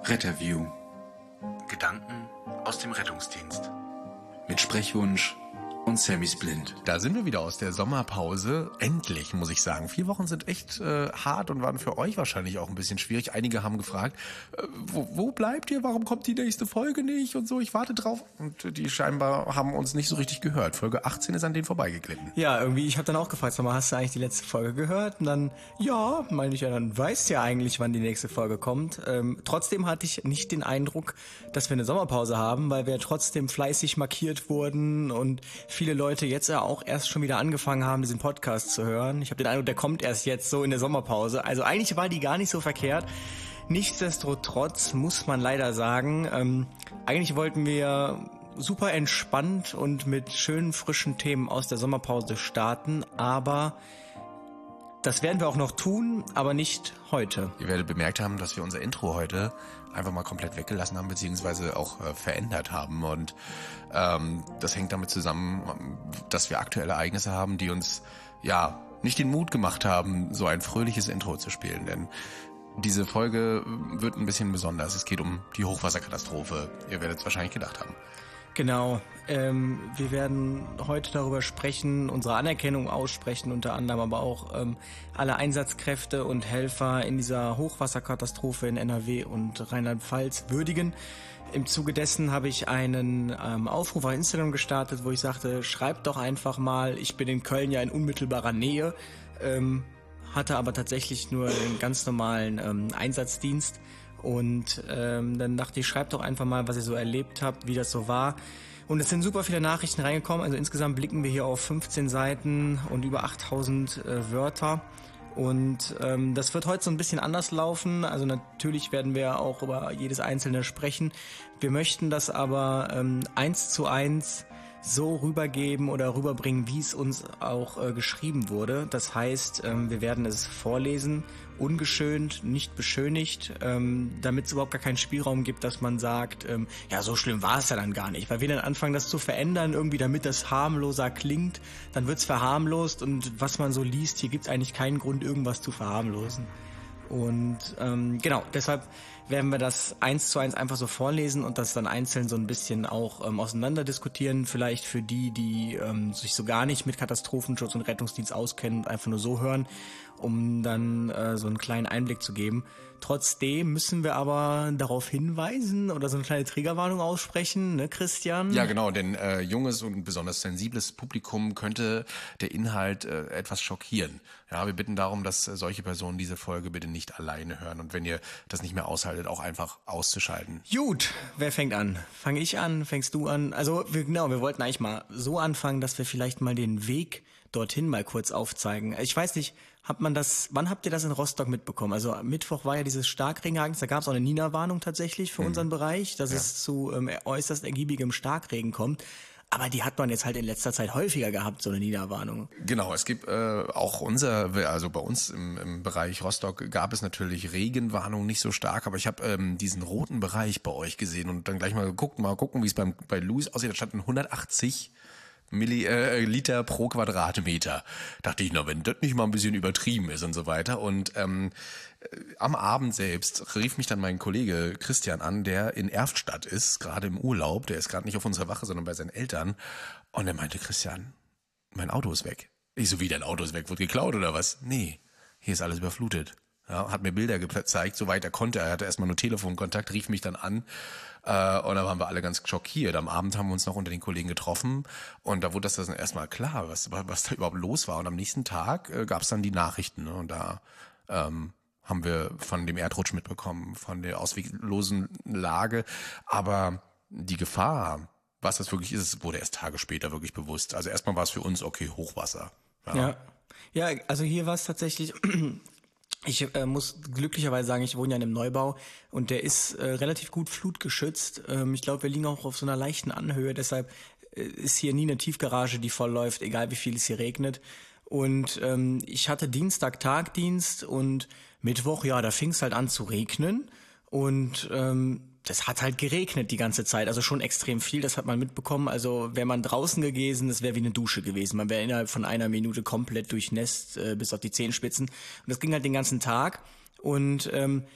Retterview. Gedanken aus dem Rettungsdienst. Mit Sprechwunsch und Sammy Splint. Da sind wir wieder aus der Sommerpause. Endlich, muss ich sagen. 4 Wochen sind echt hart und waren für euch wahrscheinlich auch ein bisschen schwierig. Einige haben gefragt, wo bleibt ihr? Warum kommt die nächste Folge nicht? Und so, ich warte drauf. Und die scheinbar haben uns nicht so richtig gehört. Folge 18 ist an denen vorbeigeglitten. Ja, irgendwie, ich habe dann auch gefragt, sag mal, hast du eigentlich die letzte Folge gehört? Und dann, ja, meine ich, ja, dann weißt du ja eigentlich, wann die nächste Folge kommt. Trotzdem hatte ich nicht den Eindruck, dass wir eine Sommerpause haben, weil wir trotzdem fleißig markiert wurden und viele Leute jetzt ja auch erst schon wieder angefangen haben, diesen Podcast zu hören. Ich habe den Eindruck, der kommt erst jetzt so in der Sommerpause. Also eigentlich war die gar nicht so verkehrt. Nichtsdestotrotz muss man leider sagen, eigentlich wollten wir super entspannt und mit schönen frischen Themen aus der Sommerpause starten, aber das werden wir auch noch tun, aber nicht heute. Ihr werdet bemerkt haben, dass wir unser Intro heute einfach mal komplett weggelassen haben, beziehungsweise auch verändert haben. Und das hängt damit zusammen, dass wir aktuelle Ereignisse haben, die uns ja nicht den Mut gemacht haben, so ein fröhliches Intro zu spielen. Denn diese Folge wird ein bisschen besonders. Es geht um die Hochwasserkatastrophe. Ihr werdet es wahrscheinlich gedacht haben. Genau, wir werden heute darüber sprechen, unsere Anerkennung aussprechen, unter anderem aber auch alle Einsatzkräfte und Helfer in dieser Hochwasserkatastrophe in NRW und Rheinland-Pfalz würdigen. Im Zuge dessen habe ich einen Aufruf auf Instagram gestartet, wo ich sagte, schreibt doch einfach mal, ich bin in Köln ja in unmittelbarer Nähe, hatte aber tatsächlich nur einen ganz normalen Einsatzdienst. Und dann dachte ich, schreibt doch einfach mal, was ihr so erlebt habt, wie das so war. Und es sind super viele Nachrichten reingekommen. Also insgesamt blicken wir hier auf 15 Seiten und über 8000 Wörter. Und das wird heute so ein bisschen anders laufen. Also natürlich werden wir auch über jedes Einzelne sprechen. Wir möchten das aber 1:1 so rübergeben oder rüberbringen, wie es uns auch geschrieben wurde. Das heißt, wir werden es vorlesen, ungeschönt, nicht beschönigt, damit es überhaupt gar keinen Spielraum gibt, dass man sagt, ja, so schlimm war es ja dann gar nicht. Weil wir dann anfangen, das zu verändern, irgendwie damit das harmloser klingt, dann wird es verharmlost und was man so liest, hier gibt es eigentlich keinen Grund, irgendwas zu verharmlosen. Und genau, deshalb werden wir das 1:1 einfach so vorlesen und das dann einzeln so ein bisschen auch auseinander diskutieren. Vielleicht für die sich so gar nicht mit Katastrophenschutz und Rettungsdienst auskennen und einfach nur so hören, um dann so einen kleinen Einblick zu geben. Trotzdem müssen wir aber darauf hinweisen oder so eine kleine Triggerwarnung aussprechen, ne, Christian? Ja, genau, denn junges und besonders sensibles Publikum könnte der Inhalt etwas schockieren. Ja, wir bitten darum, dass solche Personen diese Folge bitte nicht alleine hören und wenn ihr das nicht mehr aushaltet, auch einfach auszuschalten. Gut, wer fängt an? Fange ich an? Fängst du an? Also wir wollten eigentlich mal so anfangen, dass wir vielleicht mal den Weg dorthin mal kurz aufzeigen. Ich weiß nicht, wann habt ihr das in Rostock mitbekommen? Also Mittwoch war ja dieses Starkregenereignis, da gab es auch eine Nina-Warnung tatsächlich für unseren Bereich, dass es zu äußerst ergiebigem Starkregen kommt. Aber die hat man jetzt halt in letzter Zeit häufiger gehabt, so eine Nina-Warnung. Genau, es gibt auch also bei uns im Bereich Rostock gab es natürlich Regenwarnungen, nicht so stark, aber ich habe diesen roten Bereich bei euch gesehen und dann gleich mal gucken, wie es bei Louis aussieht. Da standen 180 Liter pro Quadratmeter. Dachte ich, na, wenn das nicht mal ein bisschen übertrieben ist und so weiter. Und am Abend selbst rief mich dann mein Kollege Christian an, der in Erftstadt ist, gerade im Urlaub. Der ist gerade nicht auf unserer Wache, sondern bei seinen Eltern. Und er meinte, Christian, mein Auto ist weg. Ich so, wie, dein Auto ist weg? Wurde geklaut oder was? Nee, hier ist alles überflutet. Ja, hat mir Bilder gezeigt, soweit er konnte. Er hatte erstmal nur Telefonkontakt, rief mich dann an. Und da waren wir alle ganz schockiert. Am Abend haben wir uns noch unter den Kollegen getroffen und da wurde das dann erstmal klar, was da überhaupt los war. Und am nächsten Tag gab es dann die Nachrichten, ne? Und da haben wir von dem Erdrutsch mitbekommen, von der ausweglosen Lage. Aber die Gefahr, was das wirklich ist, wurde erst Tage später wirklich bewusst. Also erstmal war es für uns, okay, Hochwasser. Ja, also hier war es tatsächlich... Ich muss glücklicherweise sagen, ich wohne ja in einem Neubau und der ist relativ gut flutgeschützt. Ich glaube, wir liegen auch auf so einer leichten Anhöhe, deshalb ist hier nie eine Tiefgarage, die voll läuft, egal wie viel es hier regnet. Und ich hatte Dienstag Tagdienst und Mittwoch, ja, da fing es halt an zu regnen und das hat halt geregnet die ganze Zeit, also schon extrem viel, das hat man mitbekommen. Also wäre man draußen gewesen, das wäre wie eine Dusche gewesen. Man wäre innerhalb von einer Minute komplett durchnässt bis auf die Zehenspitzen. Und das ging halt den ganzen Tag. Und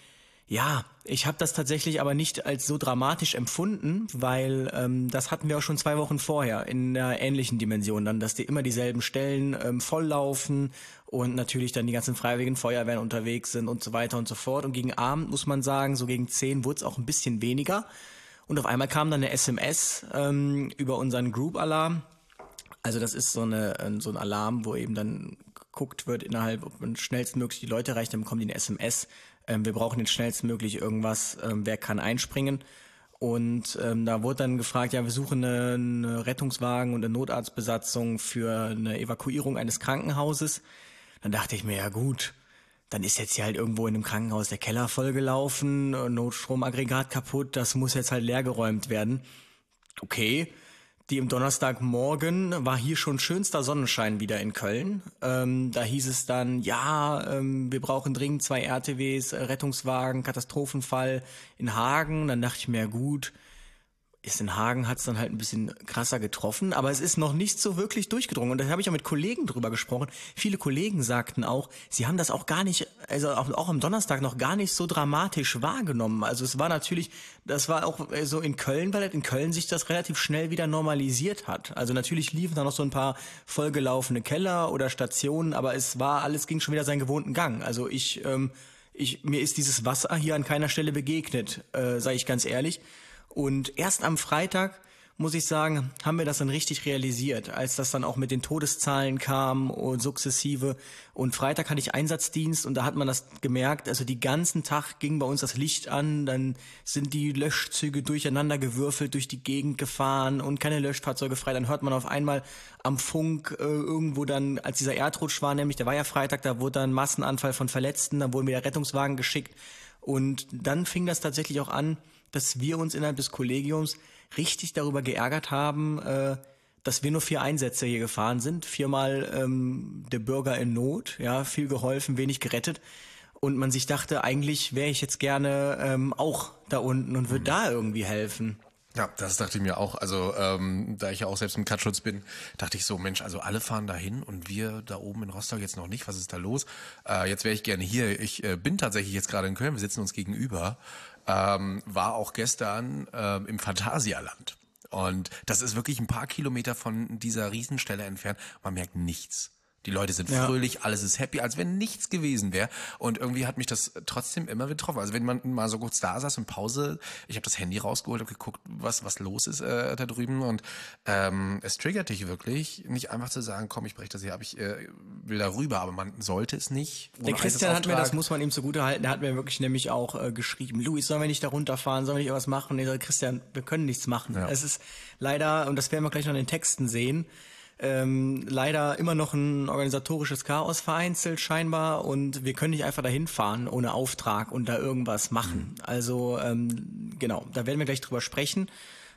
Ja, ich habe das tatsächlich aber nicht als so dramatisch empfunden, weil das hatten wir auch schon 2 Wochen vorher in einer ähnlichen Dimension dann, dass die immer dieselben Stellen volllaufen und natürlich dann die ganzen freiwilligen Feuerwehren unterwegs sind und so weiter und so fort. Und gegen Abend muss man sagen, so gegen 10 wurde es auch ein bisschen weniger. Und auf einmal kam dann eine SMS über unseren Group-Alarm. Also das ist so ein Alarm, wo eben dann geguckt wird innerhalb, ob man schnellstmöglich die Leute erreicht, dann bekommen die eine SMS. Wir brauchen jetzt schnellstmöglich irgendwas, wer kann einspringen. Und da wurde dann gefragt, ja, wir suchen eine Rettungswagen und eine Notarztbesatzung für eine Evakuierung eines Krankenhauses. Dann dachte ich mir, ja gut, dann ist jetzt hier halt irgendwo in einem Krankenhaus der Keller vollgelaufen, Notstromaggregat kaputt, das muss jetzt halt leergeräumt werden. Okay. Die im Donnerstagmorgen war hier schon schönster Sonnenschein wieder in Köln. Da hieß es dann, ja, wir brauchen dringend 2 RTWs, Rettungswagen, Katastrophenfall in Hagen. Dann dachte ich mir, gut, ist in Hagen, hat's dann halt ein bisschen krasser getroffen, aber es ist noch nicht so wirklich durchgedrungen. Und da habe ich auch mit Kollegen drüber gesprochen. Viele Kollegen sagten auch, sie haben das auch gar nicht, also auch am Donnerstag noch gar nicht so dramatisch wahrgenommen. Also es war natürlich, das war auch so in Köln, weil in Köln sich das relativ schnell wieder normalisiert hat. Also natürlich liefen da noch so ein paar vollgelaufene Keller oder Stationen, aber alles ging schon wieder seinen gewohnten Gang. Also mir ist dieses Wasser hier an keiner Stelle begegnet, sage ich ganz ehrlich. Und erst am Freitag, muss ich sagen, haben wir das dann richtig realisiert, als das dann auch mit den Todeszahlen kam und sukzessive. Und Freitag hatte ich Einsatzdienst und da hat man das gemerkt, also die ganzen Tag ging bei uns das Licht an, dann sind die Löschzüge durcheinander gewürfelt, durch die Gegend gefahren und keine Löschfahrzeuge frei. Dann hört man auf einmal am Funk irgendwo dann, als dieser Erdrutsch war, nämlich, der war ja Freitag, da wurde dann Massenanfall von Verletzten, dann wurden wieder Rettungswagen geschickt. Und dann fing das tatsächlich auch an, dass wir uns innerhalb des Kollegiums richtig darüber geärgert haben, dass wir nur 4 Einsätze hier gefahren sind. 4-mal der Bürger in Not, ja, viel geholfen, wenig gerettet. Und man sich dachte, eigentlich wäre ich jetzt gerne auch da unten und würde da irgendwie helfen. Ja, das dachte ich mir auch. Also da ich ja auch selbst im Katschutz bin, dachte ich so, Mensch, also alle fahren dahin und wir da oben in Rostock jetzt noch nicht. Was ist da los? Jetzt wäre ich gerne hier. Ich bin tatsächlich jetzt gerade in Köln. Wir sitzen uns gegenüber. War auch gestern im Phantasialand. Und das ist wirklich ein paar Kilometer von dieser Riesenstelle entfernt. Man merkt nichts. Die Leute sind fröhlich, alles ist happy, als wenn nichts gewesen wäre. Und irgendwie hat mich das trotzdem immer getroffen. Also wenn man mal so kurz da saß und Pause, ich habe das Handy rausgeholt, habe geguckt, was los ist da drüben. Und es triggert dich wirklich, nicht einfach zu sagen, komm, ich breche das hier ab, ich will da rüber. Aber man sollte es nicht. Der Christian hat mir, das muss man ihm zugute halten, der hat mir wirklich nämlich auch geschrieben, Luis, sollen wir nicht da runterfahren, sollen wir nicht irgendwas machen? Und ich sage, Christian, wir können nichts machen. Ja. Es ist leider, und das werden wir gleich noch in den Texten sehen, leider immer noch ein organisatorisches Chaos vereinzelt scheinbar und wir können nicht einfach dahin fahren ohne Auftrag und da irgendwas machen. Also genau, da werden wir gleich drüber sprechen.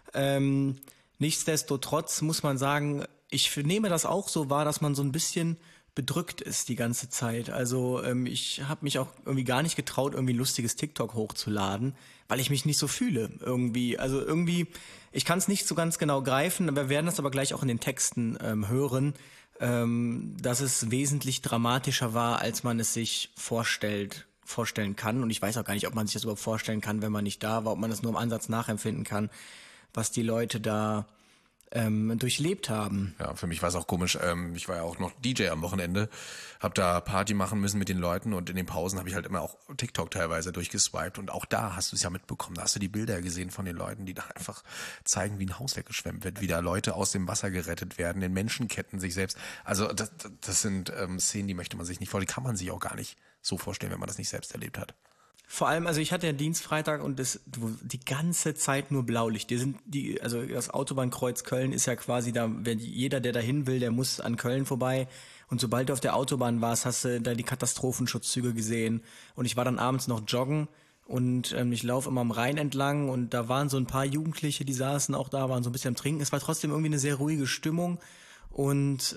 Nichtsdestotrotz muss man sagen, ich nehme das auch so wahr, dass man so ein bisschen bedrückt ist die ganze Zeit. Also ich habe mich auch irgendwie gar nicht getraut, irgendwie ein lustiges TikTok hochzuladen, weil ich mich nicht so fühle irgendwie. Also irgendwie, ich kann es nicht so ganz genau greifen, wir werden das aber gleich auch in den Texten hören, dass es wesentlich dramatischer war, als man es sich vorstellen kann. Und ich weiß auch gar nicht, ob man sich das überhaupt vorstellen kann, wenn man nicht da war, ob man das nur im Ansatz nachempfinden kann, was die Leute da durchlebt haben. Ja, für mich war es auch komisch. Ich war ja auch noch DJ am Wochenende, habe da Party machen müssen mit den Leuten und in den Pausen habe ich halt immer auch TikTok teilweise durchgeswiped und auch da hast du es ja mitbekommen. Da hast du die Bilder gesehen von den Leuten, die da einfach zeigen, wie ein Haus weggeschwemmt wird, wie da Leute aus dem Wasser gerettet werden, in Menschenketten sich selbst. Also das sind Szenen, die möchte man sich nicht vorstellen, die kann man sich auch gar nicht so vorstellen, wenn man das nicht selbst erlebt hat. Vor allem, also ich hatte ja Dienstfreitag und die ganze Zeit nur Blaulicht. Also das Autobahnkreuz Köln ist ja quasi da, jeder, der dahin will, der muss an Köln vorbei. Und sobald du auf der Autobahn warst, hast du da die Katastrophenschutzzüge gesehen. Und ich war dann abends noch joggen und ich laufe immer am Rhein entlang und da waren so ein paar Jugendliche, die saßen auch da, waren so ein bisschen am Trinken. Es war trotzdem irgendwie eine sehr ruhige Stimmung und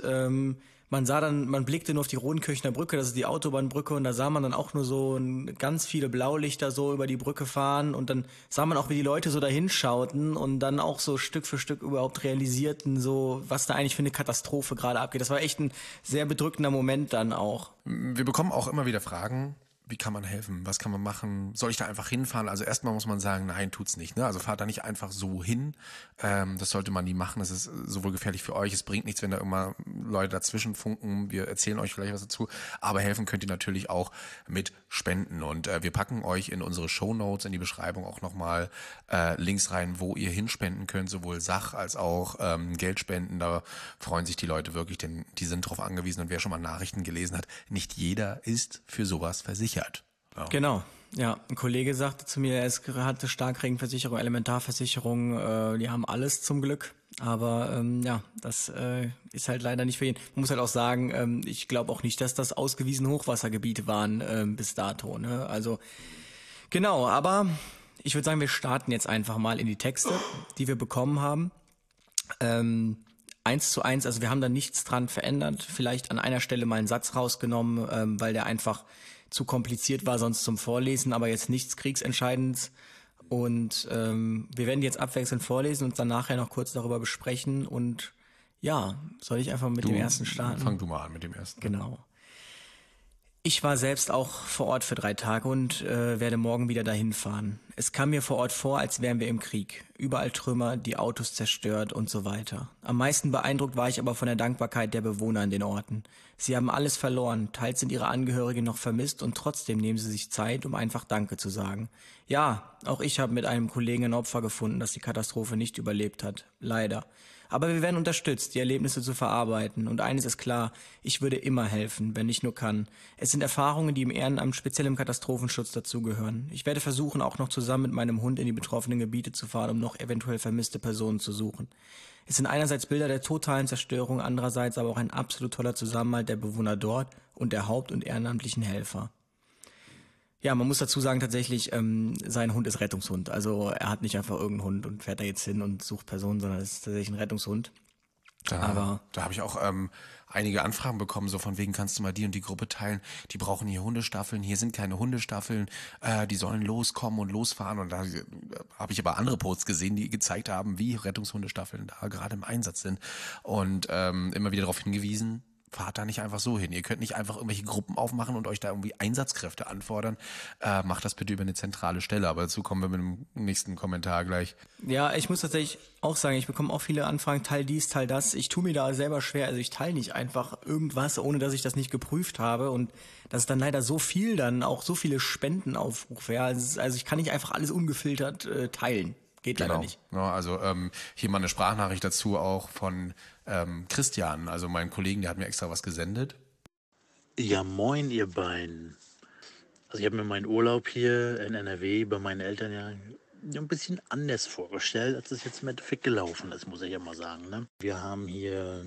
man blickte nur auf die Rodenkirchner Brücke, das ist die Autobahnbrücke und da sah man dann auch nur so ganz viele Blaulichter so über die Brücke fahren und dann sah man auch, wie die Leute so dahin schauten und dann auch so Stück für Stück überhaupt realisierten, so was da eigentlich für eine Katastrophe gerade abgeht. Das war echt ein sehr bedrückender Moment dann auch. Wir bekommen auch immer wieder Fragen, Wie kann man helfen? Was kann man machen? Soll ich da einfach hinfahren? Also erstmal muss man sagen, nein, tut's nicht. Ne? Also fahrt da nicht einfach so hin. Das sollte man nie machen. Das ist sowohl gefährlich für euch. Es bringt nichts, wenn da immer Leute dazwischen funken. Wir erzählen euch vielleicht was dazu. Aber helfen könnt ihr natürlich auch mit Spenden. Und wir packen euch in unsere Shownotes, in die Beschreibung auch nochmal Links rein, wo ihr hinspenden könnt, sowohl Sach- als auch Geldspenden. Da freuen sich die Leute wirklich, denn die sind darauf angewiesen. Und wer schon mal Nachrichten gelesen hat, nicht jeder ist für sowas versichert. Ja. Genau. Ja, ein Kollege sagte zu mir, er hatte Starkregenversicherung, Elementarversicherung, die haben alles zum Glück. Aber ja, das ist halt leider nicht für jeden. Man muss halt auch sagen, ich glaube auch nicht, dass das ausgewiesene Hochwassergebiete waren bis dato. Ne? Also genau, aber ich würde sagen, wir starten jetzt einfach mal in die Texte, die wir bekommen haben. 1:1, also wir haben da nichts dran verändert, vielleicht an einer Stelle mal einen Satz rausgenommen, weil der einfach zu kompliziert war sonst zum Vorlesen, aber jetzt nichts Kriegsentscheidendes. Und wir werden die jetzt abwechselnd vorlesen und dann nachher noch kurz darüber besprechen. Und ja, soll ich einfach mit dem ersten starten? Fang du mal an mit dem ersten. Genau. Ich war selbst auch vor Ort für 3 Tage und werde morgen wieder dahin fahren. Es kam mir vor Ort vor, als wären wir im Krieg. Überall Trümmer, die Autos zerstört und so weiter. Am meisten beeindruckt war ich aber von der Dankbarkeit der Bewohner in den Orten. Sie haben alles verloren, teils sind ihre Angehörigen noch vermisst und trotzdem nehmen sie sich Zeit, um einfach Danke zu sagen. Ja, auch ich habe mit einem Kollegen ein Opfer gefunden, das die Katastrophe nicht überlebt hat. Leider. Aber wir werden unterstützt, die Erlebnisse zu verarbeiten. Und eines ist klar, ich würde immer helfen, wenn ich nur kann. Es sind Erfahrungen, die im Ehrenamt, speziell im Katastrophenschutz, dazugehören. Ich werde versuchen, auch noch zusammen mit meinem Hund in die betroffenen Gebiete zu fahren, um noch eventuell vermisste Personen zu suchen. Es sind einerseits Bilder der totalen Zerstörung, andererseits aber auch ein absolut toller Zusammenhalt der Bewohner dort und der Haupt- und ehrenamtlichen Helfer. Ja, man muss dazu sagen, tatsächlich, sein Hund ist Rettungshund. Also er hat nicht einfach irgendeinen Hund und fährt da jetzt hin und sucht Personen, sondern es ist tatsächlich ein Rettungshund. Da habe ich auch einige Anfragen bekommen, so von wegen, kannst du mal die und die Gruppe teilen, die brauchen hier Hundestaffeln, hier sind keine Hundestaffeln, die sollen loskommen und losfahren. Und da habe ich aber andere Posts gesehen, die gezeigt haben, wie Rettungshundestaffeln da gerade im Einsatz sind und immer wieder darauf hingewiesen, fahrt da nicht einfach so hin. Ihr könnt nicht einfach irgendwelche Gruppen aufmachen und euch da irgendwie Einsatzkräfte anfordern. Macht das bitte über eine zentrale Stelle. Aber dazu kommen wir mit dem nächsten Kommentar gleich. Ja, ich muss tatsächlich auch sagen, ich bekomme auch viele Anfragen, teil dies, teil das. Ich tue mir da selber schwer. Also ich teile nicht einfach irgendwas, ohne dass ich das nicht geprüft habe. Und das ist dann leider so viel dann, auch so viele Spendenaufrufe. Ja, also ich kann nicht einfach alles ungefiltert teilen. Geht leider nicht. Ja, also hier mal eine Sprachnachricht dazu auch von Christian, also meinem Kollegen, der hat mir extra was gesendet. Ja, moin, ihr beiden. Also ich habe mir meinen Urlaub hier in NRW bei meinen Eltern ja ein bisschen anders vorgestellt, als es jetzt im Endeffekt gelaufen ist, muss ich ja mal sagen. Ne? Wir haben hier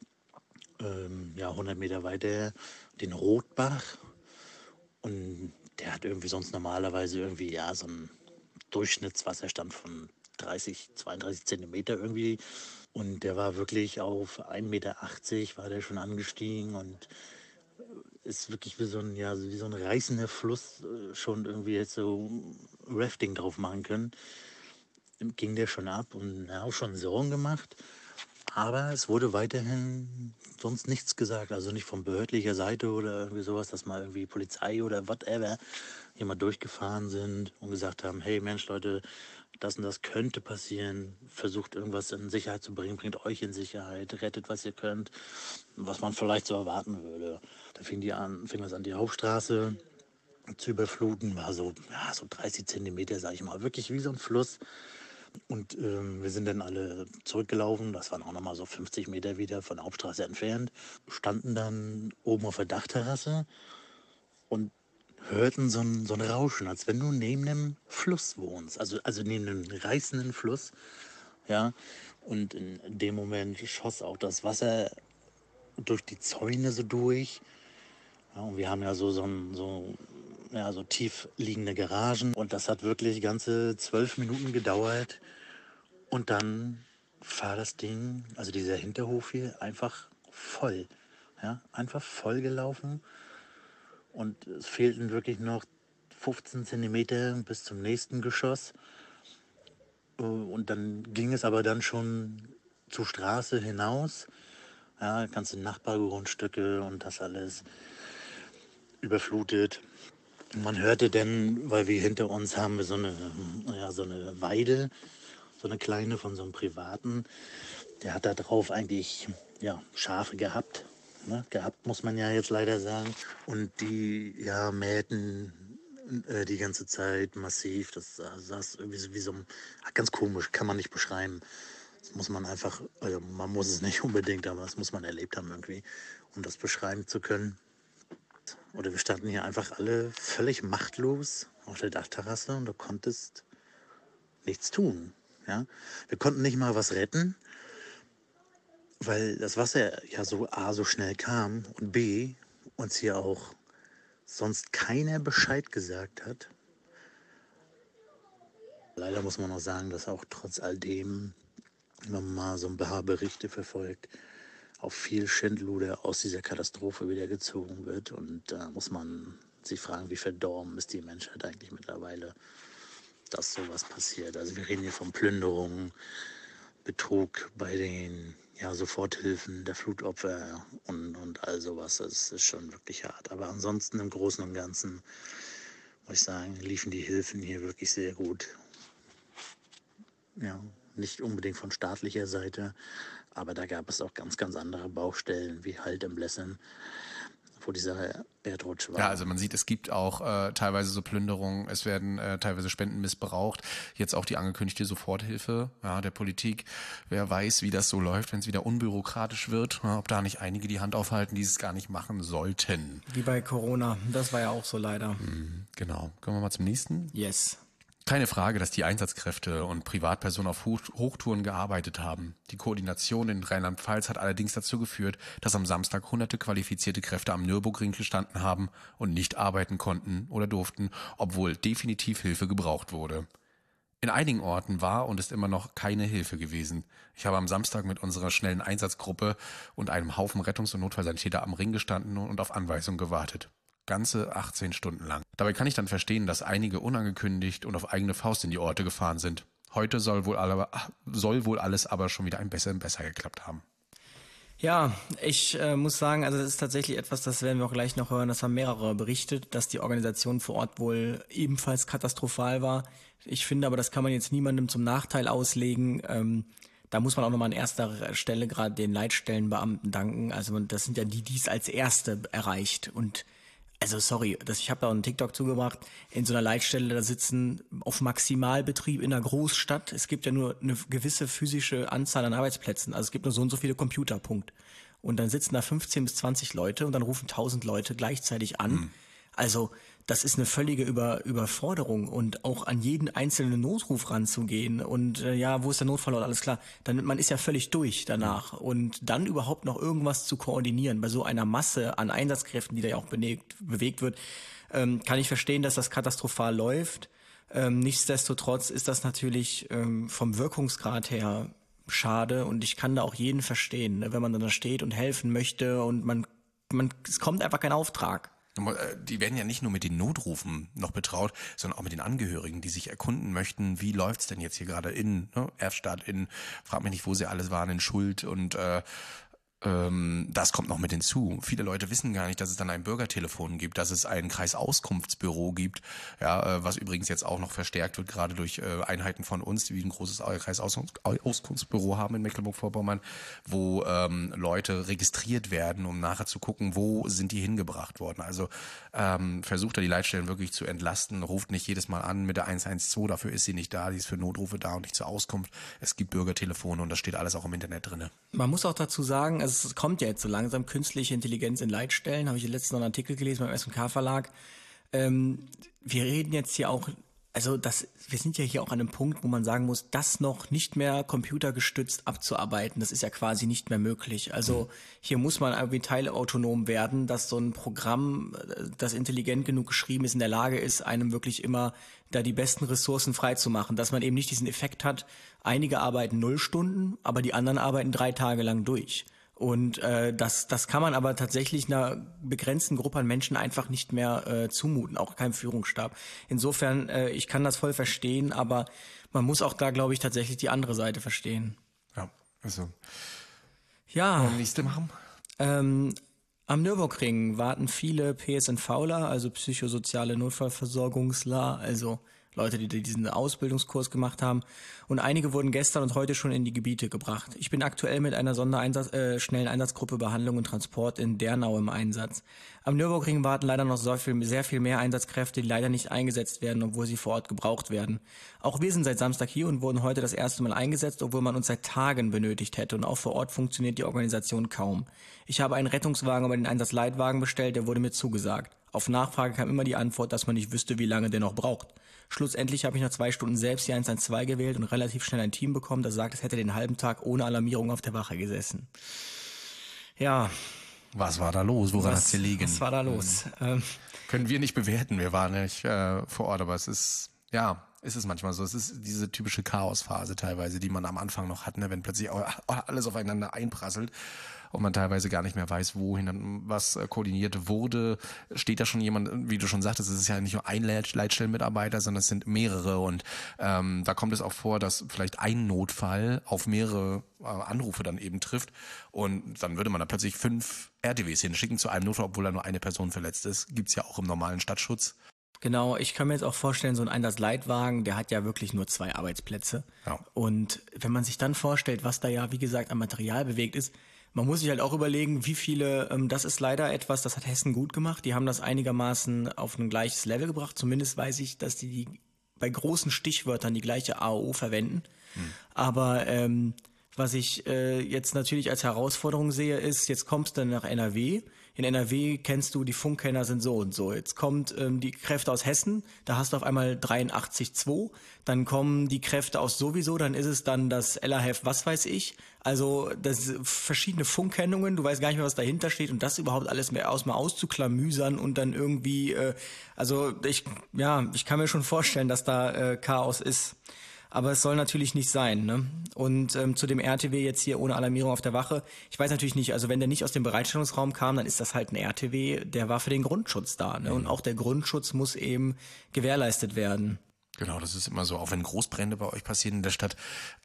100 Meter weiter den Rotbach und der hat irgendwie sonst normalerweise irgendwie so einen Durchschnittswasserstand von 30, 32 Zentimeter irgendwie. Und der war wirklich auf 1,80 Meter war der schon angestiegen und ist wirklich wie so ein, wie so ein reißender Fluss schon irgendwie jetzt so Rafting drauf machen können. Ging der schon ab und auch schon Sorgen gemacht. Aber es wurde weiterhin sonst nichts gesagt, also nicht von behördlicher Seite oder irgendwie sowas, dass mal irgendwie Polizei oder whatever hier mal durchgefahren sind und gesagt haben, hey Mensch Leute, das und das könnte passieren, versucht irgendwas in Sicherheit zu bringen, bringt euch in Sicherheit, rettet was ihr könnt, was man vielleicht so erwarten würde. Da fing das an, die Hauptstraße zu überfluten, war so 30 Zentimeter, sag ich mal, wirklich wie so ein Fluss. Und wir sind dann alle zurückgelaufen, das waren auch nochmal so 50 Meter wieder von der Hauptstraße entfernt, standen dann oben auf der Dachterrasse und hörten so ein Rauschen, als wenn du neben einem Fluss wohnst, also neben einem reißenden Fluss, ja. Und in dem Moment schoss auch das Wasser durch die Zäune so durch. Ja, und wir haben ja so tief liegende Garagen und das hat wirklich ganze 12 Minuten gedauert und dann war das Ding, also dieser Hinterhof hier, einfach voll. Ja, einfach voll gelaufen und es fehlten wirklich noch 15 Zentimeter bis zum nächsten Geschoss. Und dann ging es aber dann schon zur Straße hinaus. Ja, ganze Nachbargrundstücke und das alles überflutet. Man hörte denn, weil wir hinter uns haben wir so eine Weide, so eine kleine von so einem Privaten. Der hat da drauf eigentlich Schafe gehabt. Ne? Gehabt muss man ja jetzt leider sagen. Und die mähten die ganze Zeit massiv. Das saß irgendwie so wie so ein, ganz komisch, kann man nicht beschreiben. Das muss man einfach, also man muss es nicht unbedingt, aber das muss man erlebt haben irgendwie, um das beschreiben zu können. Oder wir standen hier einfach alle völlig machtlos auf der Dachterrasse und du konntest nichts tun. Ja? Wir konnten nicht mal was retten, weil das Wasser ja so schnell kam und B, uns hier auch sonst keiner Bescheid gesagt hat. Leider muss man auch sagen, dass auch trotz all dem, wenn man mal so ein paar Berichte verfolgt, auch viel Schindluder aus dieser Katastrophe wieder gezogen wird. Und da muss man sich fragen, wie verdorben ist die Menschheit eigentlich mittlerweile, dass sowas passiert. Also wir reden hier von Plünderungen, Betrug bei den Soforthilfen der Flutopfer und all sowas. Das ist schon wirklich hart. Aber ansonsten im Großen und Ganzen, muss ich sagen, liefen die Hilfen hier wirklich sehr gut. Ja, nicht unbedingt von staatlicher Seite, aber da gab es auch ganz, ganz andere Baustellen, wie halt im Blessen, wo dieser Erdrutsch war. Ja, also man sieht, es gibt auch teilweise so Plünderungen, es werden teilweise Spenden missbraucht. Jetzt auch die angekündigte Soforthilfe der Politik. Wer weiß, wie das so läuft, wenn es wieder unbürokratisch wird, ob da nicht einige die Hand aufhalten, die es gar nicht machen sollten. Wie bei Corona, das war ja auch so leider. Genau. Kommen wir mal zum nächsten. Yes. Keine Frage, dass die Einsatzkräfte und Privatpersonen auf Hochtouren gearbeitet haben. Die Koordination in Rheinland-Pfalz hat allerdings dazu geführt, dass am Samstag hunderte qualifizierte Kräfte am Nürburgring gestanden haben und nicht arbeiten konnten oder durften, obwohl definitiv Hilfe gebraucht wurde. In einigen Orten war und ist immer noch keine Hilfe gewesen. Ich habe am Samstag mit unserer schnellen Einsatzgruppe und einem Haufen Rettungs- und Notfallsanitäter am Ring gestanden und auf Anweisung gewartet. Ganze 18 Stunden lang. Dabei kann ich dann verstehen, dass einige unangekündigt und auf eigene Faust in die Orte gefahren sind. Heute soll wohl alles aber schon wieder ein bisschen besser geklappt haben. Ja, ich muss sagen, also das ist tatsächlich etwas, das werden wir auch gleich noch hören, das haben mehrere berichtet, dass die Organisation vor Ort wohl ebenfalls katastrophal war. Ich finde aber, das kann man jetzt niemandem zum Nachteil auslegen. Da muss man auch nochmal an erster Stelle gerade den Leitstellenbeamten danken. Also das sind ja die es als Erste erreicht. Und also sorry, ich habe da einen TikTok zugebracht, in so einer Leitstelle, da sitzen auf Maximalbetrieb in einer Großstadt, es gibt ja nur eine gewisse physische Anzahl an Arbeitsplätzen, also es gibt nur so und so viele Computer, Punkt. Und dann sitzen da 15 bis 20 Leute und dann rufen 1000 Leute gleichzeitig an. Also das ist eine völlige Überforderung und auch an jeden einzelnen Notruf ranzugehen und wo ist der Notfall und alles klar, dann man ist ja völlig durch danach und dann überhaupt noch irgendwas zu koordinieren bei so einer Masse an Einsatzkräften, die da ja auch bewegt wird, kann ich verstehen, dass das katastrophal läuft. Nichtsdestotrotz ist das natürlich vom Wirkungsgrad her schade und ich kann da auch jeden verstehen, ne, wenn man dann da steht und helfen möchte und es kommt einfach kein Auftrag. Die werden ja nicht nur mit den Notrufen noch betraut, sondern auch mit den Angehörigen, die sich erkunden möchten, wie läuft's denn jetzt hier gerade in Erftstadt, frag mich nicht, wo sie alles waren, in Schuld und das kommt noch mit hinzu. Viele Leute wissen gar nicht, dass es dann ein Bürgertelefon gibt, dass es ein Kreisauskunftsbüro gibt, was übrigens jetzt auch noch verstärkt wird, gerade durch Einheiten von uns, die ein großes Kreisauskunftsbüro haben in Mecklenburg-Vorpommern, wo Leute registriert werden, um nachher zu gucken, wo sind die hingebracht worden. Also versucht da die Leitstellen wirklich zu entlasten, ruft nicht jedes Mal an mit der 112, dafür ist sie nicht da, die ist für Notrufe da und nicht zur Auskunft. Es gibt Bürgertelefone und das steht alles auch im Internet drin. Man muss auch dazu sagen, es kommt ja jetzt so langsam künstliche Intelligenz in Leitstellen, habe ich letztens noch einen Artikel gelesen beim S&K-Verlag. Wir reden jetzt hier auch, wir sind ja hier auch an einem Punkt, wo man sagen muss, das noch nicht mehr computergestützt abzuarbeiten, das ist ja quasi nicht mehr möglich. Also hier muss man irgendwie teilautonom werden, dass so ein Programm, das intelligent genug geschrieben ist, in der Lage ist, einem wirklich immer da die besten Ressourcen freizumachen, dass man eben nicht diesen Effekt hat, einige arbeiten 0 Stunden, aber die anderen arbeiten 3 Tage lang durch. Und das kann man aber tatsächlich einer begrenzten Gruppe an Menschen einfach nicht mehr zumuten, auch keinem Führungsstab. Insofern, ich kann das voll verstehen, aber man muss auch da, glaube ich, tatsächlich die andere Seite verstehen. Ja, also. Ja. Nächste machen? Am Nürburgring warten viele PSNVler, also psychosoziale Notfallversorgungsler, also Leute, die diesen Ausbildungskurs gemacht haben. Und einige wurden gestern und heute schon in die Gebiete gebracht. Ich bin aktuell mit einer schnellen Einsatzgruppe Behandlung und Transport in Dernau im Einsatz. Am Nürburgring warten leider noch sehr viel mehr Einsatzkräfte, die leider nicht eingesetzt werden, obwohl sie vor Ort gebraucht werden. Auch wir sind seit Samstag hier und wurden heute das erste Mal eingesetzt, obwohl man uns seit Tagen benötigt hätte. Und auch vor Ort funktioniert die Organisation kaum. Ich habe einen Rettungswagen über den Einsatzleitwagen bestellt, der wurde mir zugesagt. Auf Nachfrage kam immer die Antwort, dass man nicht wüsste, wie lange der noch braucht. Schlussendlich habe ich nach 2 Stunden selbst die 112 gewählt und relativ schnell ein Team bekommen, das sagt, es hätte den halben Tag ohne Alarmierung auf der Wache gesessen. Ja. Was war da los? Woran hat's gelegen? Was war da los? Können wir nicht bewerten. Wir waren nicht vor Ort, aber es ist manchmal so. Es ist diese typische Chaosphase teilweise, die man am Anfang noch hat, ne? Wenn plötzlich alles aufeinander einprasselt und man teilweise gar nicht mehr weiß, wohin dann was koordiniert wurde. Steht da schon jemand, wie du schon sagtest, es ist ja nicht nur ein Leitstellenmitarbeiter, sondern es sind mehrere und da kommt es auch vor, dass vielleicht ein Notfall auf mehrere Anrufe dann eben trifft und dann würde man da plötzlich 5 RTWs hinschicken zu einem Notfall, obwohl da nur eine Person verletzt ist. Gibt's ja auch im normalen Stadtschutz. Genau, ich kann mir jetzt auch vorstellen, so ein Einsatzleitwagen, der hat ja wirklich nur 2 Arbeitsplätze. Ja. Und wenn man sich dann vorstellt, was da ja, wie gesagt, an Material bewegt ist, man muss sich halt auch überlegen, wie viele, das ist leider etwas, das hat Hessen gut gemacht. Die haben das einigermaßen auf ein gleiches Level gebracht. Zumindest weiß ich, dass die bei großen Stichwörtern die gleiche AO verwenden. Aber was ich jetzt natürlich als Herausforderung sehe, ist, jetzt kommst du nach NRW. In NRW kennst du, die Funkkenner sind so und so. Jetzt kommt die Kräfte aus Hessen, da hast du auf einmal 83.2. Dann kommen die Kräfte aus sowieso, dann ist es dann das LAHEF, was weiß ich. Also das verschiedene Funkkennungen, du weißt gar nicht mehr, was dahinter steht und das überhaupt alles mal auszuklamüsern und dann irgendwie, ich kann mir schon vorstellen, dass da Chaos ist. Aber es soll natürlich nicht sein, ne? Und zu dem RTW jetzt hier ohne Alarmierung auf der Wache, ich weiß natürlich nicht, also wenn der nicht aus dem Bereitstellungsraum kam, dann ist das halt ein RTW, der war für den Grundschutz da, ne? Und auch der Grundschutz muss eben gewährleistet werden. Genau, das ist immer so. Auch wenn Großbrände bei euch passieren in der Stadt,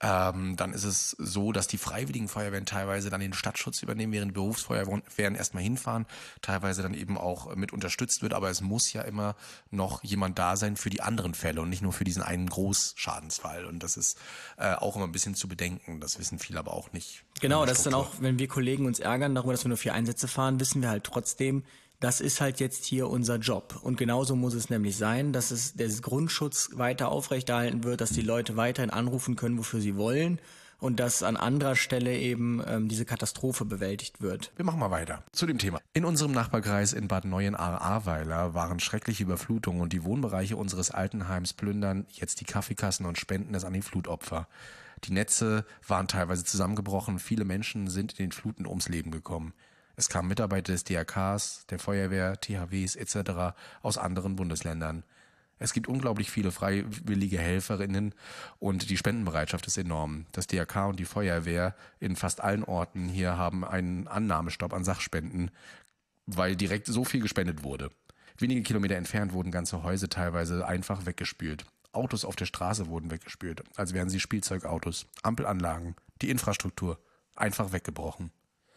dann ist es so, dass die freiwilligen Feuerwehren teilweise dann den Stadtschutz übernehmen, während die Berufsfeuerwehren erstmal hinfahren, teilweise dann eben auch mit unterstützt wird. Aber es muss ja immer noch jemand da sein für die anderen Fälle und nicht nur für diesen einen Großschadensfall. Und das ist auch immer ein bisschen zu bedenken. Das wissen viele aber auch nicht. Genau, das ist dann auch, wenn wir Kollegen uns ärgern darüber, dass wir nur 4 Einsätze fahren, wissen wir halt trotzdem, das ist halt jetzt hier unser Job. Und genauso muss es nämlich sein, dass der Grundschutz weiter aufrechterhalten wird, dass die Leute weiterhin anrufen können, wofür sie wollen und dass an anderer Stelle eben diese Katastrophe bewältigt wird. Wir machen mal weiter zu dem Thema. In unserem Nachbarkreis in Bad Neuenahr-Ahrweiler waren schreckliche Überflutungen und die Wohnbereiche unseres Altenheims plündern jetzt die Kaffeekassen und spenden es an die Flutopfer. Die Netze waren teilweise zusammengebrochen, viele Menschen sind in den Fluten ums Leben gekommen. Es kamen Mitarbeiter des DRKs, der Feuerwehr, THWs etc. aus anderen Bundesländern. Es gibt unglaublich viele freiwillige Helferinnen und die Spendenbereitschaft ist enorm. Das DRK und die Feuerwehr in fast allen Orten hier haben einen Annahmestopp an Sachspenden, weil direkt so viel gespendet wurde. Wenige Kilometer entfernt wurden ganze Häuser teilweise einfach weggespült. Autos auf der Straße wurden weggespült, als wären sie Spielzeugautos. Ampelanlagen, die Infrastruktur, einfach weggebrochen.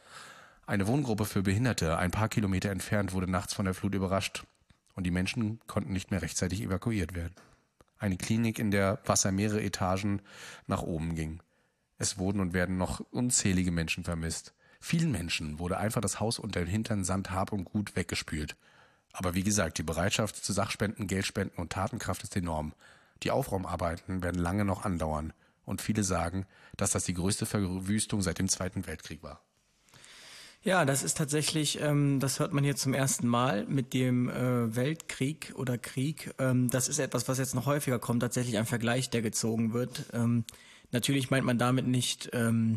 Eine Wohngruppe für Behinderte ein paar Kilometer entfernt wurde nachts von der Flut überrascht und die Menschen konnten nicht mehr rechtzeitig evakuiert werden. Eine Klinik, in der Wasser mehrere Etagen nach oben ging. Es wurden und werden noch unzählige Menschen vermisst. Vielen Menschen wurde einfach das Haus unter den Hintern samt Hab und Gut weggespült. Aber wie gesagt, die Bereitschaft zu Sachspenden, Geldspenden und Tatenkraft ist enorm. Die Aufraumarbeiten werden lange noch andauern und viele sagen, dass das die größte Verwüstung seit dem Zweiten Weltkrieg war. Ja, das ist tatsächlich, das hört man hier zum ersten Mal mit dem Weltkrieg oder Krieg. Das ist etwas, was jetzt noch häufiger kommt, tatsächlich ein Vergleich, der gezogen wird. Natürlich meint man damit nicht man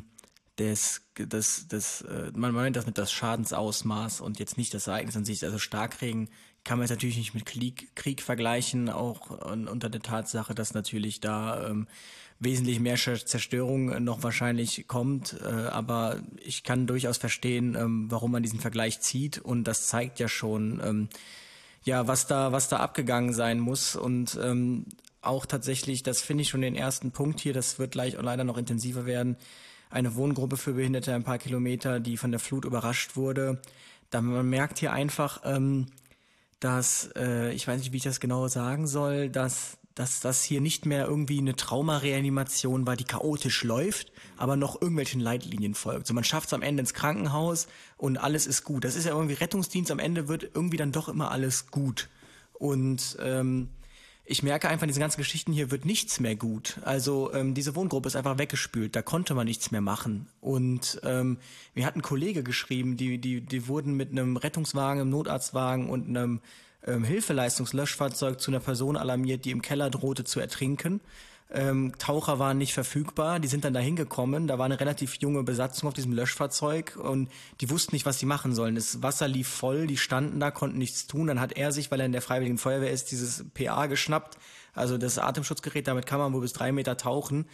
meint das mit das Schadensausmaß und jetzt nicht das Ereignis an sich. Also Starkregen kann man jetzt natürlich nicht mit Krieg vergleichen, auch unter der Tatsache, dass natürlich da wesentlich mehr Zerstörung noch wahrscheinlich kommt, aber ich kann durchaus verstehen, warum man diesen Vergleich zieht und das zeigt ja schon, was da abgegangen sein muss und auch tatsächlich, das finde ich schon den ersten Punkt hier, das wird gleich leider noch intensiver werden, eine Wohngruppe für Behinderte ein paar Kilometer, die von der Flut überrascht wurde. Man merkt hier einfach, dass, ich weiß nicht, wie ich das genau sagen soll, dass das hier nicht mehr irgendwie eine Traumareanimation war, die chaotisch läuft, aber noch irgendwelchen Leitlinien folgt. So, man schafft es am Ende ins Krankenhaus und alles ist gut. Das ist ja irgendwie Rettungsdienst, am Ende wird irgendwie dann doch immer alles gut. Und ich merke einfach, in diesen ganzen Geschichten hier wird nichts mehr gut. Also diese Wohngruppe ist einfach weggespült, da konnte man nichts mehr machen. Und mir hat ein Kollege geschrieben, die wurden mit einem Rettungswagen, einem Notarztwagen und einem Hilfeleistungslöschfahrzeug zu einer Person alarmiert, die im Keller drohte zu ertrinken. Taucher waren nicht verfügbar, die sind dann da hingekommen, da war eine relativ junge Besatzung auf diesem Löschfahrzeug und die wussten nicht, was sie machen sollen. Das Wasser lief voll, die standen da, konnten nichts tun. Dann hat er sich, weil er in der Freiwilligen Feuerwehr ist, dieses PA geschnappt, also das Atemschutzgerät, damit kann man wohl bis 3 Meter tauchen.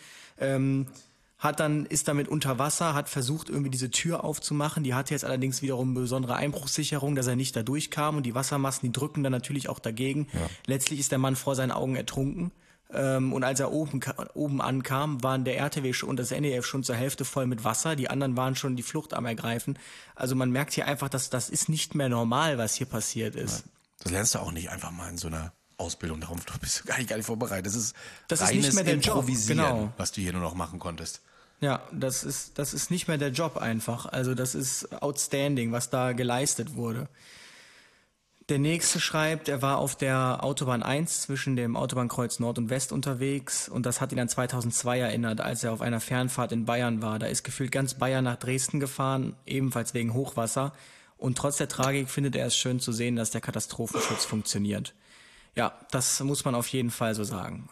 Ist damit unter Wasser, hat versucht, irgendwie diese Tür aufzumachen. Die hatte jetzt allerdings wiederum eine besondere Einbruchssicherung, dass er nicht da durchkam. Und die Wassermassen, die drücken dann natürlich auch dagegen. Ja. Letztlich ist der Mann vor seinen Augen ertrunken. Und als er oben ankam, waren der RTW und das NEF schon zur Hälfte voll mit Wasser. Die anderen waren schon die Flucht am Ergreifen. Also man merkt hier einfach, dass das ist nicht mehr normal, was hier passiert ist. Ja. Das lernst du auch nicht einfach mal in so einer Ausbildung. Darum bist du gar nicht vorbereitet. Das ist nicht mehr der Improvisieren, Job, genau. Was du hier nur noch machen konntest. Ja, das ist nicht mehr der Job einfach. Also das ist outstanding, was da geleistet wurde. Der nächste schreibt, er war auf der Autobahn 1 zwischen dem Autobahnkreuz Nord und West unterwegs und das hat ihn an 2002 erinnert, als er auf einer Fernfahrt in Bayern war. Da ist gefühlt ganz Bayern nach Dresden gefahren, ebenfalls wegen Hochwasser. Und trotz der Tragik findet er es schön zu sehen, dass der Katastrophenschutz funktioniert. Ja, das muss man auf jeden Fall so sagen.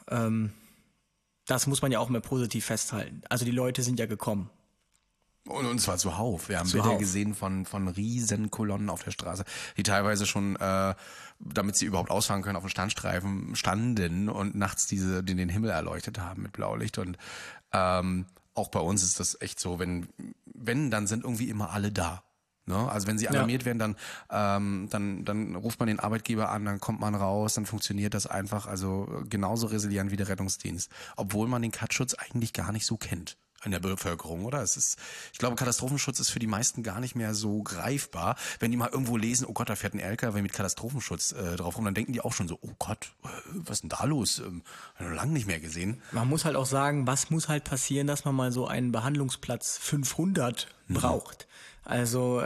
Das muss man ja auch mal positiv festhalten. Also die Leute sind ja gekommen. Und zwar zuhauf. Wir haben Bilder gesehen von riesen Kolonnen auf der Straße, die teilweise schon, damit sie überhaupt ausfahren können, auf dem Standstreifen standen und nachts den Himmel erleuchtet haben mit Blaulicht. Und auch bei uns ist das echt so, wenn, dann sind irgendwie immer alle da. Ne? Also wenn sie alarmiert werden, dann ruft man den Arbeitgeber an, dann kommt man raus, dann funktioniert das einfach. Also genauso resilient wie der Rettungsdienst. Obwohl man den Katschutz eigentlich gar nicht so kennt in der Bevölkerung, oder? Ich glaube, Katastrophenschutz ist für die meisten gar nicht mehr so greifbar. Wenn die mal irgendwo lesen, oh Gott, da fährt ein LKW mit Katastrophenschutz drauf rum, dann denken die auch schon so, oh Gott, was ist denn da los? Haben wir lange nicht mehr gesehen. Man muss halt auch sagen, was muss halt passieren, dass man mal so einen Behandlungsplatz 500 braucht. Also,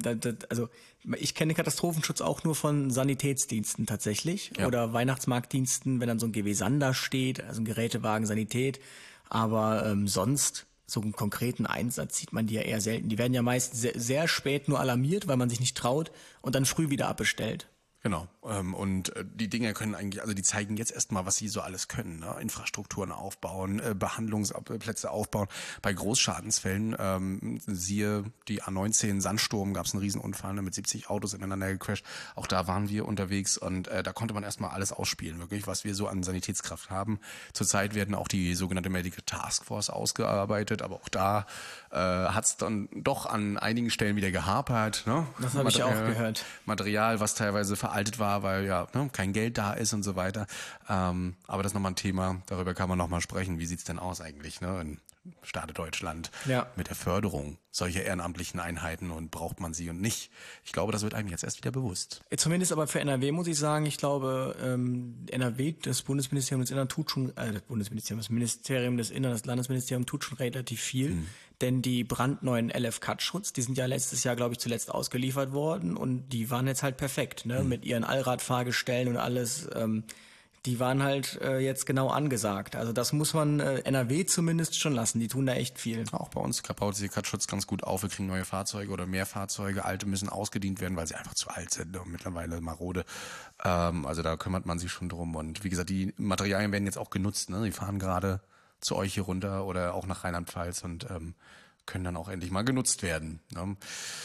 ich kenne Katastrophenschutz auch nur von Sanitätsdiensten tatsächlich oder Weihnachtsmarktdiensten, wenn dann so ein GW Sander steht, also ein Gerätewagen Sanität. Aber sonst, so einen konkreten Einsatz sieht man die ja eher selten. Die werden ja meist sehr, sehr spät nur alarmiert, weil man sich nicht traut und dann früh wieder abbestellt. Genau. Und die Dinge können eigentlich, also die zeigen jetzt erstmal, was sie so alles können. Ne? Infrastrukturen aufbauen, Behandlungsplätze aufbauen. Bei Großschadensfällen, siehe die A19 Sandsturm, gab es einen Riesenunfall mit 70 Autos ineinander gecrasht. Auch da waren wir unterwegs und da konnte man erstmal alles ausspielen, wirklich, was wir so an Sanitätskraft haben. Zurzeit werden auch die sogenannte Medical Taskforce ausgearbeitet, aber auch da hat es dann doch an einigen Stellen wieder gehapert. Ne? Das habe ich auch gehört. Material, was teilweise veraltet war, weil kein Geld da ist und so weiter. Aber das ist nochmal ein Thema, darüber kann man nochmal sprechen. Wie sieht's denn aus eigentlich in Staate Deutschland mit der Förderung solcher ehrenamtlichen Einheiten und braucht man sie und nicht? Ich glaube, das wird einem jetzt erst wieder bewusst. Zumindest aber für NRW muss ich sagen, ich glaube, NRW, das Bundesministerium des Innern tut schon, das Ministerium des Innern, das Landesministerium tut schon relativ viel. Denn die brandneuen LF-Cut-Schutz, die sind ja letztes Jahr, glaube ich, zuletzt ausgeliefert worden und die waren jetzt halt perfekt, ne? Mit ihren Allradfahrgestellen und alles. Die waren halt jetzt genau angesagt. Also das muss man NRW zumindest schon lassen. Die tun da echt viel. Auch bei uns baut sich der Cut-Schutz ganz gut auf. Wir kriegen neue Fahrzeuge oder mehr Fahrzeuge. Alte müssen ausgedient werden, weil sie einfach zu alt sind und mittlerweile marode. Also da kümmert man sich schon drum. Und wie gesagt, die Materialien werden jetzt auch genutzt. Ne? Die fahren gerade zu euch hier runter oder auch nach Rheinland-Pfalz und können dann auch endlich mal genutzt werden. Ne?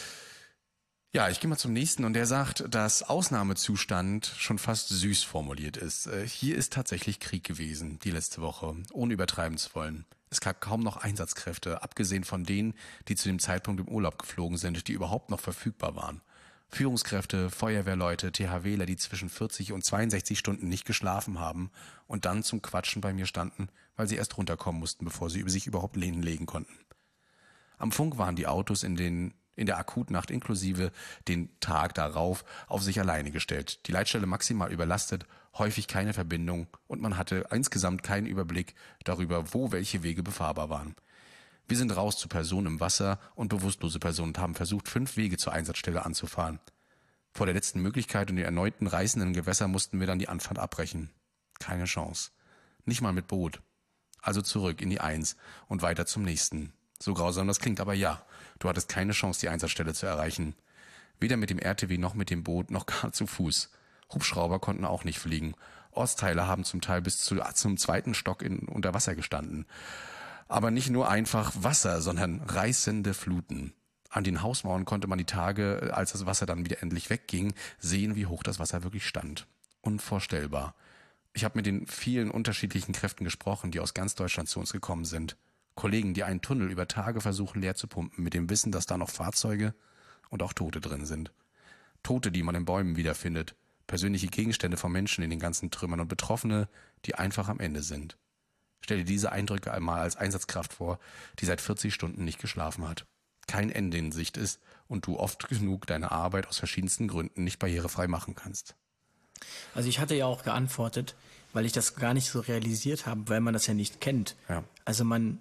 Ja, ich gehe mal zum nächsten und der sagt, dass Ausnahmezustand schon fast süß formuliert ist. Hier ist tatsächlich Krieg gewesen, die letzte Woche, ohne übertreiben zu wollen. Es gab kaum noch Einsatzkräfte, abgesehen von denen, die zu dem Zeitpunkt im Urlaub geflogen sind, die überhaupt noch verfügbar waren. Führungskräfte, Feuerwehrleute, THWler, die zwischen 40 und 62 Stunden nicht geschlafen haben und dann zum Quatschen bei mir standen, weil sie erst runterkommen mussten, bevor sie sich überhaupt hinlegen konnten. Am Funk waren die Autos in in der Akutnacht inklusive den Tag darauf auf sich alleine gestellt. Die Leitstelle maximal überlastet, häufig keine Verbindung und man hatte insgesamt keinen Überblick darüber, wo welche Wege befahrbar waren. Wir sind raus zu Personen im Wasser und bewusstlose Personen und haben versucht, 5 Wege zur Einsatzstelle anzufahren. Vor der letzten Möglichkeit und den erneuten reißenden Gewässer mussten wir dann die Anfahrt abbrechen. Keine Chance. Nicht mal mit Boot. Also zurück in die 1 und weiter zum nächsten. So grausam das klingt, aber ja, du hattest keine Chance, die Einsatzstelle zu erreichen. Weder mit dem RTW noch mit dem Boot noch gar zu Fuß. Hubschrauber konnten auch nicht fliegen. Ortsteile haben zum Teil bis zum 2. Stock unter Wasser gestanden. Aber nicht nur einfach Wasser, sondern reißende Fluten. An den Hausmauern konnte man die Tage, als das Wasser dann wieder endlich wegging, sehen, wie hoch das Wasser wirklich stand. Unvorstellbar. Ich habe mit den vielen unterschiedlichen Kräften gesprochen, die aus ganz Deutschland zu uns gekommen sind. Kollegen, die einen Tunnel über Tage versuchen leer zu pumpen, mit dem Wissen, dass da noch Fahrzeuge und auch Tote drin sind. Tote, die man in Bäumen wiederfindet. Persönliche Gegenstände von Menschen in den ganzen Trümmern und Betroffene, die einfach am Ende sind. Stell dir diese Eindrücke einmal als Einsatzkraft vor, die seit 40 Stunden nicht geschlafen hat, kein Ende in Sicht ist und du oft genug deine Arbeit aus verschiedensten Gründen nicht barrierefrei machen kannst. Also ich hatte ja auch geantwortet, weil ich das gar nicht so realisiert habe, weil man das ja nicht kennt. Ja. Also man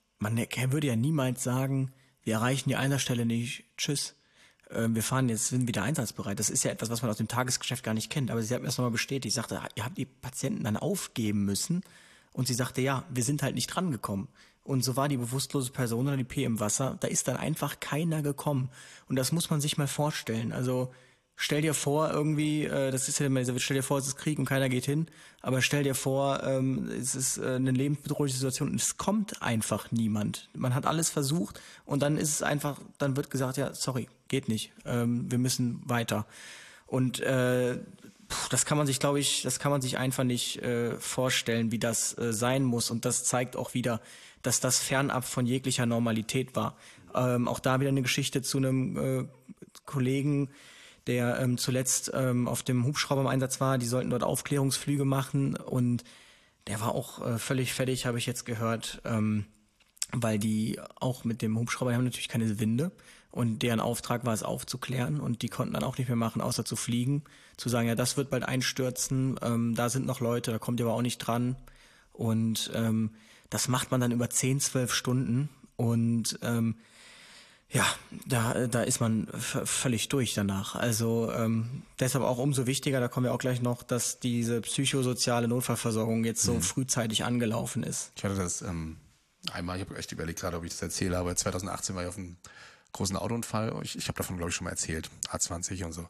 würde ja niemals sagen, wir erreichen die Einsatzstelle nicht, tschüss, wir fahren jetzt, sind wieder einsatzbereit. Das ist ja etwas, was man aus dem Tagesgeschäft gar nicht kennt. Aber sie hat mir das nochmal bestätigt. Ich sagte, ihr habt die Patienten dann aufgeben müssen. Und sie sagte, ja, wir sind halt nicht dran gekommen. Und so war die bewusstlose Person oder die P im Wasser. Da ist dann einfach keiner gekommen. Und das muss man sich mal vorstellen. Also stell dir vor, irgendwie, das ist ja immer, stell dir vor, es ist Krieg und keiner geht hin. Aber stell dir vor, es ist eine lebensbedrohliche Situation und es kommt einfach niemand. Man hat alles versucht und dann ist es einfach, dann wird gesagt, ja, sorry, geht nicht. Wir müssen weiter. Und das kann man sich, glaube ich, einfach nicht vorstellen, wie das sein muss. Und das zeigt auch wieder, dass das fernab von jeglicher Normalität war. Auch da wieder eine Geschichte zu einem Kollegen, der zuletzt auf dem Hubschrauber im Einsatz war. Die sollten dort Aufklärungsflüge machen und der war auch völlig fertig, habe ich jetzt gehört, weil die auch mit dem Hubschrauber, die haben natürlich keine Winde und deren Auftrag war es aufzuklären und die konnten dann auch nicht mehr machen, außer zu fliegen, zu sagen, ja, das wird bald einstürzen, da sind noch Leute, da kommt ihr aber auch nicht dran und das macht man dann über 10, 12 Stunden und ja, da ist man völlig durch danach. Also deshalb auch umso wichtiger, da kommen wir auch gleich noch, dass diese psychosoziale Notfallversorgung jetzt so frühzeitig angelaufen ist. Ich hatte das einmal, ich habe echt überlegt gerade, ob ich das erzähle, aber 2018 war ich auf einem großen Autounfall. Ich habe davon, glaube ich, schon mal erzählt, A20 und so.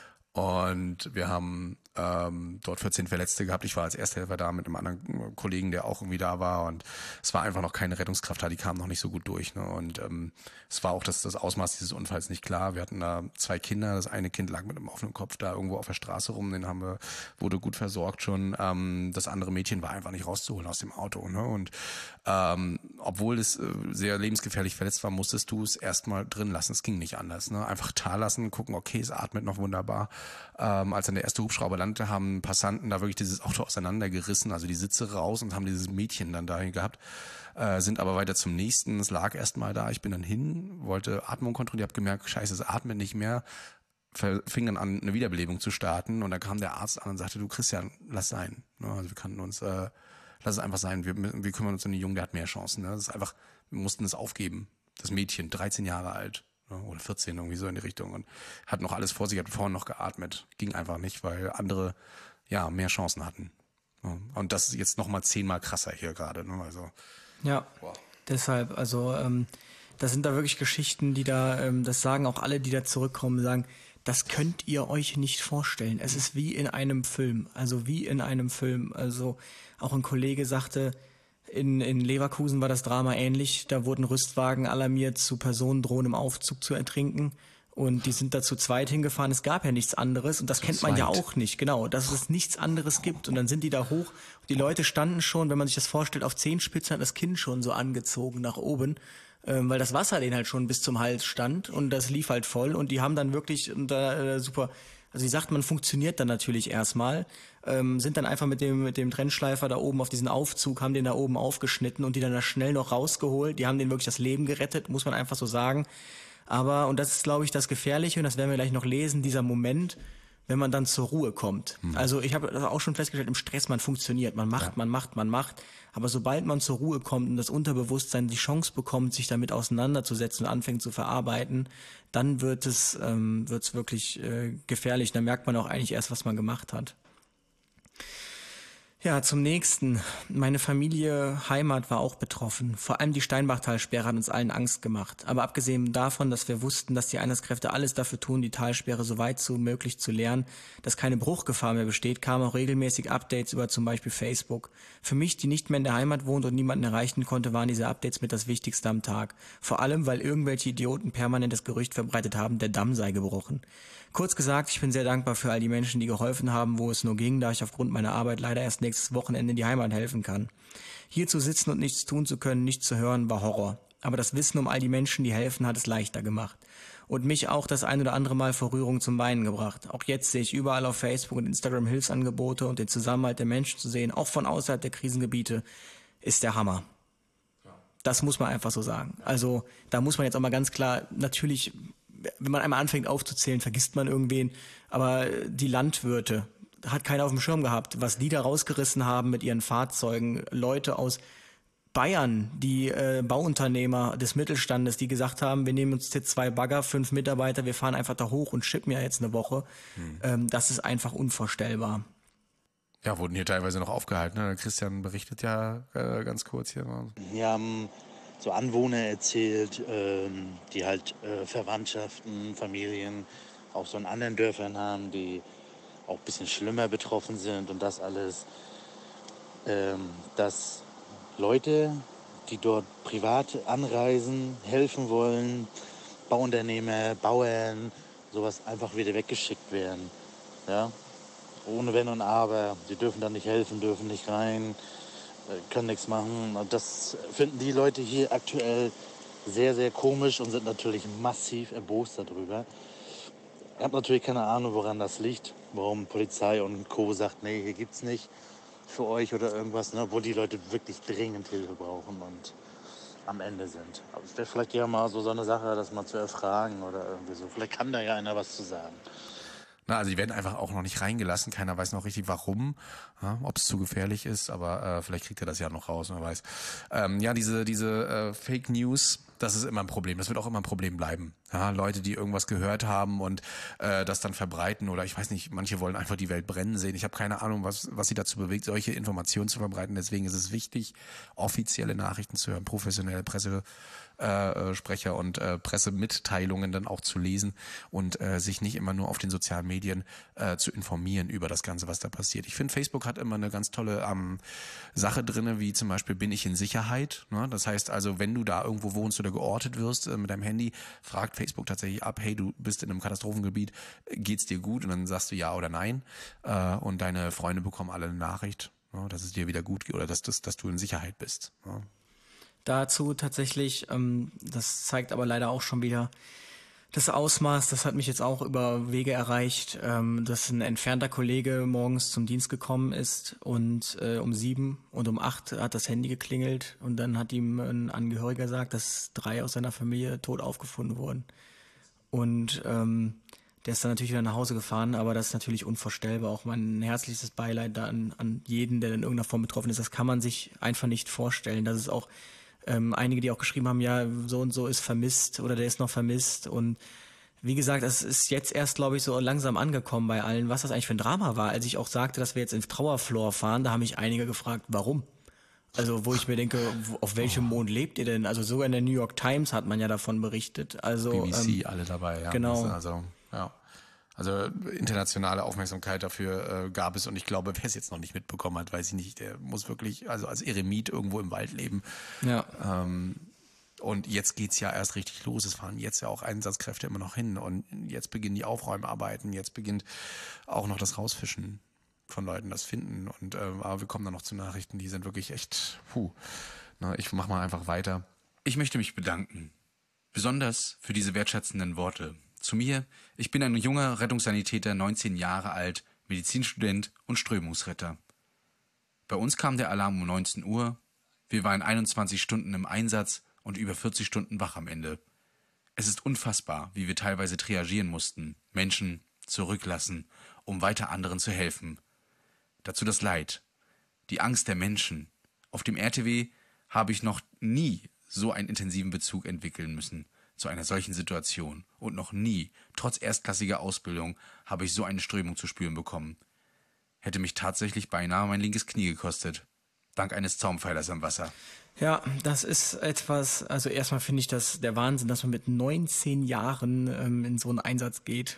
Und wir haben dort 14 Verletzte gehabt. Ich war als Ersthelfer da mit einem anderen Kollegen, der auch irgendwie da war. Und es war einfach noch keine Rettungskraft da, die kamen noch nicht so gut durch. Ne? Und es war auch das Ausmaß dieses Unfalls nicht klar. Wir hatten da 2 Kinder. Das eine Kind lag mit einem offenen Kopf da irgendwo auf der Straße rum. Wurde gut versorgt schon. Das andere Mädchen war einfach nicht rauszuholen aus dem Auto. Ne? Und obwohl es sehr lebensgefährlich verletzt war, musstest du es erstmal drin lassen. Es ging nicht anders. Ne? Einfach da lassen, gucken, okay, es atmet noch wunderbar. Als dann der erste Hubschrauber landete, haben Passanten da wirklich dieses Auto auseinandergerissen, also die Sitze raus und haben dieses Mädchen dann dahin gehabt, sind aber weiter zum nächsten. Es lag erstmal da, ich bin dann hin, wollte Atmung kontrollieren, habe gemerkt, scheiße, es atmet nicht mehr, fing dann an, eine Wiederbelebung zu starten und dann kam der Arzt an und sagte, du Christian, lass sein. Also wir kannten uns, lass es einfach sein, wir kümmern uns um den Jungen, der hat mehr Chancen. Das ist einfach, wir mussten es aufgeben. Das Mädchen, 13 Jahre alt. Oder 14, irgendwie so in die Richtung und hat noch alles vor sich, hat vorhin noch geatmet. Ging einfach nicht, weil andere ja mehr Chancen hatten. Und das ist jetzt nochmal 10-mal krasser hier gerade. Ne? Also, ja, wow. Deshalb, also das sind da wirklich Geschichten, die da, das sagen auch alle, die da zurückkommen, sagen, das könnt ihr euch nicht vorstellen. Es ist wie in einem Film, also wie in einem Film. Also auch ein Kollege sagte, in Leverkusen war das Drama ähnlich. Da wurden Rüstwagen alarmiert, zu Personen drohen im Aufzug zu ertrinken. Und die sind da zu zweit hingefahren. Es gab ja nichts anderes. Und das kennt man ja auch nicht. Genau, dass es nichts anderes gibt. Und dann sind die da hoch. Die Leute standen schon, wenn man sich das vorstellt, auf Zehenspitzen, hat das Kinn schon so angezogen nach oben. Weil das Wasser denen halt schon bis zum Hals stand. Und das lief halt voll. Und die haben dann wirklich super... Also wie sagt man, funktioniert dann natürlich erstmal, sind dann einfach mit dem Trennschleifer da oben auf diesen Aufzug, haben den da oben aufgeschnitten und die dann da schnell noch rausgeholt. Die haben denen wirklich das Leben gerettet, muss man einfach so sagen. Aber, und das ist, glaube ich, das Gefährliche, und das werden wir gleich noch lesen, dieser Moment, wenn man dann zur Ruhe kommt. Also ich habe das auch schon festgestellt, im Stress, man funktioniert, man macht. Aber sobald man zur Ruhe kommt und das Unterbewusstsein die Chance bekommt, sich damit auseinanderzusetzen und anfängt zu verarbeiten, dann wird's wirklich gefährlich. Dann merkt man auch eigentlich erst, was man gemacht hat. Ja, zum nächsten. Meine Familie, Heimat war auch betroffen. Vor allem die Steinbachtalsperre hat uns allen Angst gemacht. Aber abgesehen davon, dass wir wussten, dass die Einsatzkräfte alles dafür tun, die Talsperre so weit wie möglich zu leeren, dass keine Bruchgefahr mehr besteht, kamen auch regelmäßig Updates über zum Beispiel Facebook. Für mich, die nicht mehr in der Heimat wohnt und niemanden erreichen konnte, waren diese Updates mit das Wichtigste am Tag. Vor allem, weil irgendwelche Idioten permanent das Gerücht verbreitet haben, der Damm sei gebrochen. Kurz gesagt, ich bin sehr dankbar für all die Menschen, die geholfen haben, wo es nur ging, da ich aufgrund meiner Arbeit leider erst nächstes Wochenende in die Heimat helfen kann. Hier zu sitzen und nichts tun zu können, nichts zu hören, war Horror. Aber das Wissen um all die Menschen, die helfen, hat es leichter gemacht. Und mich auch das ein oder andere Mal vor Rührung zum Weinen gebracht. Auch jetzt sehe ich überall auf Facebook und Instagram Hilfsangebote und den Zusammenhalt der Menschen zu sehen, auch von außerhalb der Krisengebiete, ist der Hammer. Das muss man einfach so sagen. Also da muss man jetzt auch mal ganz klar, natürlich, wenn man einmal anfängt aufzuzählen, vergisst man irgendwen, aber die Landwirte hat keiner auf dem Schirm gehabt, was die da rausgerissen haben mit ihren Fahrzeugen, Leute aus Bayern, die Bauunternehmer des Mittelstandes, die gesagt haben, wir nehmen uns jetzt 2 Bagger, 5 Mitarbeiter, wir fahren einfach da hoch und schippen ja jetzt eine Woche. Das ist einfach unvorstellbar. Ja, wurden hier teilweise noch aufgehalten. Ne? Christian berichtet ja ganz kurz hier. Wir haben so Anwohner erzählt, die halt Verwandtschaften, Familien auch so in anderen Dörfern haben, die auch ein bisschen schlimmer betroffen sind und das alles, dass Leute, die dort privat anreisen, helfen wollen, Bauunternehmer, Bauern, sowas einfach wieder weggeschickt werden. Ja? Ohne Wenn und Aber. Die dürfen dann nicht helfen, dürfen nicht rein, können nichts machen. Und das finden die Leute hier aktuell sehr, sehr komisch und sind natürlich massiv erbost darüber. Ich habe natürlich keine Ahnung, woran das liegt, warum Polizei und Co. sagt, nee, hier gibt's nicht für euch oder irgendwas, ne, obwohl die Leute wirklich dringend Hilfe brauchen und am Ende sind. Aber es wäre vielleicht ja mal so eine Sache, das mal zu erfragen oder irgendwie so. Vielleicht kann da ja einer was zu sagen. Na, also die werden einfach auch noch nicht reingelassen. Keiner weiß noch richtig, warum, ja, ob es zu gefährlich ist, aber vielleicht kriegt er das ja noch raus, wer weiß. Ja, diese Fake News, das ist immer ein Problem. Das wird auch immer ein Problem bleiben. Ja, Leute, die irgendwas gehört haben und das dann verbreiten oder ich weiß nicht, manche wollen einfach die Welt brennen sehen. Ich habe keine Ahnung, was sie dazu bewegt, solche Informationen zu verbreiten. Deswegen ist es wichtig, offizielle Nachrichten zu hören, professionelle Pressesprecher und Pressemitteilungen dann auch zu lesen und sich nicht immer nur auf den sozialen Medien zu informieren über das Ganze, was da passiert. Ich finde, Facebook hat immer eine ganz tolle Sache drinne, wie zum Beispiel bin ich in Sicherheit. Ne? Das heißt also, wenn du da irgendwo wohnst oder geortet wirst mit deinem Handy, fragt Facebook tatsächlich ab, hey, du bist in einem Katastrophengebiet, geht's dir gut? Und dann sagst du ja oder nein. Und deine Freunde bekommen alle eine Nachricht, dass es dir wieder gut geht oder dass du in Sicherheit bist. Ja. Dazu tatsächlich, das zeigt aber leider auch schon wieder das Ausmaß, das hat mich jetzt auch über Wege erreicht, dass ein entfernter Kollege morgens zum Dienst gekommen ist und um 7 und um 8 hat das Handy geklingelt und dann hat ihm ein Angehöriger gesagt, dass 3 aus seiner Familie tot aufgefunden wurden. Und der ist dann natürlich wieder nach Hause gefahren, aber das ist natürlich unvorstellbar. Auch mein herzliches Beileid da an jeden, der in irgendeiner Form betroffen ist. Das kann man sich einfach nicht vorstellen. Das ist auch einige, die auch geschrieben haben, ja, so und so ist vermisst oder der ist noch vermisst. Und wie gesagt, es ist jetzt erst, glaube ich, so langsam angekommen bei allen, was das eigentlich für ein Drama war. Als ich auch sagte, dass wir jetzt in Trauerflor fahren, da haben mich einige gefragt, warum? Also wo ich mir denke, auf welchem Mond lebt ihr denn? Also sogar in der New York Times hat man ja davon berichtet. Also BBC, alle dabei, ja. Genau. Also, ja. Also internationale Aufmerksamkeit dafür gab es und ich glaube, wer es jetzt noch nicht mitbekommen hat, weiß ich nicht, der muss wirklich, also als Eremit irgendwo im Wald leben. Ja. Und jetzt geht's ja erst richtig los. Es fahren jetzt ja auch Einsatzkräfte immer noch hin und jetzt beginnen die Aufräumarbeiten, jetzt beginnt auch noch das Rausfischen von Leuten, das Finden und aber wir kommen dann noch zu Nachrichten, die sind wirklich echt, ich mach mal einfach weiter. Ich möchte mich bedanken, besonders für diese wertschätzenden Worte. Zu mir, ich bin ein junger Rettungssanitäter, 19 Jahre alt, Medizinstudent und Strömungsretter. Bei uns kam der Alarm um 19 Uhr, wir waren 21 Stunden im Einsatz und über 40 Stunden wach am Ende. Es ist unfassbar, wie wir teilweise triagieren mussten, Menschen zurücklassen, um weiter anderen zu helfen. Dazu das Leid, die Angst der Menschen. Auf dem RTW habe ich noch nie so einen intensiven Bezug entwickeln müssen zu einer solchen Situation. Und noch nie, trotz erstklassiger Ausbildung, habe ich so eine Strömung zu spüren bekommen. Hätte mich tatsächlich beinahe mein linkes Knie gekostet. Dank eines Zaumpfeilers am Wasser. Ja, das ist etwas, also erstmal finde ich das der Wahnsinn, dass man mit 19 Jahren in so einen Einsatz geht.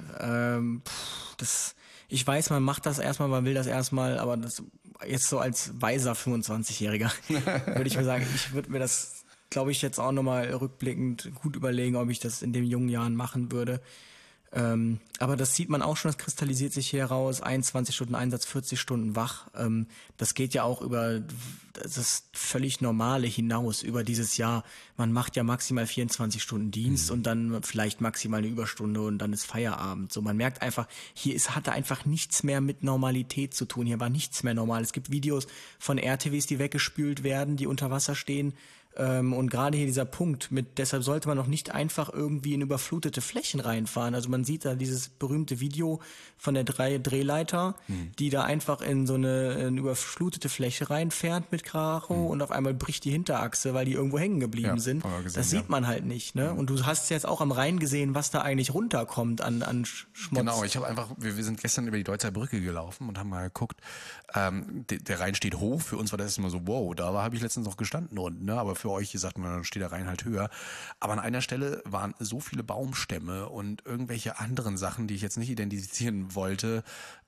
Ich weiß, man macht das erstmal, man will das erstmal, aber das jetzt so als weiser 25-Jähriger würde ich mir sagen, ich würde mir das, glaube ich, jetzt auch nochmal rückblickend gut überlegen, ob ich das in den jungen Jahren machen würde. Aber das sieht man auch schon, das kristallisiert sich hier heraus, 21 Stunden Einsatz, 40 Stunden wach. Das geht ja auch über das völlig Normale hinaus, über dieses Jahr. Man macht ja maximal 24 Stunden Dienst und dann vielleicht maximal eine Überstunde und dann ist Feierabend. So, man merkt einfach, hatte einfach nichts mehr mit Normalität zu tun. Hier war nichts mehr normal. Es gibt Videos von RTWs, die weggespült werden, die unter Wasser stehen. Und gerade hier dieser Punkt, deshalb sollte man noch nicht einfach irgendwie in überflutete Flächen reinfahren. Also man sieht da dieses berühmte Video von der Drehleiter, die da einfach in so eine überflutete Fläche reinfährt mit Karacho und auf einmal bricht die Hinterachse, weil die irgendwo hängen geblieben sind. Das sieht man halt nicht, ne? Und du hast jetzt auch am Rhein gesehen, was da eigentlich runterkommt an Schmutz. Genau, wir sind gestern über die Deutzer Brücke gelaufen und haben mal geguckt, der Rhein steht hoch, für uns war das immer so, wow, da habe ich letztens noch gestanden unten, ne? Aber für euch, ihr sagt man, dann steht der Rhein halt höher. Aber an einer Stelle waren so viele Baumstämme und irgendwelche anderen Sachen, die ich jetzt nicht identifizieren wollte,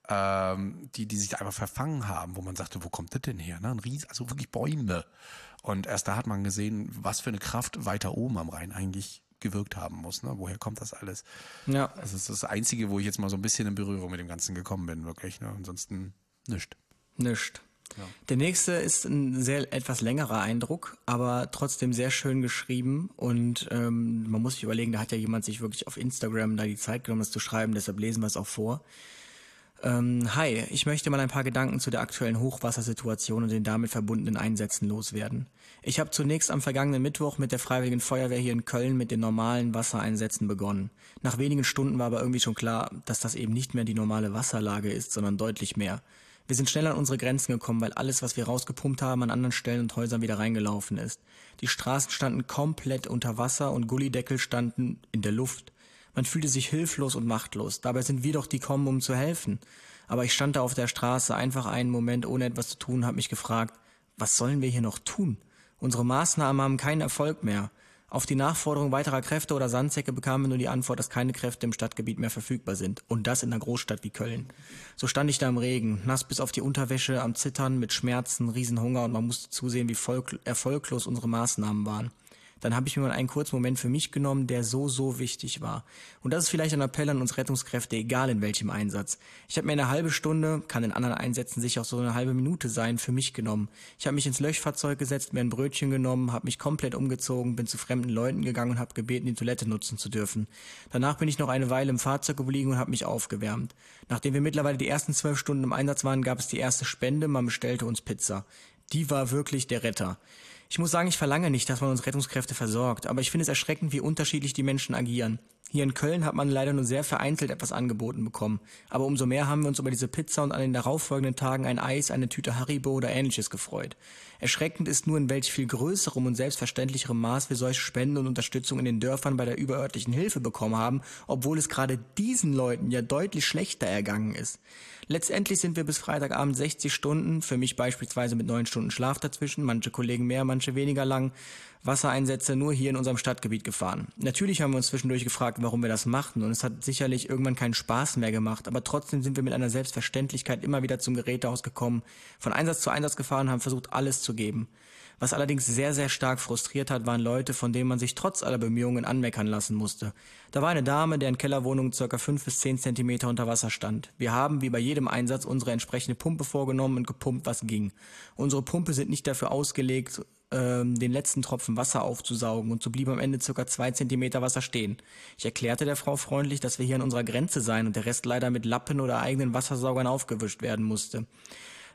die sich einfach verfangen haben, wo man sagte, wo kommt das denn her? Ne? Also wirklich Bäume. Und erst da hat man gesehen, was für eine Kraft weiter oben am Rhein eigentlich gewirkt haben muss. Ne? Woher kommt das alles? Ja. Das ist das Einzige, wo ich jetzt mal so ein bisschen in Berührung mit dem Ganzen gekommen bin, wirklich. Ne? Ansonsten nichts. Ja. Der nächste ist ein etwas längerer Eindruck, aber trotzdem sehr schön geschrieben und man muss sich überlegen, da hat ja jemand sich wirklich auf Instagram da die Zeit genommen, das zu schreiben, deshalb lesen wir es auch vor. Hi, ich möchte mal ein paar Gedanken zu der aktuellen Hochwassersituation und den damit verbundenen Einsätzen loswerden. Ich habe zunächst am vergangenen Mittwoch mit der Freiwilligen Feuerwehr hier in Köln mit den normalen Wassereinsätzen begonnen. Nach wenigen Stunden war aber irgendwie schon klar, dass das eben nicht mehr die normale Wasserlage ist, sondern deutlich mehr. Wir sind schnell an unsere Grenzen gekommen, weil alles, was wir rausgepumpt haben, an anderen Stellen und Häusern wieder reingelaufen ist. Die Straßen standen komplett unter Wasser und Gullydeckel standen in der Luft. Man fühlte sich hilflos und machtlos. Dabei sind wir doch die kommen, um zu helfen. Aber ich stand da auf der Straße einfach einen Moment ohne etwas zu tun und habe mich gefragt, was sollen wir hier noch tun? Unsere Maßnahmen haben keinen Erfolg mehr. Auf die Nachforderung weiterer Kräfte oder Sandsäcke bekamen wir nur die Antwort, dass keine Kräfte im Stadtgebiet mehr verfügbar sind. Und das in einer Großstadt wie Köln. So stand ich da im Regen, nass bis auf die Unterwäsche, am Zittern, mit Schmerzen, Riesenhunger und man musste zusehen, wie erfolglos unsere Maßnahmen waren. Dann habe ich mir mal einen kurzen Moment für mich genommen, der so wichtig war. Und das ist vielleicht ein Appell an uns Rettungskräfte, egal in welchem Einsatz. Ich habe mir eine halbe Stunde, kann in anderen Einsätzen sicher auch so eine halbe Minute sein, für mich genommen. Ich habe mich ins Löschfahrzeug gesetzt, mir ein Brötchen genommen, habe mich komplett umgezogen, bin zu fremden Leuten gegangen und habe gebeten, die Toilette nutzen zu dürfen. Danach bin ich noch eine Weile im Fahrzeug geblieben und habe mich aufgewärmt. Nachdem wir mittlerweile die ersten 12 Stunden im Einsatz waren, gab es die erste Spende, man bestellte uns Pizza. Die war wirklich der Retter. Ich muss sagen, ich verlange nicht, dass man uns Rettungskräfte versorgt, aber ich finde es erschreckend, wie unterschiedlich die Menschen agieren. Hier in Köln hat man leider nur sehr vereinzelt etwas angeboten bekommen. Aber umso mehr haben wir uns über diese Pizza und an den darauffolgenden Tagen ein Eis, eine Tüte Haribo oder Ähnliches gefreut. Erschreckend ist nur, in welch viel größerem und selbstverständlicherem Maß wir solche Spenden und Unterstützung in den Dörfern bei der überörtlichen Hilfe bekommen haben, obwohl es gerade diesen Leuten ja deutlich schlechter ergangen ist. Letztendlich sind wir bis Freitagabend 60 Stunden, für mich beispielsweise mit 9 Stunden Schlaf dazwischen, manche Kollegen mehr, manche weniger lang, Wassereinsätze nur hier in unserem Stadtgebiet gefahren. Natürlich haben wir uns zwischendurch gefragt, warum wir das machten und es hat sicherlich irgendwann keinen Spaß mehr gemacht, aber trotzdem sind wir mit einer Selbstverständlichkeit immer wieder zum Gerätehaus gekommen, von Einsatz zu Einsatz gefahren, haben versucht, alles zu geben. Was allerdings sehr stark frustriert hat, waren Leute, von denen man sich trotz aller Bemühungen anmeckern lassen musste. Da war eine Dame, deren Kellerwohnung ca. 5 bis 10 Zentimeter unter Wasser stand. Wir haben, wie bei jedem Einsatz, unsere entsprechende Pumpe vorgenommen und gepumpt, was ging. Unsere Pumpe sind nicht dafür ausgelegt, den letzten Tropfen Wasser aufzusaugen und so blieb am Ende ca. 2 Zentimeter Wasser stehen. Ich erklärte der Frau freundlich, dass wir hier an unserer Grenze seien und der Rest leider mit Lappen oder eigenen Wassersaugern aufgewischt werden musste.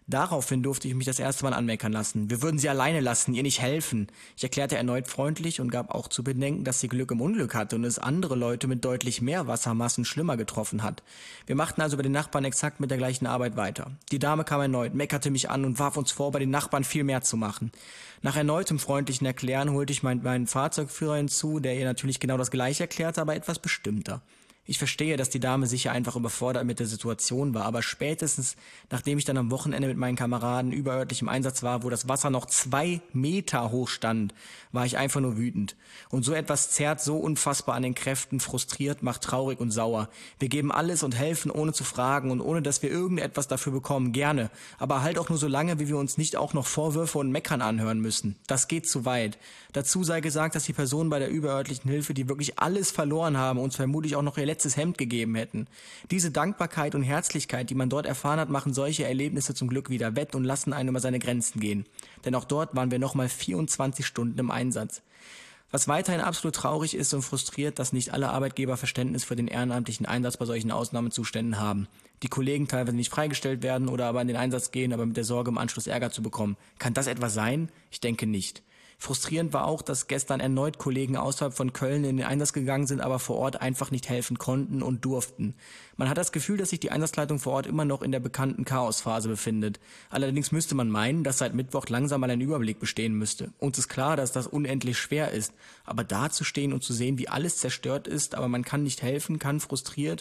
Daraufhin durfte ich mich das erste Mal anmeckern lassen. Wir würden sie alleine lassen, ihr nicht helfen. Ich erklärte erneut freundlich und gab auch zu bedenken, dass sie Glück im Unglück hatte und es andere Leute mit deutlich mehr Wassermassen schlimmer getroffen hat. Wir machten also bei den Nachbarn exakt mit der gleichen Arbeit weiter. Die Dame kam erneut, meckerte mich an und warf uns vor, bei den Nachbarn viel mehr zu machen. Nach erneutem freundlichen Erklären holte ich meinen Fahrzeugführer hinzu, der ihr natürlich genau das gleiche erklärte, aber etwas bestimmter. Ich verstehe, dass die Dame sicher einfach überfordert mit der Situation war, aber spätestens, nachdem ich dann am Wochenende mit meinen Kameraden überörtlich im Einsatz war, wo das Wasser noch 2 Meter hoch stand, war ich einfach nur wütend. Und so etwas zerrt so unfassbar an den Kräften, frustriert, macht traurig und sauer. Wir geben alles und helfen, ohne zu fragen und ohne, dass wir irgendetwas dafür bekommen, gerne. Aber halt auch nur so lange, wie wir uns nicht auch noch Vorwürfe und Meckern anhören müssen. Das geht zu weit. Dazu sei gesagt, dass die Personen bei der überörtlichen Hilfe, die wirklich alles verloren haben, uns vermutlich auch noch ihr letztes Hemd gegeben hätten. Diese Dankbarkeit und Herzlichkeit, die man dort erfahren hat, machen solche Erlebnisse zum Glück wieder wett und lassen einen über seine Grenzen gehen. Denn auch dort waren wir nochmal 24 Stunden im Einsatz. Was weiterhin absolut traurig ist und frustriert, dass nicht alle Arbeitgeber Verständnis für den ehrenamtlichen Einsatz bei solchen Ausnahmezuständen haben. Die Kollegen teilweise nicht freigestellt werden oder aber in den Einsatz gehen, aber mit der Sorge, im Anschluss Ärger zu bekommen. Kann das etwa sein? Ich denke nicht. Frustrierend war auch, dass gestern erneut Kollegen außerhalb von Köln in den Einsatz gegangen sind, aber vor Ort einfach nicht helfen konnten und durften. Man hat das Gefühl, dass sich die Einsatzleitung vor Ort immer noch in der bekannten Chaosphase befindet. Allerdings müsste man meinen, dass seit Mittwoch langsam mal ein Überblick bestehen müsste. Uns ist klar, dass das unendlich schwer ist, aber dazustehen und zu sehen, wie alles zerstört ist, aber man kann nicht helfen, kann frustrieren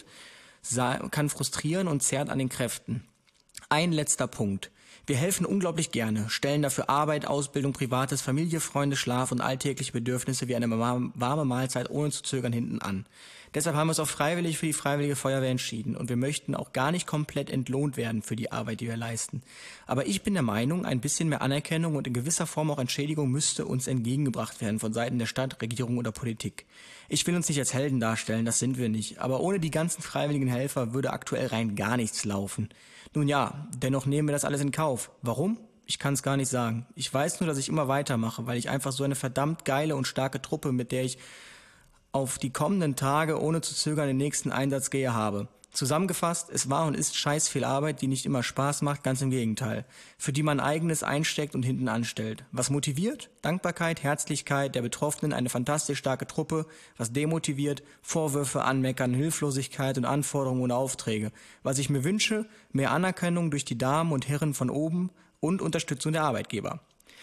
und zerrt an den Kräften. Ein letzter Punkt. Wir helfen unglaublich gerne, stellen dafür Arbeit, Ausbildung, Privates, Familie, Freunde, Schlaf und alltägliche Bedürfnisse wie eine warme Mahlzeit ohne zu zögern hinten an. Deshalb haben wir uns auch freiwillig für die Freiwillige Feuerwehr entschieden und wir möchten auch gar nicht komplett entlohnt werden für die Arbeit, die wir leisten. Aber ich bin der Meinung, ein bisschen mehr Anerkennung und in gewisser Form auch Entschädigung müsste uns entgegengebracht werden von Seiten der Stadt, Regierung oder Politik. Ich will uns nicht als Helden darstellen, das sind wir nicht, aber ohne die ganzen freiwilligen Helfer würde aktuell rein gar nichts laufen. Nun ja, dennoch nehmen wir das alles in Kauf. Warum? Ich kann es gar nicht sagen. Ich weiß nur, dass ich immer weitermache, weil ich einfach so eine verdammt geile und starke Truppe, mit der ich auf die kommenden Tage ohne zu zögern den nächsten Einsatz gehe, habe. Zusammengefasst, es war und ist scheiß viel Arbeit, die nicht immer Spaß macht, ganz im Gegenteil. Für die man eigenes einsteckt und hinten anstellt. Was motiviert? Dankbarkeit, Herzlichkeit der Betroffenen, eine fantastisch starke Truppe. Was demotiviert? Vorwürfe, Anmeckern, Hilflosigkeit und Anforderungen und Aufträge. Was ich mir wünsche? Mehr Anerkennung durch die Damen und Herren von oben und Unterstützung der Arbeitgeber.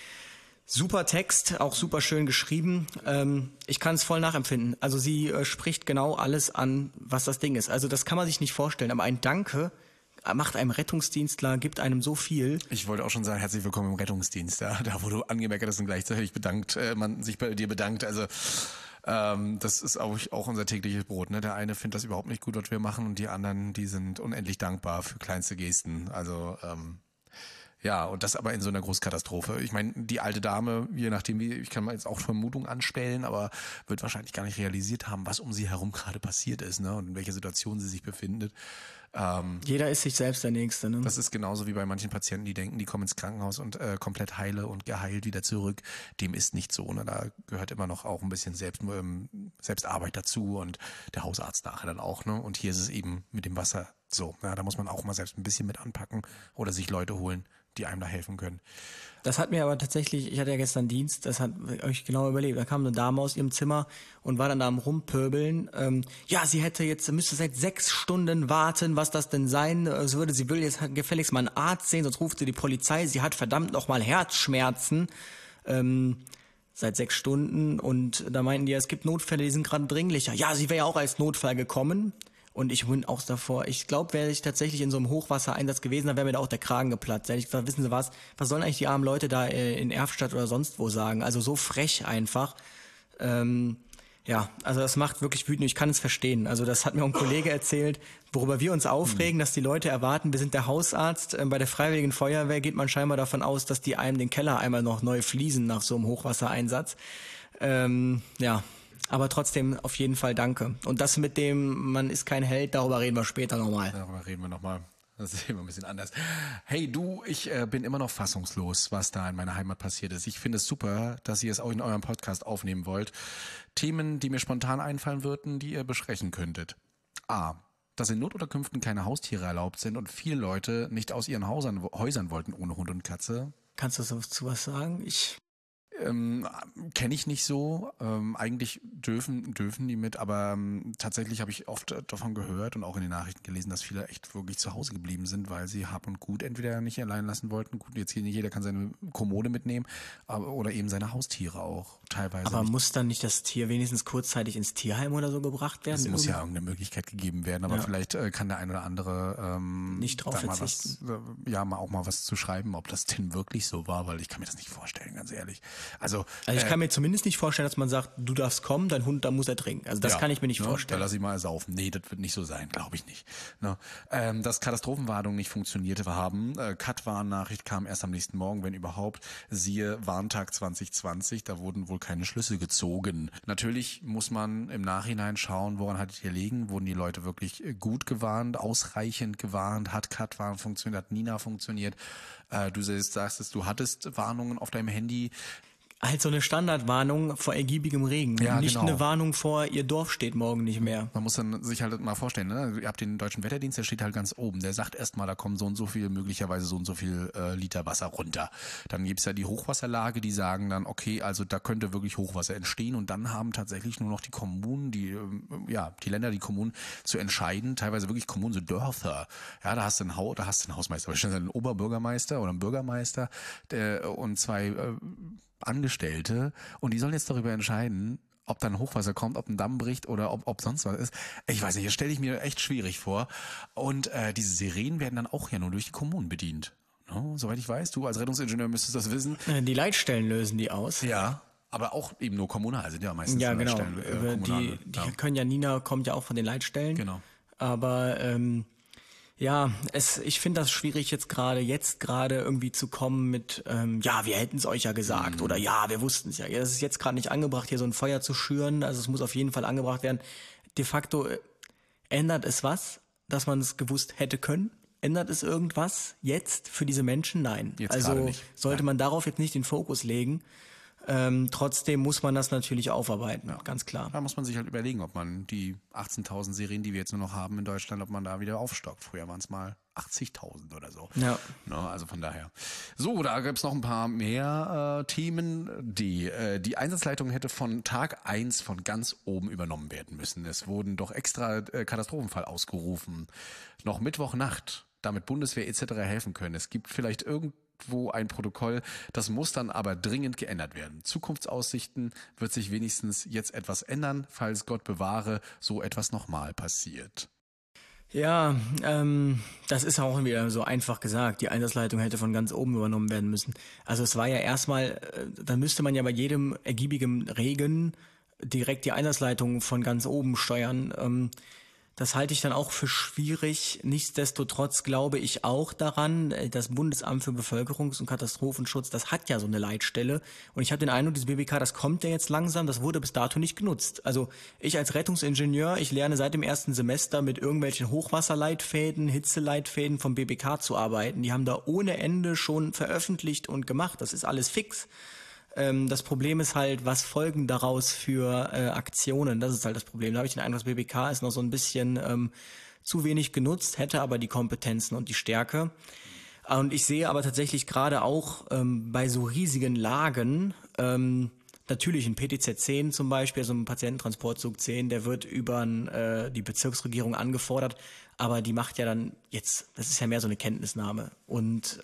Super Text, auch super schön geschrieben. Ich kann es voll nachempfinden. Also sie spricht genau alles an, was das Ding ist. Also das kann man sich nicht vorstellen. Aber ein Danke macht einem Rettungsdienstler, gibt einem so viel. Ich wollte auch schon sagen, herzlich willkommen im Rettungsdienst. Ja, da wo du angemerkt hast und gleichzeitig man sich bei dir bedankt. Also das ist auch unser tägliches Brot. Ne? Der eine findet das überhaupt nicht gut, was wir machen, und die anderen, die sind unendlich dankbar für kleinste Gesten. Also ja, und das aber in so einer Großkatastrophe. Ich meine, die alte Dame, je nachdem, ich kann mal jetzt auch Vermutung anstellen, aber wird wahrscheinlich gar nicht realisiert haben, was um sie herum gerade passiert ist, ne, und in welcher Situation sie sich befindet. Jeder ist sich selbst der Nächste, ne? Das ist genauso wie bei manchen Patienten, die denken, die kommen ins Krankenhaus und komplett heile und geheilt wieder zurück. Dem ist nicht so, ne? Da gehört immer noch auch ein bisschen Selbstarbeit dazu und der Hausarzt nachher dann auch, ne? Und hier ist es eben mit dem Wasser so. Ja, da muss man auch mal selbst ein bisschen mit anpacken oder sich Leute holen, die einem da helfen können. Das hat mir aber tatsächlich, ich hatte ja gestern Dienst, das hat euch genau überlebt. Da kam eine Dame aus ihrem Zimmer und war dann da am Rumpöbeln. Ja, sie müsste seit 6 Stunden warten, was das denn sein würde. Sie will jetzt gefälligst mal einen Arzt sehen, sonst ruft sie die Polizei. Sie hat verdammt nochmal Herzschmerzen. Seit 6 Stunden. Und da meinten die, es gibt Notfälle, die sind gerade dringlicher. Ja, sie wäre ja auch als Notfall gekommen. Und ich bin auch davor, ich glaube, wäre ich tatsächlich in so einem Hochwassereinsatz gewesen, dann wäre mir da auch der Kragen geplatzt. Da hätte ich gesagt, wissen Sie was sollen eigentlich die armen Leute da in Erftstadt oder sonst wo sagen? Also so frech einfach. Ja, also das macht wirklich wütend. Ich kann es verstehen. Also das hat mir auch ein Kollege erzählt, worüber wir uns aufregen, dass die Leute erwarten, wir sind der Hausarzt. Bei der Freiwilligen Feuerwehr geht man scheinbar davon aus, dass die einem den Keller einmal noch neu fließen nach so einem Hochwassereinsatz. Ja. Aber trotzdem auf jeden Fall danke. Und das mit dem, man ist kein Held, darüber reden wir später nochmal. Darüber reden wir nochmal. Das ist immer ein bisschen anders. Hey du, ich bin immer noch fassungslos, was da in meiner Heimat passiert ist. Ich finde es super, dass ihr es auch in eurem Podcast aufnehmen wollt. Themen, die mir spontan einfallen würden, die ihr besprechen könntet. A. dass in Notunterkünften keine Haustiere erlaubt sind und viele Leute nicht aus ihren Häusern wollten ohne Hund und Katze. Kannst du dazu was sagen? Kenne ich nicht so. Eigentlich dürfen die mit, aber tatsächlich habe ich oft davon gehört und auch in den Nachrichten gelesen, dass viele echt wirklich zu Hause geblieben sind, weil sie Hab und Gut entweder nicht allein lassen wollten. Gut, jetzt hier nicht jeder kann seine Kommode mitnehmen, oder eben seine Haustiere auch teilweise. Aber muss dann nicht das Tier wenigstens kurzzeitig ins Tierheim oder so gebracht werden? Es muss ja irgendeine Möglichkeit gegeben werden, aber vielleicht kann der ein oder andere nicht drauf verzichten. Auch mal was zu schreiben, ob das denn wirklich so war, weil ich kann mir das nicht vorstellen, ganz ehrlich. Also ich kann mir zumindest nicht vorstellen, dass man sagt, du darfst kommen, dein Hund, da muss er trinken. Also das kann ich mir nicht vorstellen. Da lass ich mal saufen. Nee, das wird nicht so sein, glaube ich nicht. Ne? Dass Katastrophenwarnung nicht funktionierte haben. Kat-Warnnachricht kam erst am nächsten Morgen, wenn überhaupt. Siehe Warntag 2020, da wurden wohl keine Schlüsse gezogen. Natürlich muss man im Nachhinein schauen, woran hat es hier liegen. Wurden die Leute wirklich gut gewarnt, ausreichend gewarnt? Hat Kat-Warn funktioniert? Hat Nina funktioniert? Du sagst, du hattest Warnungen auf deinem Handy. Halt so eine Standardwarnung vor ergiebigem Regen. Ja, nicht genau. Eine Warnung vor, ihr Dorf steht morgen nicht mehr. Man muss dann sich halt mal vorstellen, ne? Ihr habt den deutschen Wetterdienst, der steht halt ganz oben. Der sagt erstmal, da kommen so und so viel, möglicherweise so und so viel Liter Wasser runter. Dann gibt's ja die Hochwasserlage, die sagen dann, okay, also da könnte wirklich Hochwasser entstehen. Und dann haben tatsächlich nur noch die Kommunen, die Länder, die Kommunen zu entscheiden, teilweise wirklich Kommunen, so Dörfer. Ja, da hast du einen Hausmeister, wahrscheinlich einen Oberbürgermeister oder einen Bürgermeister und zwei Angestellte, und die sollen jetzt darüber entscheiden, ob dann Hochwasser kommt, ob ein Damm bricht oder ob sonst was ist. Ich weiß nicht, das stelle ich mir echt schwierig vor. Und diese Sirenen werden dann auch ja nur durch die Kommunen bedient. No, soweit ich weiß, du als Rettungsingenieur müsstest das wissen. Die Leitstellen lösen die aus. Ja, aber auch eben nur kommunal, sind ja meistens Leitstellen. kommunal. Die können ja, Nina kommt ja auch von den Leitstellen. Genau. Aber ich finde das schwierig jetzt gerade irgendwie zu kommen mit, wir hätten es euch ja gesagt oder wir wussten es ja. Das ist jetzt gerade nicht angebracht, hier so ein Feuer zu schüren. Also es muss auf jeden Fall angebracht werden. De facto ändert es was, dass man es gewusst hätte können? Ändert es irgendwas jetzt für diese Menschen? Nein. Jetzt also nicht. Sollte man darauf jetzt nicht den Fokus legen. Trotzdem muss man das natürlich aufarbeiten, ganz klar. Da muss man sich halt überlegen, ob man die 18.000 Serien, die wir jetzt nur noch haben in Deutschland, ob man da wieder aufstockt. Früher waren es mal 80.000 oder so. Ja. No, also von daher. So, da gibt's noch ein paar mehr Themen. Die Einsatzleitung hätte von Tag 1 von ganz oben übernommen werden müssen. Es wurden doch extra Katastrophenfall ausgerufen. Noch Mittwochnacht, damit Bundeswehr etc. helfen können. Es gibt vielleicht irgendwo ein Protokoll, das muss dann aber dringend geändert werden. Zukunftsaussichten wird sich wenigstens jetzt etwas ändern, falls Gott bewahre, so etwas nochmal passiert. Ja, das ist auch wieder so einfach gesagt. Die Einsatzleitung hätte von ganz oben übernommen werden müssen. Also es war ja erstmal, dann müsste man ja bei jedem ergiebigen Regen direkt die Einsatzleitung von ganz oben steuern. Das halte ich dann auch für schwierig. Nichtsdestotrotz glaube ich auch daran, das Bundesamt für Bevölkerungs- und Katastrophenschutz, das hat ja so eine Leitstelle. Und ich habe den Eindruck, dieses BBK, das kommt ja jetzt langsam, das wurde bis dato nicht genutzt. Also ich als Rettungsingenieur, ich lerne seit dem ersten Semester mit irgendwelchen Hochwasserleitfäden, Hitzeleitfäden vom BBK zu arbeiten. Die haben da ohne Ende schon veröffentlicht und gemacht. Das ist alles fix. Das Problem ist halt, was folgen daraus für Aktionen? Das ist halt das Problem. Da habe ich den Eindruck, das BBK ist noch so ein bisschen zu wenig genutzt, hätte aber die Kompetenzen und die Stärke. Und ich sehe aber tatsächlich gerade auch bei so riesigen Lagen, natürlich ein PTZ 10 zum Beispiel, so ein Patiententransportzug 10, der wird über die Bezirksregierung angefordert, aber die macht ja dann jetzt, das ist ja mehr so eine Kenntnisnahme. Und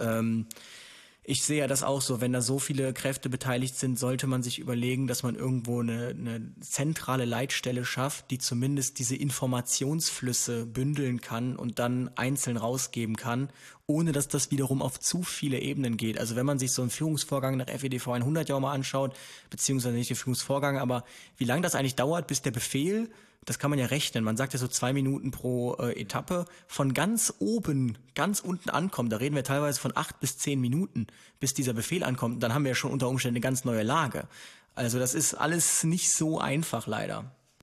ich sehe ja das auch so, wenn da so viele Kräfte beteiligt sind, sollte man sich überlegen, dass man irgendwo eine zentrale Leitstelle schafft, die zumindest diese Informationsflüsse bündeln kann und dann einzeln rausgeben kann, ohne dass das wiederum auf zu viele Ebenen geht. Also wenn man sich so einen Führungsvorgang nach FEDV 100 ja auch mal anschaut, beziehungsweise nicht den Führungsvorgang, aber wie lange das eigentlich dauert, bis der Befehl, das kann man ja rechnen, man sagt ja so 2 Minuten pro Etappe, von ganz oben, ganz unten ankommt, da reden wir teilweise von 8 bis 10 Minuten, bis dieser Befehl ankommt, dann haben wir ja schon unter Umständen eine ganz neue Lage. Also das ist alles nicht so einfach leider.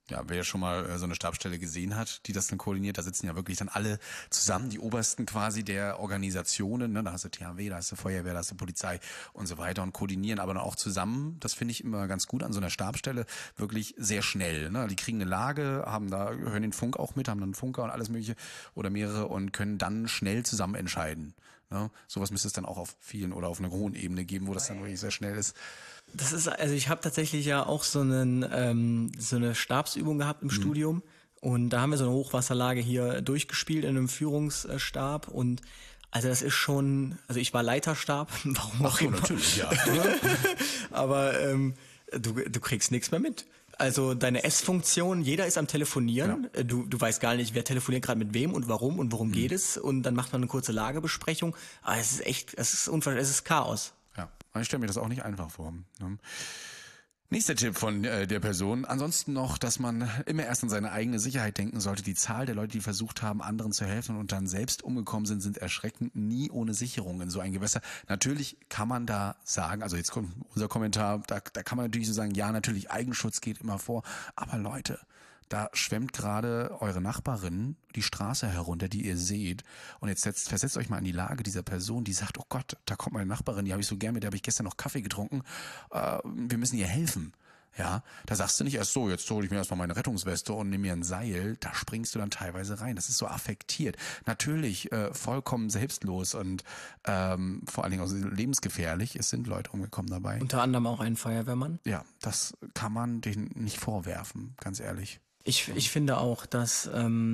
Ja, wer schon mal so eine Stabsstelle gesehen hat, die das dann koordiniert, da sitzen ja wirklich dann alle zusammen, die Obersten quasi der Organisationen, ne? Da hast du THW, da hast du Feuerwehr, da hast du Polizei und so weiter und koordinieren aber dann auch zusammen, das finde ich immer ganz gut an so einer Stabsstelle, wirklich sehr schnell, ne? Die kriegen eine Lage, hören den Funk auch mit, haben dann einen Funker und alles mögliche oder mehrere und können dann schnell zusammen entscheiden. Ne? Sowas müsste es dann auch auf vielen oder auf einer hohen Ebene geben, wo das dann wirklich sehr schnell ist. Das ist, also ich habe tatsächlich ja auch so eine Stabsübung gehabt im Studium und da haben wir so eine Hochwasserlage hier durchgespielt in einem Führungsstab und also das ist schon, also ich war Leiterstab, warum auch immer. Natürlich, ja. Aber du kriegst nichts mehr mit. Also deine S-Funktion, jeder ist am Telefonieren, du weißt gar nicht, wer telefoniert gerade mit wem und worum geht es und dann macht man eine kurze Lagebesprechung. Aber es ist echt, es ist Chaos. Ja, ich stelle mir das auch nicht einfach vor. Ne? Nächster Tipp von der Person. Ansonsten noch, dass man immer erst an seine eigene Sicherheit denken sollte. Die Zahl der Leute, die versucht haben, anderen zu helfen und dann selbst umgekommen sind erschreckend. Nie ohne Sicherung in so ein Gewässer. Natürlich kann man da sagen, also jetzt kommt unser Kommentar, da kann man natürlich so sagen, ja, natürlich, Eigenschutz geht immer vor. Aber Leute, da schwemmt gerade eure Nachbarin die Straße herunter, die ihr seht. Und jetzt versetzt euch mal in die Lage dieser Person, die sagt, oh Gott, da kommt meine Nachbarin, die habe ich so gern, mit der habe ich gestern noch Kaffee getrunken. Wir müssen ihr helfen. Ja, da sagst du nicht erst so, jetzt hole ich mir erstmal meine Rettungsweste und nehme mir ein Seil. Da springst du dann teilweise rein. Das ist so affektiert. Natürlich vollkommen selbstlos und vor allen Dingen auch lebensgefährlich. Es sind Leute umgekommen dabei. Unter anderem auch ein Feuerwehrmann. Ja, das kann man denen nicht vorwerfen, ganz ehrlich. Ich finde auch, dass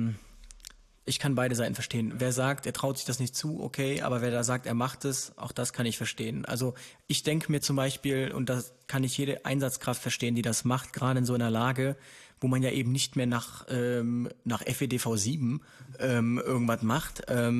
ich kann beide Seiten verstehen. Wer sagt, er traut sich das nicht zu, okay, aber wer da sagt, er macht es, auch das kann ich verstehen. Also ich denke mir zum Beispiel, und das kann ich jede Einsatzkraft verstehen, die das macht, gerade in so einer Lage, wo man ja eben nicht mehr nach FEDV 7 irgendwas macht.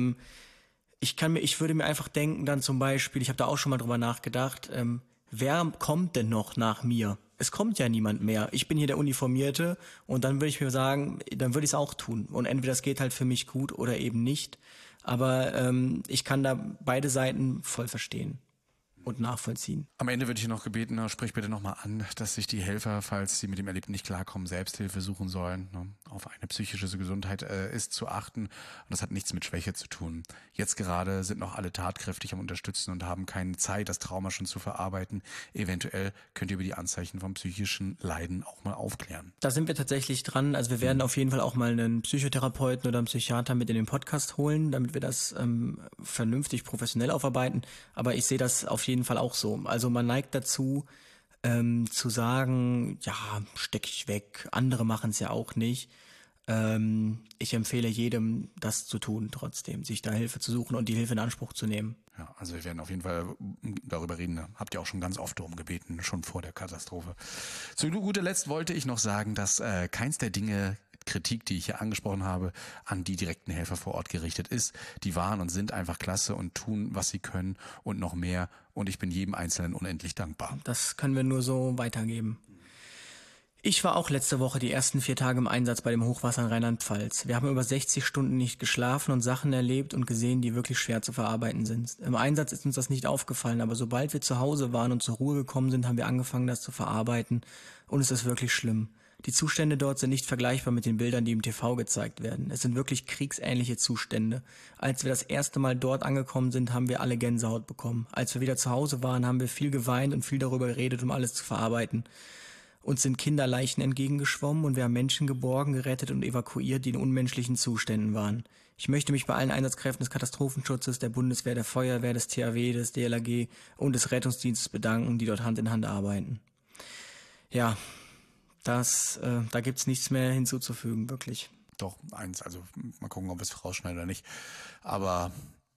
Ich würde mir einfach denken dann zum Beispiel, ich habe da auch schon mal drüber nachgedacht, wer kommt denn noch nach mir? Es kommt ja niemand mehr. Ich bin hier der Uniformierte und dann würde ich mir sagen, dann würde ich es auch tun. Und entweder es geht halt für mich gut oder eben nicht. Aber ich kann da beide Seiten voll verstehen und nachvollziehen. Am Ende würde ich noch gebeten, sprich bitte nochmal an, dass sich die Helfer, falls sie mit dem Erlebten nicht klarkommen, Selbsthilfe suchen sollen. Ne? Auf eine psychische Gesundheit ist zu achten und das hat nichts mit Schwäche zu tun. Jetzt gerade sind noch alle tatkräftig am Unterstützen und haben keine Zeit, das Trauma schon zu verarbeiten. Eventuell könnt ihr über die Anzeichen vom psychischen Leiden auch mal aufklären. Da sind wir tatsächlich dran. Also wir werden auf jeden Fall auch mal einen Psychotherapeuten oder einen Psychiater mit in den Podcast holen, damit wir das vernünftig professionell aufarbeiten. Aber ich sehe das auf jeden Fall auch so. Also man neigt dazu, zu sagen, ja, steck ich weg, andere machen es ja auch nicht. Ich empfehle jedem, das zu tun trotzdem, sich da Hilfe zu suchen und die Hilfe in Anspruch zu nehmen. Ja, also wir werden auf jeden Fall darüber reden. Habt ihr auch schon ganz oft darum gebeten, schon vor der Katastrophe. Zu guter Letzt wollte ich noch sagen, dass keins der Dinge, Kritik, die ich hier angesprochen habe, an die direkten Helfer vor Ort gerichtet ist. Die waren und sind einfach klasse und tun, was sie können und noch mehr. Und ich bin jedem Einzelnen unendlich dankbar. Das können wir nur so weitergeben. Ich war auch letzte Woche die ersten 4 Tage im Einsatz bei dem Hochwasser in Rheinland-Pfalz. Wir haben über 60 Stunden nicht geschlafen und Sachen erlebt und gesehen, die wirklich schwer zu verarbeiten sind. Im Einsatz ist uns das nicht aufgefallen, aber sobald wir zu Hause waren und zur Ruhe gekommen sind, haben wir angefangen, das zu verarbeiten. Und es ist wirklich schlimm. Die Zustände dort sind nicht vergleichbar mit den Bildern, die im TV gezeigt werden. Es sind wirklich kriegsähnliche Zustände. Als wir das erste Mal dort angekommen sind, haben wir alle Gänsehaut bekommen. Als wir wieder zu Hause waren, haben wir viel geweint und viel darüber geredet, um alles zu verarbeiten. Uns sind Kinderleichen entgegengeschwommen und wir haben Menschen geborgen, gerettet und evakuiert, die in unmenschlichen Zuständen waren. Ich möchte mich bei allen Einsatzkräften des Katastrophenschutzes, der Bundeswehr, der Feuerwehr, des THW, des DLRG und des Rettungsdienstes bedanken, die dort Hand in Hand arbeiten. Ja, da gibt's nichts mehr hinzuzufügen, wirklich. Doch, eins, also mal gucken, ob wir es rausschneiden oder nicht. Aber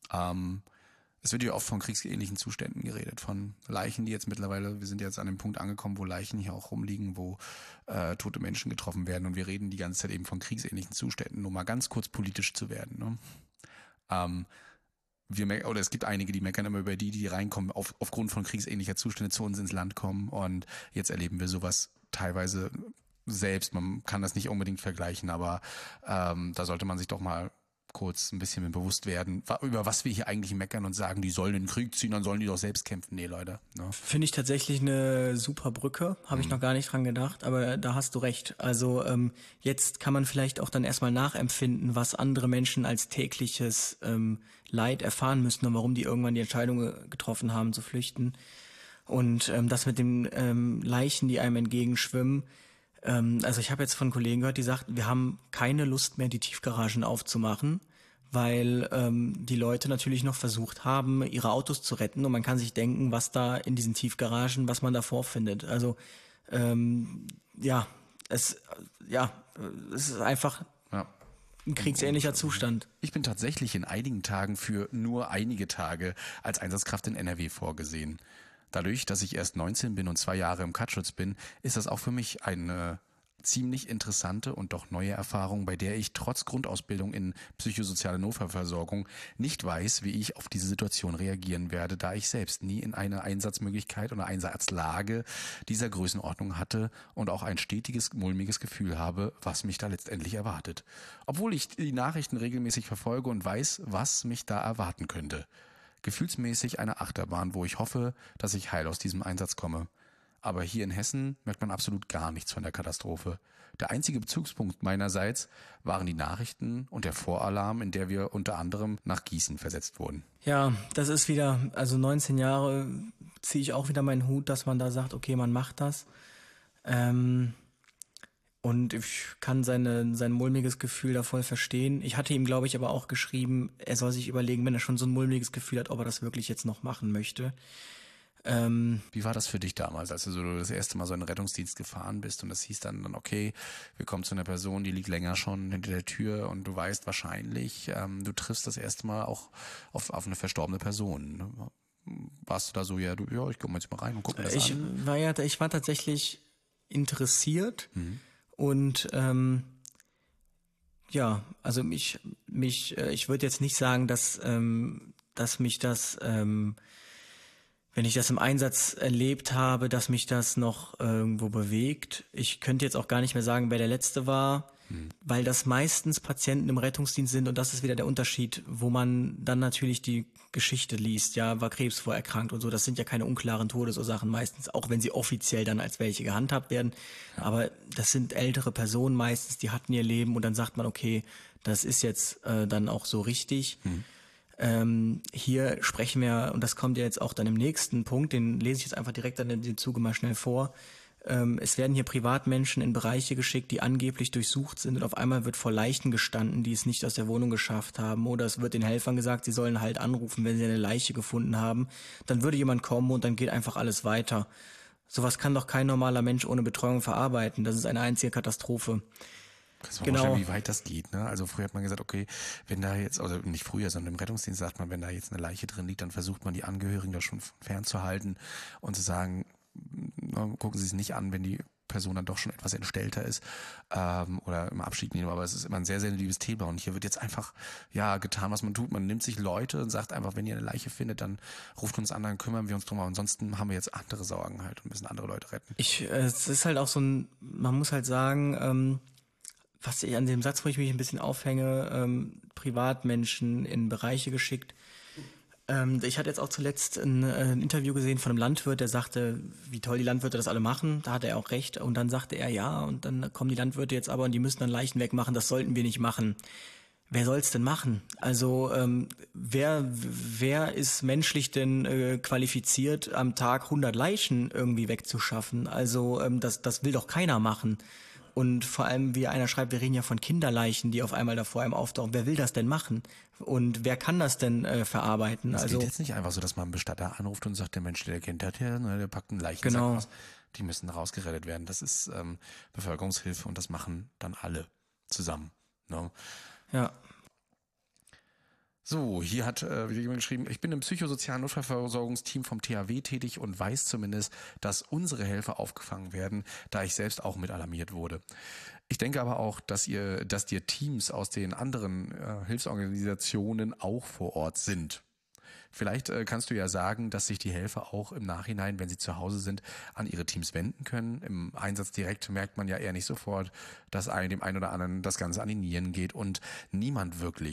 es wird ja oft von kriegsähnlichen Zuständen geredet, von Leichen, die jetzt mittlerweile, wir sind jetzt an dem Punkt angekommen, wo Leichen hier auch rumliegen, wo tote Menschen getroffen werden und wir reden die ganze Zeit eben von kriegsähnlichen Zuständen, nur mal ganz kurz politisch zu werden. Ne? Oder es gibt einige, die meckern immer über die reinkommen, aufgrund von kriegsähnlicher Zustände zu uns ins Land kommen und jetzt erleben wir sowas teilweise selbst. Man kann das nicht unbedingt vergleichen, aber da sollte man sich doch mal kurz ein bisschen bewusst werden, über was wir hier eigentlich meckern und sagen, die sollen den Krieg ziehen, dann sollen die doch selbst kämpfen. Nee, Leute. Ne? Finde ich tatsächlich eine super Brücke, habe ich noch gar nicht dran gedacht, aber da hast du recht. Also jetzt kann man vielleicht auch dann erstmal nachempfinden, was andere Menschen als tägliches Leid erfahren müssen und warum die irgendwann die Entscheidung getroffen haben zu flüchten. Und das mit den Leichen, die einem entgegenschwimmen, also ich habe jetzt von Kollegen gehört, die sagten, wir haben keine Lust mehr, die Tiefgaragen aufzumachen, weil die Leute natürlich noch versucht haben, ihre Autos zu retten und man kann sich denken, was da in diesen Tiefgaragen, was man da vorfindet. Also es ist einfach ein kriegsähnlicher Zustand. Ich bin tatsächlich in einigen Tagen für nur einige Tage als Einsatzkraft in NRW vorgesehen. Dadurch, dass ich erst 19 bin und 2 Jahre im Cutschutz bin, ist das auch für mich eine ziemlich interessante und doch neue Erfahrung, bei der ich trotz Grundausbildung in psychosoziale Notfallversorgung nicht weiß, wie ich auf diese Situation reagieren werde, da ich selbst nie in eine Einsatzmöglichkeit oder Einsatzlage dieser Größenordnung hatte und auch ein stetiges, mulmiges Gefühl habe, was mich da letztendlich erwartet. Obwohl ich die Nachrichten regelmäßig verfolge und weiß, was mich da erwarten könnte. Gefühlsmäßig eine Achterbahn, wo ich hoffe, dass ich heil aus diesem Einsatz komme. Aber hier in Hessen merkt man absolut gar nichts von der Katastrophe. Der einzige Bezugspunkt meinerseits waren die Nachrichten und der Voralarm, in der wir unter anderem nach Gießen versetzt wurden. Ja, das ist wieder, also 19 Jahre ziehe ich auch wieder meinen Hut, dass man da sagt, okay, man macht das. Und ich kann sein mulmiges Gefühl da voll verstehen. Ich hatte ihm, glaube ich, aber auch geschrieben, er soll sich überlegen, wenn er schon so ein mulmiges Gefühl hat, ob er das wirklich jetzt noch machen möchte. Wie war das für dich damals, als du so das erste Mal so in den Rettungsdienst gefahren bist und es hieß dann, okay, wir kommen zu einer Person, die liegt länger schon hinter der Tür und du weißt wahrscheinlich, du triffst das erste Mal auch auf eine verstorbene Person. Ne? Warst du da so, ich komme jetzt mal rein und guck mir das an? Ich war tatsächlich interessiert. Und also ich würde jetzt nicht sagen, dass mich das, wenn ich das im Einsatz erlebt habe, dass mich das noch irgendwo bewegt. Ich könnte jetzt auch gar nicht mehr sagen, wer der Letzte war, weil das meistens Patienten im Rettungsdienst sind und das ist wieder der Unterschied, wo man dann natürlich die Geschichte liest, ja, war Krebs vorerkrankt und so, das sind ja keine unklaren Todesursachen meistens, auch wenn sie offiziell dann als welche gehandhabt werden, aber das sind ältere Personen meistens, die hatten ihr Leben und dann sagt man, okay, das ist jetzt dann auch so richtig. Hier sprechen wir, und das kommt ja jetzt auch dann im nächsten Punkt, den lese ich jetzt einfach direkt dann in dem Zuge mal schnell vor. Es werden hier Privatmenschen in Bereiche geschickt, die angeblich durchsucht sind und auf einmal wird vor Leichen gestanden, die es nicht aus der Wohnung geschafft haben. Oder es wird den Helfern gesagt, sie sollen halt anrufen, wenn sie eine Leiche gefunden haben. Dann würde jemand kommen und dann geht einfach alles weiter. Sowas kann doch kein normaler Mensch ohne Betreuung verarbeiten. Das ist eine einzige Katastrophe. Kannst du mal vorstellen, wie weit das geht, ne? Also früher hat man gesagt, okay, wenn da jetzt, also nicht früher, sondern im Rettungsdienst sagt man, wenn da jetzt eine Leiche drin liegt, dann versucht man die Angehörigen da schon fernzuhalten und zu sagen, gucken Sie es nicht an, wenn die Person dann doch schon etwas entstellter ist oder im Abschied nehmen, aber es ist immer ein sehr, sehr liebes Thema und hier wird jetzt einfach getan, was man tut. Man nimmt sich Leute und sagt einfach, wenn ihr eine Leiche findet, dann ruft uns an, dann kümmern wir uns drum. Ansonsten haben wir jetzt andere Sorgen halt und müssen andere Leute retten. Es ist halt auch so man muss halt sagen, was ich an dem Satz, wo ich mich ein bisschen aufhänge, Privatmenschen in Bereiche geschickt. Ich hatte jetzt auch zuletzt ein Interview gesehen von einem Landwirt, der sagte, wie toll die Landwirte das alle machen. Da hatte er auch recht. Und dann sagte er, ja, und dann kommen die Landwirte jetzt aber und die müssen dann Leichen wegmachen. Das sollten wir nicht machen. Wer soll's denn machen? Also wer ist menschlich denn qualifiziert, am Tag 100 Leichen irgendwie wegzuschaffen? Also das will doch keiner machen. Und vor allem, wie einer schreibt, wir reden ja von Kinderleichen, die auf einmal da vor einem auftauchen. Wer will das denn machen? Und wer kann das denn verarbeiten? Es geht jetzt nicht einfach so, dass man einen Bestatter anruft und sagt, der Mensch, der Kind hat ja, ne, der packt einen Leichensack aus. Die müssen rausgerettet werden. Das ist Bevölkerungshilfe und das machen dann alle zusammen. Ne? Ja. So, hier hat wieder jemand geschrieben, ich bin im psychosozialen Notfallversorgungsteam vom THW tätig und weiß zumindest, dass unsere Helfer aufgefangen werden, da ich selbst auch mit alarmiert wurde. Ich denke aber auch, dass dir Teams aus den anderen Hilfsorganisationen auch vor Ort sind. Vielleicht kannst du ja sagen, dass sich die Helfer auch im Nachhinein, wenn sie zu Hause sind, an ihre Teams wenden können. Im Einsatz direkt merkt man ja eher nicht sofort, dass dem einen oder anderen das Ganze an die Nieren geht. Und niemand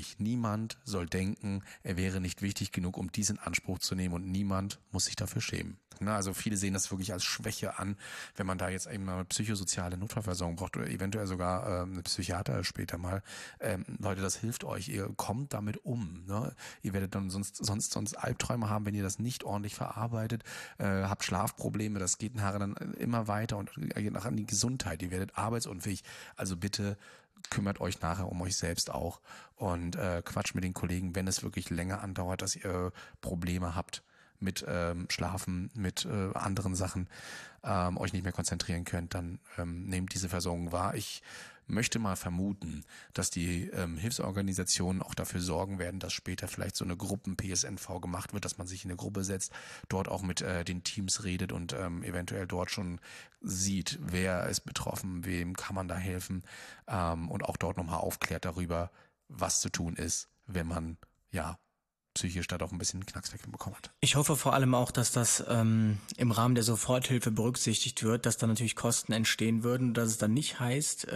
soll denken, er wäre nicht wichtig genug, um dies in Anspruch zu nehmen, und niemand muss sich dafür schämen. Also viele sehen das wirklich als Schwäche an, wenn man da jetzt eben mal psychosoziale Notfallversorgung braucht oder eventuell sogar eine Psychiater später mal. Leute, das hilft euch. Ihr kommt damit um. Ne? Ihr werdet dann sonst Albträume haben, wenn ihr das nicht ordentlich verarbeitet. Habt Schlafprobleme, das geht nachher dann immer weiter und geht nachher an die Gesundheit. Ihr werdet arbeitsunfähig. Also bitte kümmert euch nachher um euch selbst auch und quatscht mit den Kollegen, wenn es wirklich länger andauert, dass ihr Probleme habt mit Schlafen, mit anderen Sachen, euch nicht mehr konzentrieren könnt, dann nehmt diese Versorgung wahr. Ich möchte mal vermuten, dass die Hilfsorganisationen auch dafür sorgen werden, dass später vielleicht so eine Gruppen-PSNV gemacht wird, dass man sich in eine Gruppe setzt, dort auch mit den Teams redet und eventuell dort schon sieht, wer ist betroffen, wem kann man da helfen, und auch dort nochmal aufklärt darüber, was zu tun ist, wenn man psychisch da doch ein bisschen Knacks wegbekommen hat. Ich hoffe vor allem auch, dass das im Rahmen der Soforthilfe berücksichtigt wird, dass da natürlich Kosten entstehen würden, dass es dann nicht heißt,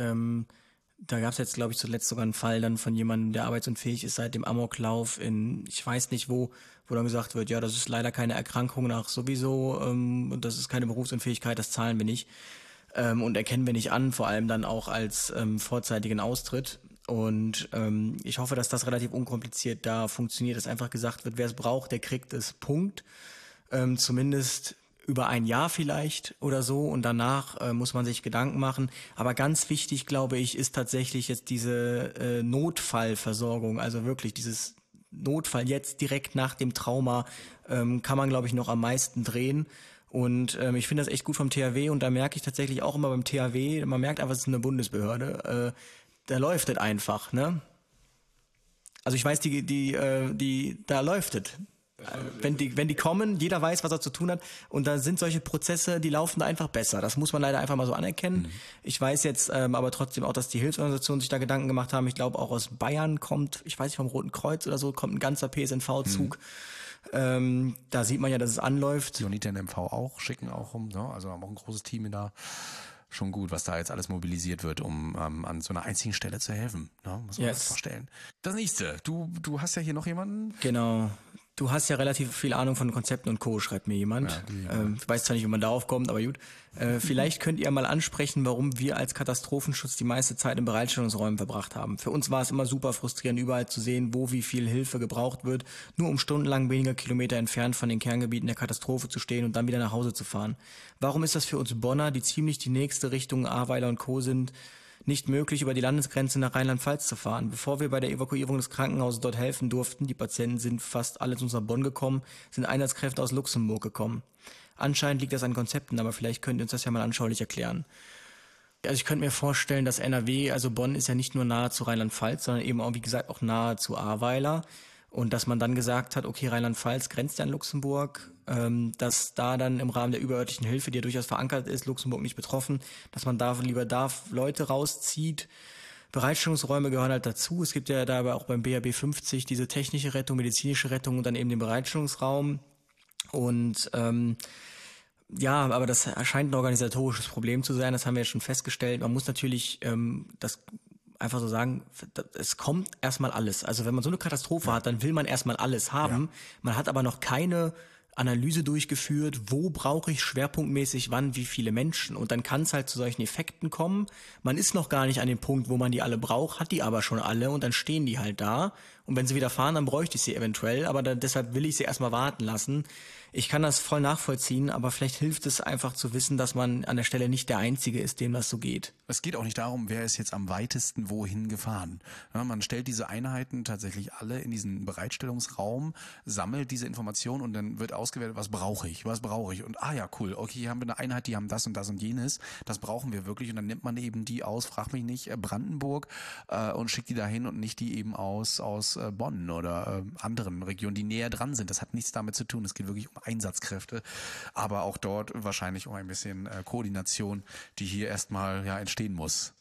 da gab es jetzt, glaube ich, zuletzt sogar einen Fall dann von jemandem, der arbeitsunfähig ist seit dem Amoklauf in, ich weiß nicht wo dann gesagt wird, ja, das ist leider keine Erkrankung nach sowieso, und das ist keine Berufsunfähigkeit, das zahlen wir nicht und erkennen wir nicht an, vor allem dann auch als vorzeitigen Austritt. Und ich hoffe, dass das relativ unkompliziert da funktioniert, dass einfach gesagt wird, wer es braucht, der kriegt es, Punkt. Zumindest über ein Jahr vielleicht oder so, und danach muss man sich Gedanken machen. Aber ganz wichtig, glaube ich, ist tatsächlich jetzt diese Notfallversorgung, also wirklich dieses Notfall jetzt direkt nach dem Trauma kann man, glaube ich, noch am meisten drehen. Und ich finde das echt gut vom THW, und da merke ich tatsächlich auch immer beim THW, man merkt einfach, es ist eine Bundesbehörde, da läuft es einfach, ne? Also ich weiß, da läuft es. Wenn die kommen, jeder weiß, was er zu tun hat, und da sind solche Prozesse, die laufen da einfach besser. Das muss man leider einfach mal so anerkennen. Ich weiß jetzt aber trotzdem auch, dass die Hilfsorganisationen sich da Gedanken gemacht haben. Ich glaube, auch aus Bayern kommt, ich weiß nicht, vom Roten Kreuz oder so, kommt ein ganzer PSNV-Zug. Da sieht man ja, dass es anläuft. Die UNITA MV auch, schicken auch rum, ne? Also haben auch ein großes Team da. Schon gut, was da jetzt alles mobilisiert wird, um an so einer einzigen Stelle zu helfen. Ne? Muss man sich vorstellen. Das nächste, du hast ja hier noch jemanden. Genau. Du hast ja relativ viel Ahnung von Konzepten und Co., schreibt mir jemand. Ja, ich weiß zwar nicht, wie man darauf kommt, aber gut. Vielleicht könnt ihr mal ansprechen, warum wir als Katastrophenschutz die meiste Zeit in Bereitstellungsräumen verbracht haben. Für uns war es immer super frustrierend, überall zu sehen, wo wie viel Hilfe gebraucht wird, nur um stundenlang weniger Kilometer entfernt von den Kerngebieten der Katastrophe zu stehen und dann wieder nach Hause zu fahren. Warum ist das für uns Bonner, die ziemlich die nächste Richtung Ahrweiler und Co. sind, nicht möglich, über die Landesgrenze nach Rheinland-Pfalz zu fahren? Bevor wir bei der Evakuierung des Krankenhauses dort helfen durften, die Patienten sind fast alle zu uns nach Bonn gekommen, sind Einsatzkräfte aus Luxemburg gekommen. Anscheinend liegt das an Konzepten, aber vielleicht könnt ihr uns das ja mal anschaulich erklären. Also ich könnte mir vorstellen, dass NRW, also Bonn ist ja nicht nur nahe zu Rheinland-Pfalz, sondern eben auch, wie gesagt, auch nahe zu Ahrweiler. Und dass man dann gesagt hat, okay, Rheinland-Pfalz grenzt ja an Luxemburg, dass da dann im Rahmen der überörtlichen Hilfe, die ja durchaus verankert ist, Luxemburg nicht betroffen, dass man da lieber Leute rauszieht. Bereitstellungsräume gehören halt dazu. Es gibt ja dabei auch beim BAB 50 diese technische Rettung, medizinische Rettung und dann eben den Bereitstellungsraum. Und aber das scheint ein organisatorisches Problem zu sein, das haben wir ja schon festgestellt. Man muss natürlich das einfach so sagen, es kommt erstmal alles. Also wenn man so eine Katastrophe hat, dann will man erstmal alles haben. Ja. Man hat aber noch keine Analyse durchgeführt, wo brauche ich schwerpunktmäßig wann wie viele Menschen. Und dann kann es halt zu solchen Effekten kommen. Man ist noch gar nicht an dem Punkt, wo man die alle braucht, hat die aber schon alle und dann stehen die halt da. Und wenn sie wieder fahren, dann bräuchte ich sie eventuell, aber deshalb will ich sie erstmal warten lassen. Ich kann das voll nachvollziehen, aber vielleicht hilft es einfach zu wissen, dass man an der Stelle nicht der Einzige ist, dem das so geht. Es geht auch nicht darum, wer ist jetzt am weitesten wohin gefahren. Ja, man stellt diese Einheiten tatsächlich alle in diesen Bereitstellungsraum, sammelt diese Informationen und dann wird ausgewertet, was brauche ich. Und ja, cool, okay, hier haben wir eine Einheit, die haben das und jenes, das brauchen wir wirklich und dann nimmt man eben die aus, frag mich nicht, Brandenburg und schickt die dahin und nicht die eben aus Bonn oder anderen Regionen, die näher dran sind. Das hat nichts damit zu tun, es geht wirklich um Einsatzkräfte, aber auch dort wahrscheinlich um ein bisschen Koordination, die hier erstmal entstehen muss.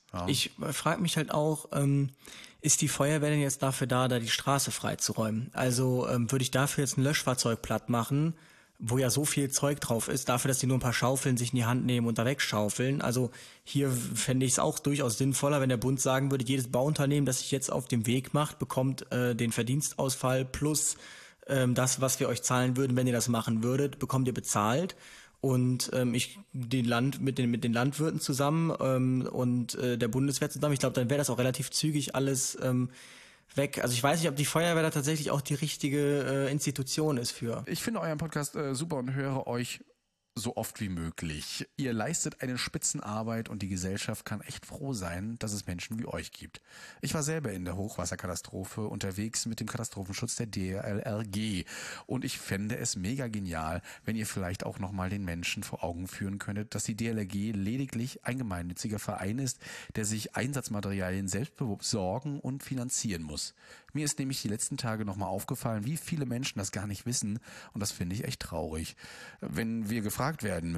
Ja. Ich frage mich halt auch, ist die Feuerwehr denn jetzt dafür da die Straße freizuräumen? Also würde ich dafür jetzt ein Löschfahrzeug platt machen, wo ja so viel Zeug drauf ist, dafür, dass die nur ein paar Schaufeln sich in die Hand nehmen und da wegschaufeln. Also hier fände ich es auch durchaus sinnvoller, wenn der Bund sagen würde, jedes Bauunternehmen, das sich jetzt auf den Weg macht, bekommt den Verdienstausfall plus das, was wir euch zahlen würden, wenn ihr das machen würdet, bekommt ihr bezahlt. Und ich mit den Landwirten zusammen und der Bundeswehr zusammen, ich glaube, dann wäre das auch relativ zügig alles weg. Also ich weiß nicht, ob die Feuerwehr da tatsächlich auch die richtige Institution ist für. Ich finde euren Podcast super und höre euch so oft wie möglich. Ihr leistet eine Spitzenarbeit und die Gesellschaft kann echt froh sein, dass es Menschen wie euch gibt. Ich war selber in der Hochwasserkatastrophe unterwegs mit dem Katastrophenschutz der DLRG und ich fände es mega genial, wenn ihr vielleicht auch nochmal den Menschen vor Augen führen könntet, dass die DLRG lediglich ein gemeinnütziger Verein ist, der sich Einsatzmaterialien selbst besorgen und finanzieren muss. Mir ist nämlich die letzten Tage nochmal aufgefallen, wie viele Menschen das gar nicht wissen und das finde ich echt traurig. Wenn wir gefragt werden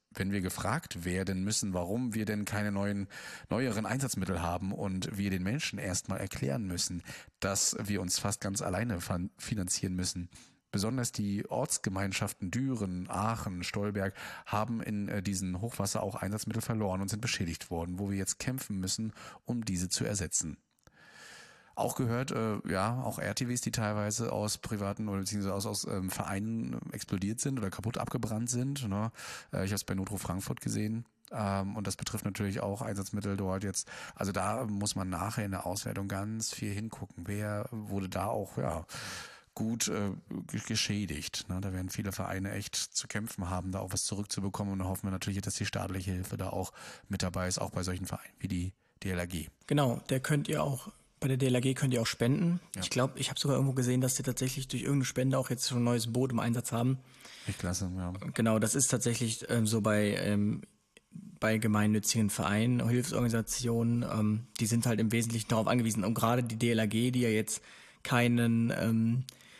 müssen, warum wir denn keine neueren Einsatzmittel haben und wir den Menschen erstmal erklären müssen, dass wir uns fast ganz alleine finanzieren müssen. Besonders die Ortsgemeinschaften Düren, Aachen, Stolberg haben in diesen Hochwasser auch Einsatzmittel verloren und sind beschädigt worden, wo wir jetzt kämpfen müssen, um diese zu ersetzen. Auch gehört, auch RTWs, die teilweise aus privaten oder beziehungsweise aus Vereinen explodiert sind oder kaputt abgebrannt sind. Ne? Ich habe es bei Notruf Frankfurt gesehen. Und das betrifft natürlich auch Einsatzmittel dort jetzt. Also da muss man nachher in der Auswertung ganz viel hingucken. Wer wurde da auch, gut geschädigt. Ne? Da werden viele Vereine echt zu kämpfen haben, da auch was zurückzubekommen. Und da hoffen wir natürlich, dass die staatliche Hilfe da auch mit dabei ist, auch bei solchen Vereinen wie die DLRG. Genau, bei der DLRG könnt ihr auch spenden. Ja. Ich glaube, ich habe sogar irgendwo gesehen, dass die tatsächlich durch irgendeine Spende auch jetzt schon ein neues Boot im Einsatz haben. Echt klasse, ja. Genau, das ist tatsächlich so bei gemeinnützigen Vereinen, Hilfsorganisationen, die sind halt im Wesentlichen darauf angewiesen. Und gerade die DLRG, die ja jetzt keinen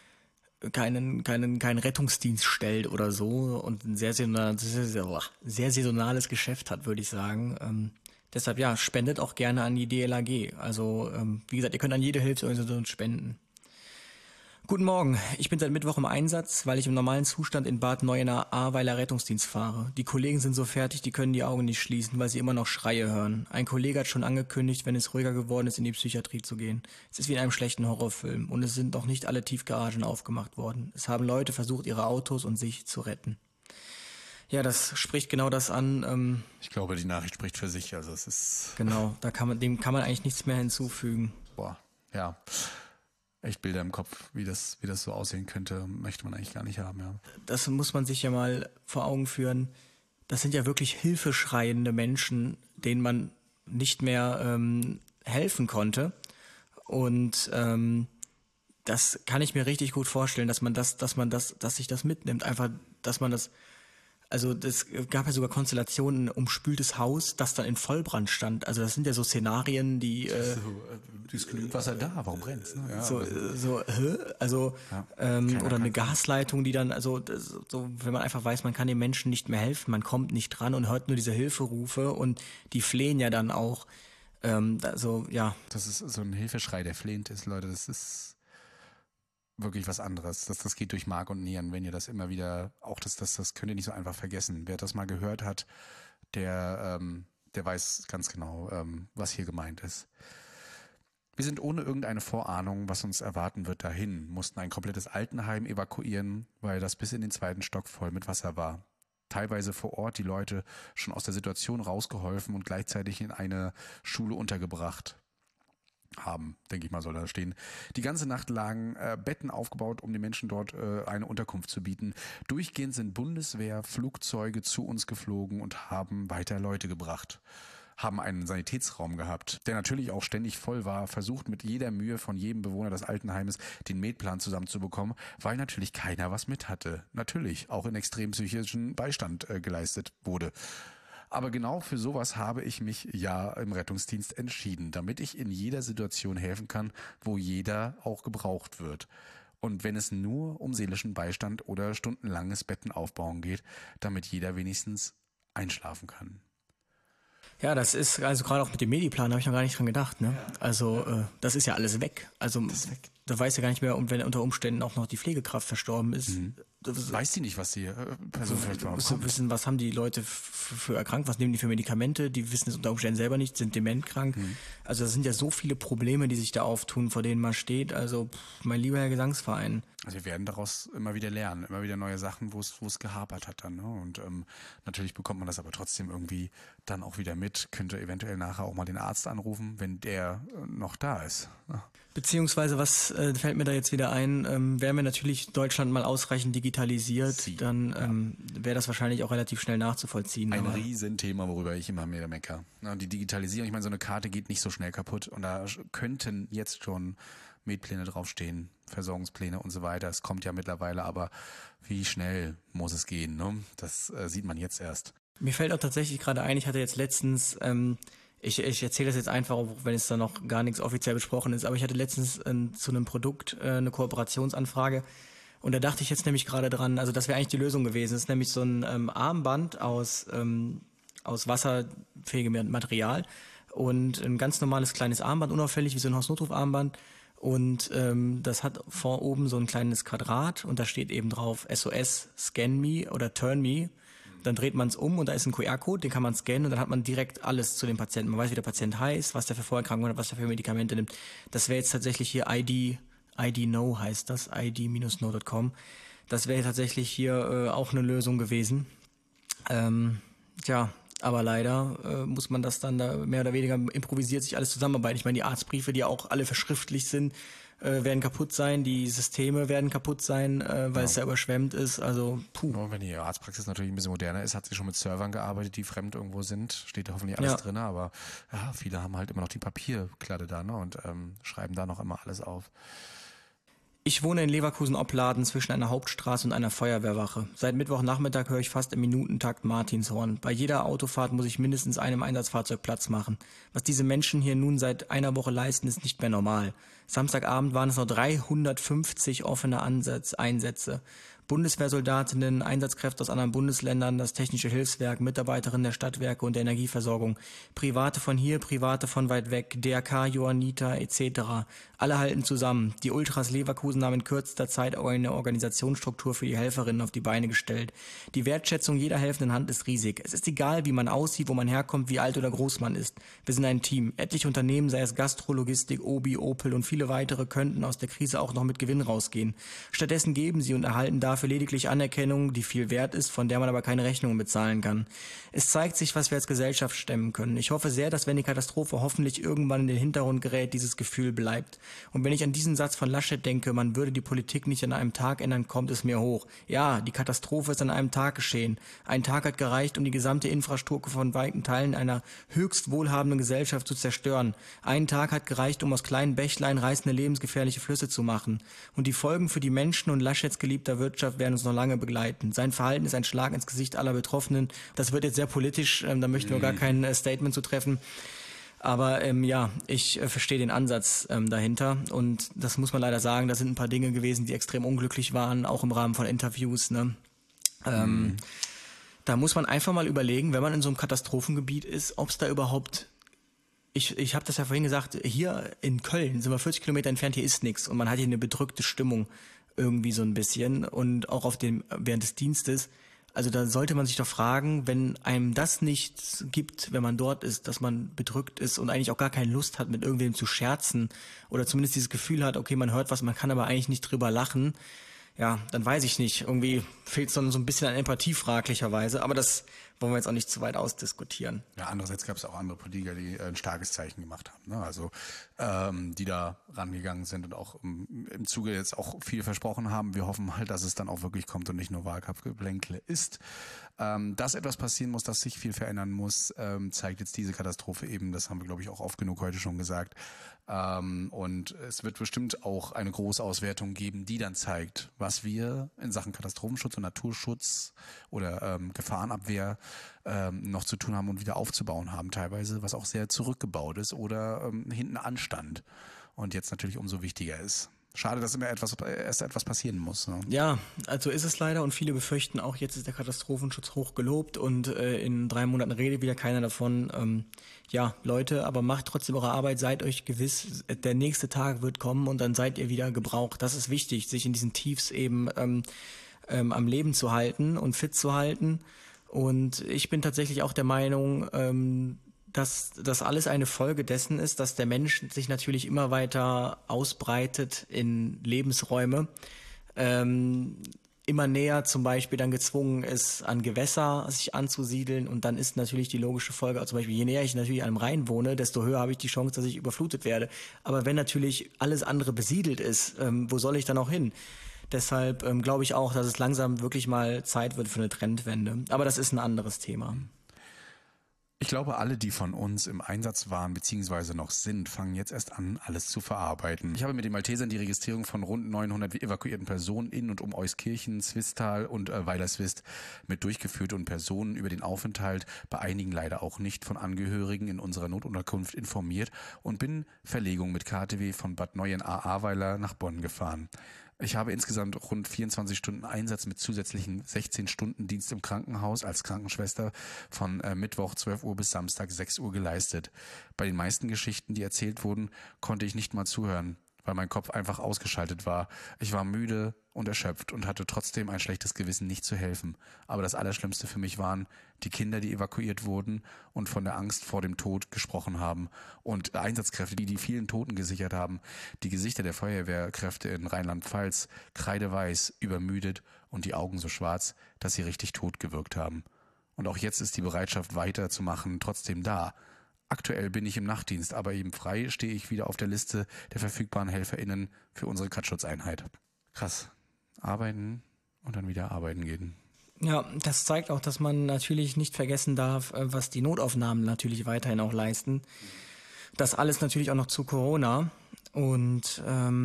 Rettungsdienst stellt oder so und ein sehr saisonales Geschäft hat, würde ich sagen. Deshalb spendet auch gerne an die DLRG. Also wie gesagt, ihr könnt an jede Hilfsorganisation spenden. Guten Morgen, ich bin seit Mittwoch im Einsatz, weil ich im normalen Zustand in Bad Neuenahr-Ahrweiler Rettungsdienst fahre. Die Kollegen sind so fertig, die können die Augen nicht schließen, weil sie immer noch Schreie hören. Ein Kollege hat schon angekündigt, wenn es ruhiger geworden ist, in die Psychiatrie zu gehen. Es ist wie in einem schlechten Horrorfilm und es sind noch nicht alle Tiefgaragen aufgemacht worden. Es haben Leute versucht, ihre Autos und sich zu retten. Ja, das spricht genau das an. Ich glaube, die Nachricht spricht für sich. Also es ist genau, dem kann man eigentlich nichts mehr hinzufügen. Boah, ja, echt Bilder im Kopf, wie das so aussehen könnte, möchte man eigentlich gar nicht haben. Ja. Das muss man sich ja mal vor Augen führen. Das sind ja wirklich hilfeschreiende Menschen, denen man nicht mehr helfen konnte. Und das kann ich mir richtig gut vorstellen, dass sich das mitnimmt. Einfach, dass man das. Also das gab ja sogar Konstellationen, umspültes Haus, das dann in Vollbrand stand. Also das sind ja so Szenarien, die das ist genügend Wasser da, warum brennt's? Ne? Ja, oder eine Gasleitung, die dann, wenn man einfach weiß, man kann den Menschen nicht mehr helfen, man kommt nicht dran und hört nur diese Hilferufe und die flehen ja dann auch. Das ist so ein Hilfeschrei, der flehend ist, Leute, das ist wirklich was anderes. Das geht durch Mark und Nieren, wenn ihr das immer wieder, auch das könnt ihr nicht so einfach vergessen. Wer das mal gehört hat, der weiß ganz genau, was hier gemeint ist. Wir sind ohne irgendeine Vorahnung, was uns erwarten wird, dahin, mussten ein komplettes Altenheim evakuieren, weil das bis in den 2. Stock voll mit Wasser war. Teilweise vor Ort die Leute schon aus der Situation rausgeholfen und gleichzeitig in eine Schule untergebracht haben, denke ich mal, soll da stehen. Die ganze Nacht lagen Betten aufgebaut, um den Menschen dort eine Unterkunft zu bieten. Durchgehend sind Bundeswehrflugzeuge zu uns geflogen und haben weiter Leute gebracht. Haben einen Sanitätsraum gehabt, der natürlich auch ständig voll war, versucht mit jeder Mühe von jedem Bewohner des Altenheimes den Metplan zusammenzubekommen, weil natürlich keiner was mit hatte. Natürlich auch in extrem psychischen Beistand geleistet wurde. Aber genau für sowas habe ich mich ja im Rettungsdienst entschieden, damit ich in jeder Situation helfen kann, wo jeder auch gebraucht wird. Und wenn es nur um seelischen Beistand oder stundenlanges Betten aufbauen geht, damit jeder wenigstens einschlafen kann. Ja, das ist, also gerade auch mit dem Mediplan habe ich noch gar nicht dran gedacht, ne? Also, das ist ja alles weg. Also, da weiß ja gar nicht mehr, und wenn unter Umständen auch noch die Pflegekraft verstorben ist. Weiß die nicht, was die Person vielleicht überhaupt Musst du wissen, was haben die Leute für erkrankt, was nehmen die für Medikamente, die wissen es unter Umständen selber nicht, sind dementkrank. Also das sind ja so viele Probleme, die sich da auftun, vor denen man steht. Also mein lieber Herr Gesangsverein. Also wir werden daraus immer wieder lernen, immer wieder neue Sachen, wo es gehapert hat dann. Ne? Und natürlich bekommt man das aber trotzdem irgendwie dann auch wieder mit, könnte eventuell nachher auch mal den Arzt anrufen, wenn der noch da ist. Ne? Beziehungsweise, was fällt mir da jetzt wieder ein, wären wir natürlich Deutschland mal ausreichend digitalisiert, dann wäre das wahrscheinlich auch relativ schnell nachzuvollziehen. Ein Riesenthema, worüber ich immer mehr meckere. Ja, die Digitalisierung, ich meine, so eine Karte geht nicht so schnell kaputt und da könnten jetzt schon Medpläne draufstehen, Versorgungspläne und so weiter. Es kommt ja mittlerweile, aber wie schnell muss es gehen? Ne? Das sieht man jetzt erst. Mir fällt auch tatsächlich gerade ein, ich hatte jetzt letztens... Ich erzähle das jetzt einfach, auch wenn es da noch gar nichts offiziell besprochen ist, aber ich hatte letztens zu einem Produkt eine Kooperationsanfrage und da dachte ich jetzt nämlich gerade dran, also das wäre eigentlich die Lösung gewesen. Das ist nämlich so ein Armband aus wasserfähigem Material und ein ganz normales kleines Armband, unauffällig wie so ein Hausnotruf-Armband. Und das hat vor oben so ein kleines Quadrat und da steht eben drauf SOS, Scan Me oder Turn Me. Dann dreht man es um und da ist ein QR-Code, den kann man scannen und dann hat man direkt alles zu dem Patienten. Man weiß, wie der Patient heißt, was der für Vorerkrankungen hat, was der für Medikamente nimmt. Das wäre jetzt tatsächlich hier ID No heißt das, id-no.com. Das wäre tatsächlich hier auch eine Lösung gewesen. Aber leider muss man das dann da mehr oder weniger improvisiert sich alles zusammenarbeiten. Ich meine, die Arztbriefe, die ja auch alle verschriftlicht sind, werden kaputt sein, die Systeme werden kaputt sein, weil es ja überschwemmt ist, also Nur wenn die Arztpraxis natürlich ein bisschen moderner ist, hat sie schon mit Servern gearbeitet, die fremd irgendwo sind, steht da hoffentlich alles drin, aber ja, viele haben halt immer noch die Papierkladde da, ne, und schreiben da noch immer alles auf. Ich wohne in Leverkusen-Opladen zwischen einer Hauptstraße und einer Feuerwehrwache. Seit Mittwochnachmittag höre ich fast im Minutentakt Martinshorn. Bei jeder Autofahrt muss ich mindestens einem Einsatzfahrzeug Platz machen. Was diese Menschen hier nun seit einer Woche leisten, ist nicht mehr normal. Samstagabend waren es noch 350 offene Einsätze. Bundeswehrsoldatinnen, Einsatzkräfte aus anderen Bundesländern, das Technische Hilfswerk, Mitarbeiterinnen der Stadtwerke und der Energieversorgung, Private von hier, Private von weit weg, DRK, Johanniter etc. Alle halten zusammen. Die Ultras Leverkusen haben in kürzester Zeit eine Organisationsstruktur für die Helferinnen auf die Beine gestellt. Die Wertschätzung jeder helfenden Hand ist riesig. Es ist egal, wie man aussieht, wo man herkommt, wie alt oder groß man ist. Wir sind ein Team. Etliche Unternehmen, sei es Gastro, Logistik, Obi, Opel und viele weitere, könnten aus der Krise auch noch mit Gewinn rausgehen. Stattdessen geben sie und erhalten dafür lediglich Anerkennung, die viel wert ist, von der man aber keine Rechnungen bezahlen kann. Es zeigt sich, was wir als Gesellschaft stemmen können. Ich hoffe sehr, dass wenn die Katastrophe hoffentlich irgendwann in den Hintergrund gerät, dieses Gefühl bleibt. Und wenn ich an diesen Satz von Laschet denke, man würde die Politik nicht an einem Tag ändern, kommt es mir hoch. Ja, die Katastrophe ist an einem Tag geschehen. Ein Tag hat gereicht, um die gesamte Infrastruktur von weiten Teilen einer höchst wohlhabenden Gesellschaft zu zerstören. Ein Tag hat gereicht, um aus kleinen Bächlein reißende lebensgefährliche Flüsse zu machen. Und die Folgen für die Menschen und Laschets geliebter Wirtschaft werden uns noch lange begleiten. Sein Verhalten ist ein Schlag ins Gesicht aller Betroffenen. Das wird jetzt sehr politisch, da möchten wir gar kein Statement zu treffen. Aber ich verstehe den Ansatz dahinter und das muss man leider sagen, da sind ein paar Dinge gewesen, die extrem unglücklich waren, auch im Rahmen von Interviews. Ne? Da muss man einfach mal überlegen, wenn man in so einem Katastrophengebiet ist, ob es da überhaupt... Ich habe das ja vorhin gesagt, hier in Köln sind wir 40 Kilometer entfernt, hier ist nichts und man hat hier eine bedrückte Stimmung irgendwie so ein bisschen und auch während des Dienstes. Also da sollte man sich doch fragen, wenn einem das nicht gibt, wenn man dort ist, dass man bedrückt ist und eigentlich auch gar keine Lust hat, mit irgendwem zu scherzen oder zumindest dieses Gefühl hat, okay, man hört was, man kann aber eigentlich nicht drüber lachen. Ja, dann weiß ich nicht. Irgendwie fehlt es so ein bisschen an Empathie fraglicherweise, aber das wollen wir jetzt auch nicht zu weit ausdiskutieren. Ja, andererseits gab es auch andere Politiker, die ein starkes Zeichen gemacht haben, ne? Also die da rangegangen sind und auch im Zuge jetzt auch viel versprochen haben. Wir hoffen halt, dass es dann auch wirklich kommt und nicht nur Wahlkampfgeblänkle ist. Dass etwas passieren muss, dass sich viel verändern muss, zeigt jetzt diese Katastrophe eben. Das haben wir, glaube ich, auch oft genug heute schon gesagt. Und es wird bestimmt auch eine große Auswertung geben, die dann zeigt, was wir in Sachen Katastrophenschutz und Naturschutz oder Gefahrenabwehr noch zu tun haben und wieder aufzubauen haben teilweise, was auch sehr zurückgebaut ist oder hinten anstand und jetzt natürlich umso wichtiger ist. Schade, dass immer erst etwas passieren muss. Ne? Ja, also ist es leider und viele befürchten auch, jetzt ist der Katastrophenschutz hoch gelobt und in 3 Monaten redet wieder keiner davon. Ja, Leute, aber macht trotzdem eure Arbeit, seid euch gewiss, der nächste Tag wird kommen und dann seid ihr wieder gebraucht. Das ist wichtig, sich in diesen Tiefs eben am Leben zu halten und fit zu halten. Und ich bin tatsächlich auch der Meinung, dass das alles eine Folge dessen ist, dass der Mensch sich natürlich immer weiter ausbreitet in Lebensräume, immer näher zum Beispiel dann gezwungen ist, an Gewässer sich anzusiedeln und dann ist natürlich die logische Folge, also zum Beispiel je näher ich natürlich an einem Rhein wohne, desto höher habe ich die Chance, dass ich überflutet werde. Aber wenn natürlich alles andere besiedelt ist, wo soll ich dann auch hin? Deshalb glaube ich auch, dass es langsam wirklich mal Zeit wird für eine Trendwende. Aber das ist ein anderes Thema. Ich glaube, alle, die von uns im Einsatz waren bzw. noch sind, fangen jetzt erst an, alles zu verarbeiten. Ich habe mit den Maltesern die Registrierung von rund 900 evakuierten Personen in und um Euskirchen, Swisttal und Weilerswist mit durchgeführt und Personen über den Aufenthalt, bei einigen leider auch nicht, von Angehörigen in unserer Notunterkunft informiert und bin Verlegung mit KTW von Bad Neuenahr-Ahrweiler nach Bonn gefahren. Ich habe insgesamt rund 24 Stunden Einsatz mit zusätzlichen 16 Stunden Dienst im Krankenhaus als Krankenschwester von Mittwoch 12 Uhr bis Samstag 6 Uhr geleistet. Bei den meisten Geschichten, die erzählt wurden, konnte ich nicht mal zuhören, weil mein Kopf einfach ausgeschaltet war. Ich war müde und erschöpft und hatte trotzdem ein schlechtes Gewissen, nicht zu helfen. Aber das Allerschlimmste für mich waren die Kinder, die evakuiert wurden und von der Angst vor dem Tod gesprochen haben und Einsatzkräfte, die die vielen Toten gesichert haben. Die Gesichter der Feuerwehrkräfte in Rheinland-Pfalz, kreideweiß, übermüdet und die Augen so schwarz, dass sie richtig tot gewirkt haben. Und auch jetzt ist die Bereitschaft weiterzumachen trotzdem da. Aktuell bin ich im Nachtdienst, aber eben frei stehe ich wieder auf der Liste der verfügbaren HelferInnen für unsere Kratzschutzeinheit. Krass. Arbeiten und dann wieder arbeiten gehen. Ja, das zeigt auch, dass man natürlich nicht vergessen darf, was die Notaufnahmen natürlich weiterhin auch leisten. Das alles natürlich auch noch zu Corona und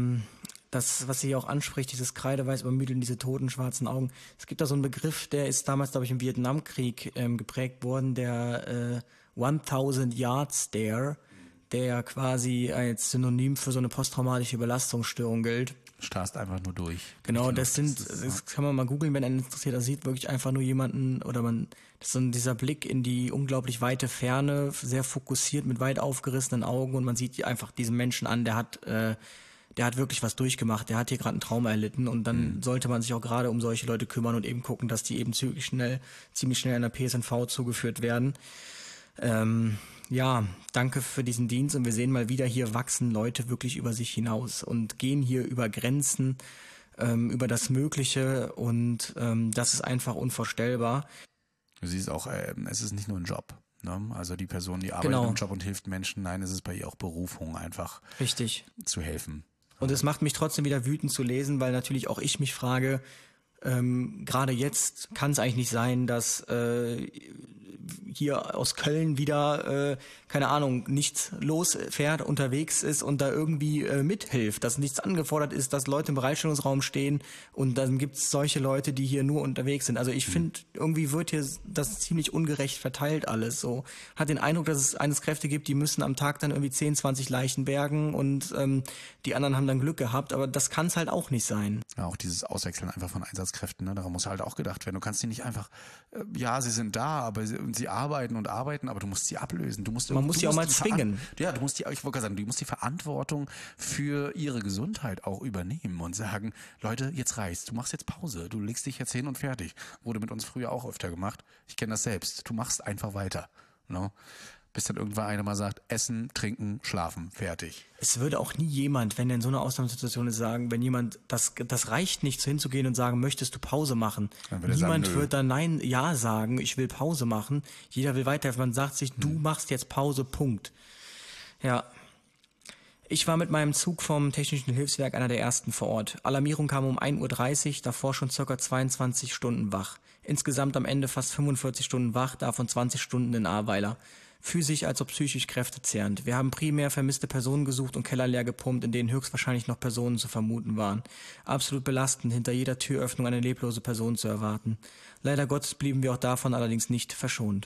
das, was sie auch anspricht, dieses kreideweiß übermüdeln, diese toten schwarzen Augen. Es gibt da so einen Begriff, der ist damals, glaube ich, im Vietnamkrieg geprägt worden, der 1000 Yard Stare, der quasi als Synonym für so eine posttraumatische Belastungsstörung gilt. Starrst einfach nur durch. Genau, das kann man mal googeln, wenn einen interessiert, da sieht wirklich einfach nur jemanden das ist so dieser Blick in die unglaublich weite Ferne, sehr fokussiert mit weit aufgerissenen Augen und man sieht einfach diesen Menschen an, der hat wirklich was durchgemacht, der hat hier gerade ein Trauma erlitten und dann sollte man sich auch gerade um solche Leute kümmern und eben gucken, dass die eben ziemlich schnell einer PSNV zugeführt werden. Ja, danke für diesen Dienst und wir sehen mal wieder, hier wachsen Leute wirklich über sich hinaus und gehen hier über Grenzen, über das Mögliche und das ist einfach unvorstellbar. Du siehst auch, es ist nicht nur ein Job. Ne? Also die Person, die arbeitet im Job und hilft Menschen, nein, es ist bei ihr auch Berufung, einfach richtig zu helfen. Und es macht mich trotzdem wieder wütend zu lesen, weil natürlich auch ich mich frage, gerade jetzt kann es eigentlich nicht sein, dass hier aus Köln wieder, keine Ahnung, nichts losfährt, unterwegs ist und da irgendwie mithilft, dass nichts angefordert ist, dass Leute im Bereitstellungsraum stehen und dann gibt es solche Leute, die hier nur unterwegs sind. Also ich finde, irgendwie wird hier das ziemlich ungerecht verteilt alles. So hat den Eindruck, dass es Einsatzkräfte gibt, die müssen am Tag dann irgendwie 10, 20 Leichen bergen und die anderen haben dann Glück gehabt, aber das kann es halt auch nicht sein. Ja, auch dieses Auswechseln einfach von Einsatzkräften, ne? Daran muss halt auch gedacht werden. Du kannst die nicht einfach, ja, sie sind da, aber sie arbeiten, aber du musst sie ablösen. Man muss sie auch mal zwingen. Ja, ich wollte gerade sagen, du musst die Verantwortung für ihre Gesundheit auch übernehmen und sagen, Leute, jetzt reicht's, du machst jetzt Pause, du legst dich jetzt hin und fertig. Wurde mit uns früher auch öfter gemacht. Ich kenne das selbst. Du machst einfach weiter. No? Bis dann irgendwann einer mal sagt, essen, trinken, schlafen, fertig. Es würde auch nie jemand, wenn er in so einer Ausnahmesituation ist, sagen, wenn jemand, das reicht nicht, hinzugehen und sagen, möchtest du Pause machen? Niemand wird dann ja sagen, ich will Pause machen. Jeder will weiter. Man sagt sich, du machst jetzt Pause, Punkt. Ja. Ich war mit meinem Zug vom Technischen Hilfswerk einer der ersten vor Ort. Alarmierung kam um 1:30 Uhr, davor schon ca. 22 Stunden wach. Insgesamt am Ende fast 45 Stunden wach, davon 20 Stunden in Ahrweiler. Physisch als auch psychisch kräftezehrend. Wir haben primär vermisste Personen gesucht und Keller leer gepumpt, in denen höchstwahrscheinlich noch Personen zu vermuten waren. Absolut belastend, hinter jeder Türöffnung eine leblose Person zu erwarten. Leider Gottes blieben wir auch davon allerdings nicht verschont.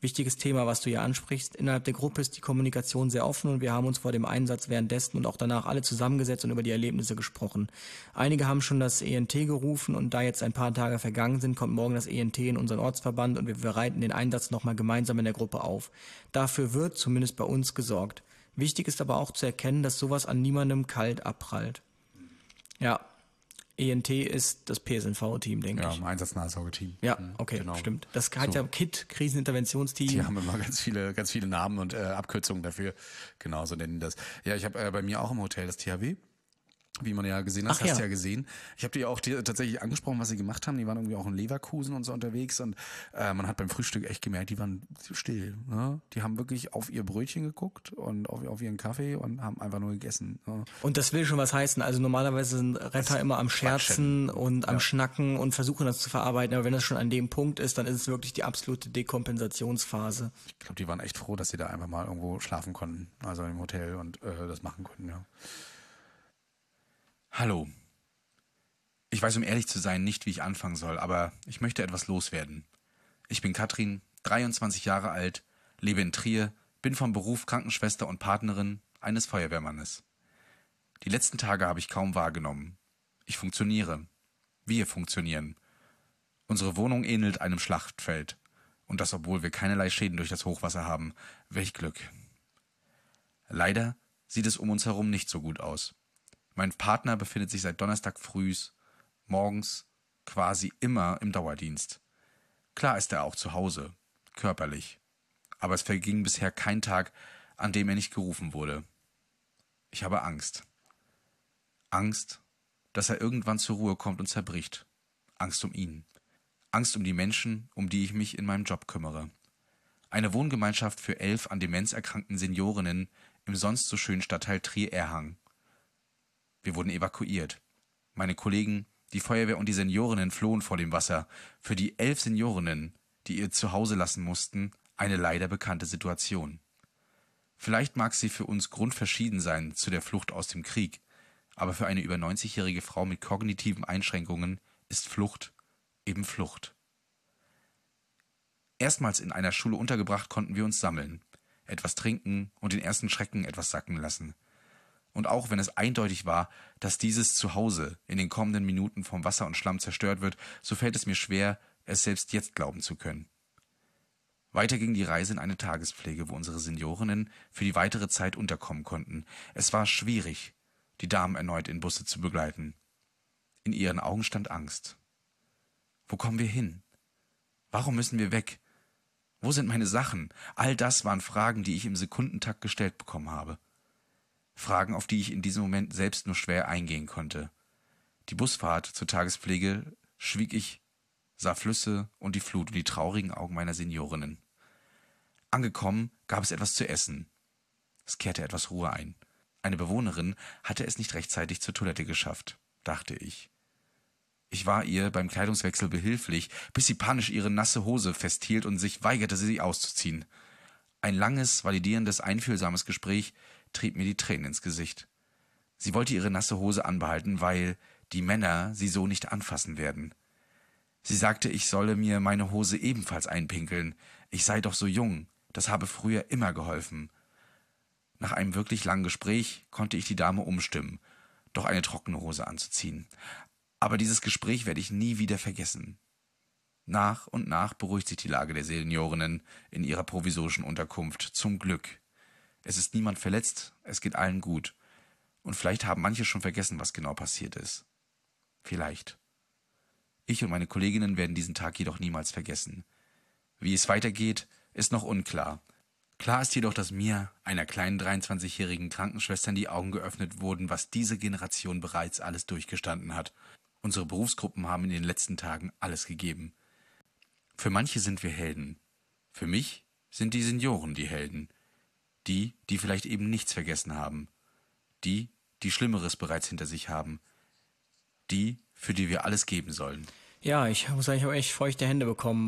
Wichtiges Thema, was du hier ansprichst. Innerhalb der Gruppe ist die Kommunikation sehr offen und wir haben uns vor dem Einsatz währenddessen und auch danach alle zusammengesetzt und über die Erlebnisse gesprochen. Einige haben schon das ENT gerufen und da jetzt ein paar Tage vergangen sind, kommt morgen das ENT in unseren Ortsverband und wir bereiten den Einsatz nochmal gemeinsam in der Gruppe auf. Dafür wird zumindest bei uns gesorgt. Wichtig ist aber auch zu erkennen, dass sowas an niemandem kalt abprallt. Ja, ENT ist das PSNV-Team, denke ich. Ja, im Einsatznahsorge-Team. Ja, okay, genau. stimmt. Das hat ja KIT, Kriseninterventionsteam. Die haben immer ganz viele Namen und Abkürzungen dafür. Genau, so nennen die das. Ja, ich habe bei mir auch im Hotel das THW. Wie man ja gesehen hat, hast du ja gesehen. Ich habe die auch tatsächlich angesprochen, was sie gemacht haben. Die waren irgendwie auch in Leverkusen und so unterwegs und man hat beim Frühstück echt gemerkt, die waren still. Ne? Die haben wirklich auf ihr Brötchen geguckt und auf ihren Kaffee und haben einfach nur gegessen. Ne? Und das will schon was heißen. Also normalerweise sind Retter immer am Scherzen und am Schnacken und versuchen das zu verarbeiten. Aber wenn das schon an dem Punkt ist, dann ist es wirklich die absolute Dekompensationsphase. Ich glaube, die waren echt froh, dass sie da einfach mal irgendwo schlafen konnten. Also im Hotel und das machen konnten, ja. Hallo. Ich weiß, um ehrlich zu sein, nicht, wie ich anfangen soll, aber ich möchte etwas loswerden. Ich bin Katrin, 23 Jahre alt, lebe in Trier, bin vom Beruf Krankenschwester und Partnerin eines Feuerwehrmannes. Die letzten Tage habe ich kaum wahrgenommen. Ich funktioniere. Wir funktionieren. Unsere Wohnung ähnelt einem Schlachtfeld. Und das, obwohl wir keinerlei Schäden durch das Hochwasser haben. Welch Glück. Leider sieht es um uns herum nicht so gut aus. Mein Partner befindet sich seit Donnerstag frühs, morgens, quasi immer im Dauerdienst. Klar ist er auch zu Hause, körperlich. Aber es verging bisher kein Tag, an dem er nicht gerufen wurde. Ich habe Angst. Angst, dass er irgendwann zur Ruhe kommt und zerbricht. Angst um ihn. Angst um die Menschen, um die ich mich in meinem Job kümmere. Eine Wohngemeinschaft für 11 an Demenz erkrankten Seniorinnen im sonst so schönen Stadtteil Trier-Erhang. Wir wurden evakuiert. Meine Kollegen, die Feuerwehr und die Seniorinnen flohen vor dem Wasser. Für die 11 Seniorinnen, die ihr Zuhause lassen mussten, eine leider bekannte Situation. Vielleicht mag sie für uns grundverschieden sein zu der Flucht aus dem Krieg, aber für eine über 90-jährige Frau mit kognitiven Einschränkungen ist Flucht eben Flucht. Erstmals in einer Schule untergebracht, konnten wir uns sammeln, etwas trinken und den ersten Schrecken etwas sacken lassen. Und auch wenn es eindeutig war, dass dieses Zuhause in den kommenden Minuten vom Wasser und Schlamm zerstört wird, so fällt es mir schwer, es selbst jetzt glauben zu können. Weiter ging die Reise in eine Tagespflege, wo unsere Seniorinnen für die weitere Zeit unterkommen konnten. Es war schwierig, die Damen erneut in Busse zu begleiten. In ihren Augen stand Angst. Wo kommen wir hin? Warum müssen wir weg? Wo sind meine Sachen? All das waren Fragen, die ich im Sekundentakt gestellt bekommen habe. Fragen, auf die ich in diesem Moment selbst nur schwer eingehen konnte. Die Busfahrt zur Tagespflege schwieg ich, sah Flüsse und die Flut und die traurigen Augen meiner Seniorinnen. Angekommen gab es etwas zu essen. Es kehrte etwas Ruhe ein. Eine Bewohnerin hatte es nicht rechtzeitig zur Toilette geschafft, dachte ich. Ich war ihr beim Kleidungswechsel behilflich, bis sie panisch ihre nasse Hose festhielt und sich weigerte, sie auszuziehen. Ein langes, validierendes, einfühlsames Gespräch trieb mir die Tränen ins Gesicht. Sie wollte ihre nasse Hose anbehalten, weil die Männer sie so nicht anfassen werden. Sie sagte, ich solle mir meine Hose ebenfalls einpinkeln. Ich sei doch so jung, das habe früher immer geholfen. Nach einem wirklich langen Gespräch konnte ich die Dame umstimmen, doch eine trockene Hose anzuziehen. Aber dieses Gespräch werde ich nie wieder vergessen. Nach und nach beruhigt sich die Lage der Seniorinnen in ihrer provisorischen Unterkunft. Zum Glück. Es ist niemand verletzt, es geht allen gut. Und vielleicht haben manche schon vergessen, was genau passiert ist. Vielleicht. Ich und meine Kolleginnen werden diesen Tag jedoch niemals vergessen. Wie es weitergeht, ist noch unklar. Klar ist jedoch, dass mir, einer kleinen 23-jährigen Krankenschwester, die Augen geöffnet wurden, was diese Generation bereits alles durchgestanden hat. Unsere Berufsgruppen haben in den letzten Tagen alles gegeben. Für manche sind wir Helden. Für mich sind die Senioren die Helden. Die, die vielleicht eben nichts vergessen haben. Die, die Schlimmeres bereits hinter sich haben. Die, für die wir alles geben sollen. Ja, ich muss sagen, ich habe echt feuchte Hände bekommen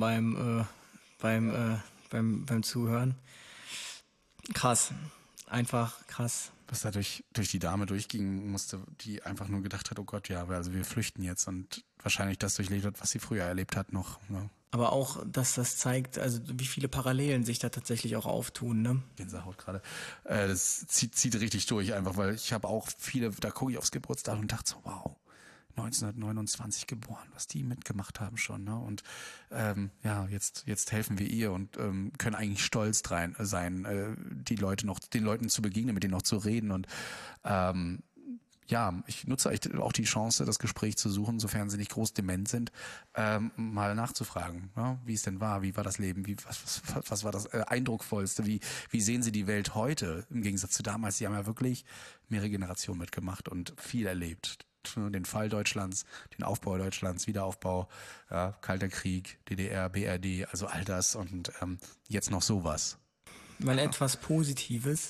beim Zuhören. Krass. Einfach krass. was da durch die Dame durchging, musste, die einfach nur gedacht hat, oh Gott, ja, also wir flüchten jetzt und wahrscheinlich das durchlebt hat, was sie früher erlebt hat noch. Ne? Aber auch, dass das zeigt, also wie viele Parallelen sich da tatsächlich auch auftun, ne? Gänsehaut gerade. Das zieht richtig durch einfach, weil ich habe auch viele, da gucke ich aufs Geburtsdatum und dachte so, wow, 1929 geboren, was die mitgemacht haben schon, ne? Und jetzt helfen wir ihr und können eigentlich stolz sein, den Leuten zu begegnen, mit denen noch zu reden und ich nutze auch die Chance, das Gespräch zu suchen, sofern sie nicht groß dement sind, mal nachzufragen, ja, wie es denn war, wie war das Leben, was war das Eindrucksvollste, wie sehen sie die Welt heute im Gegensatz zu damals. Sie haben ja wirklich mehrere Generationen mitgemacht und viel erlebt. Den Fall Deutschlands, den Aufbau Deutschlands, Wiederaufbau, ja, Kalter Krieg, DDR, BRD, also all das und jetzt noch sowas. Mal etwas Positives.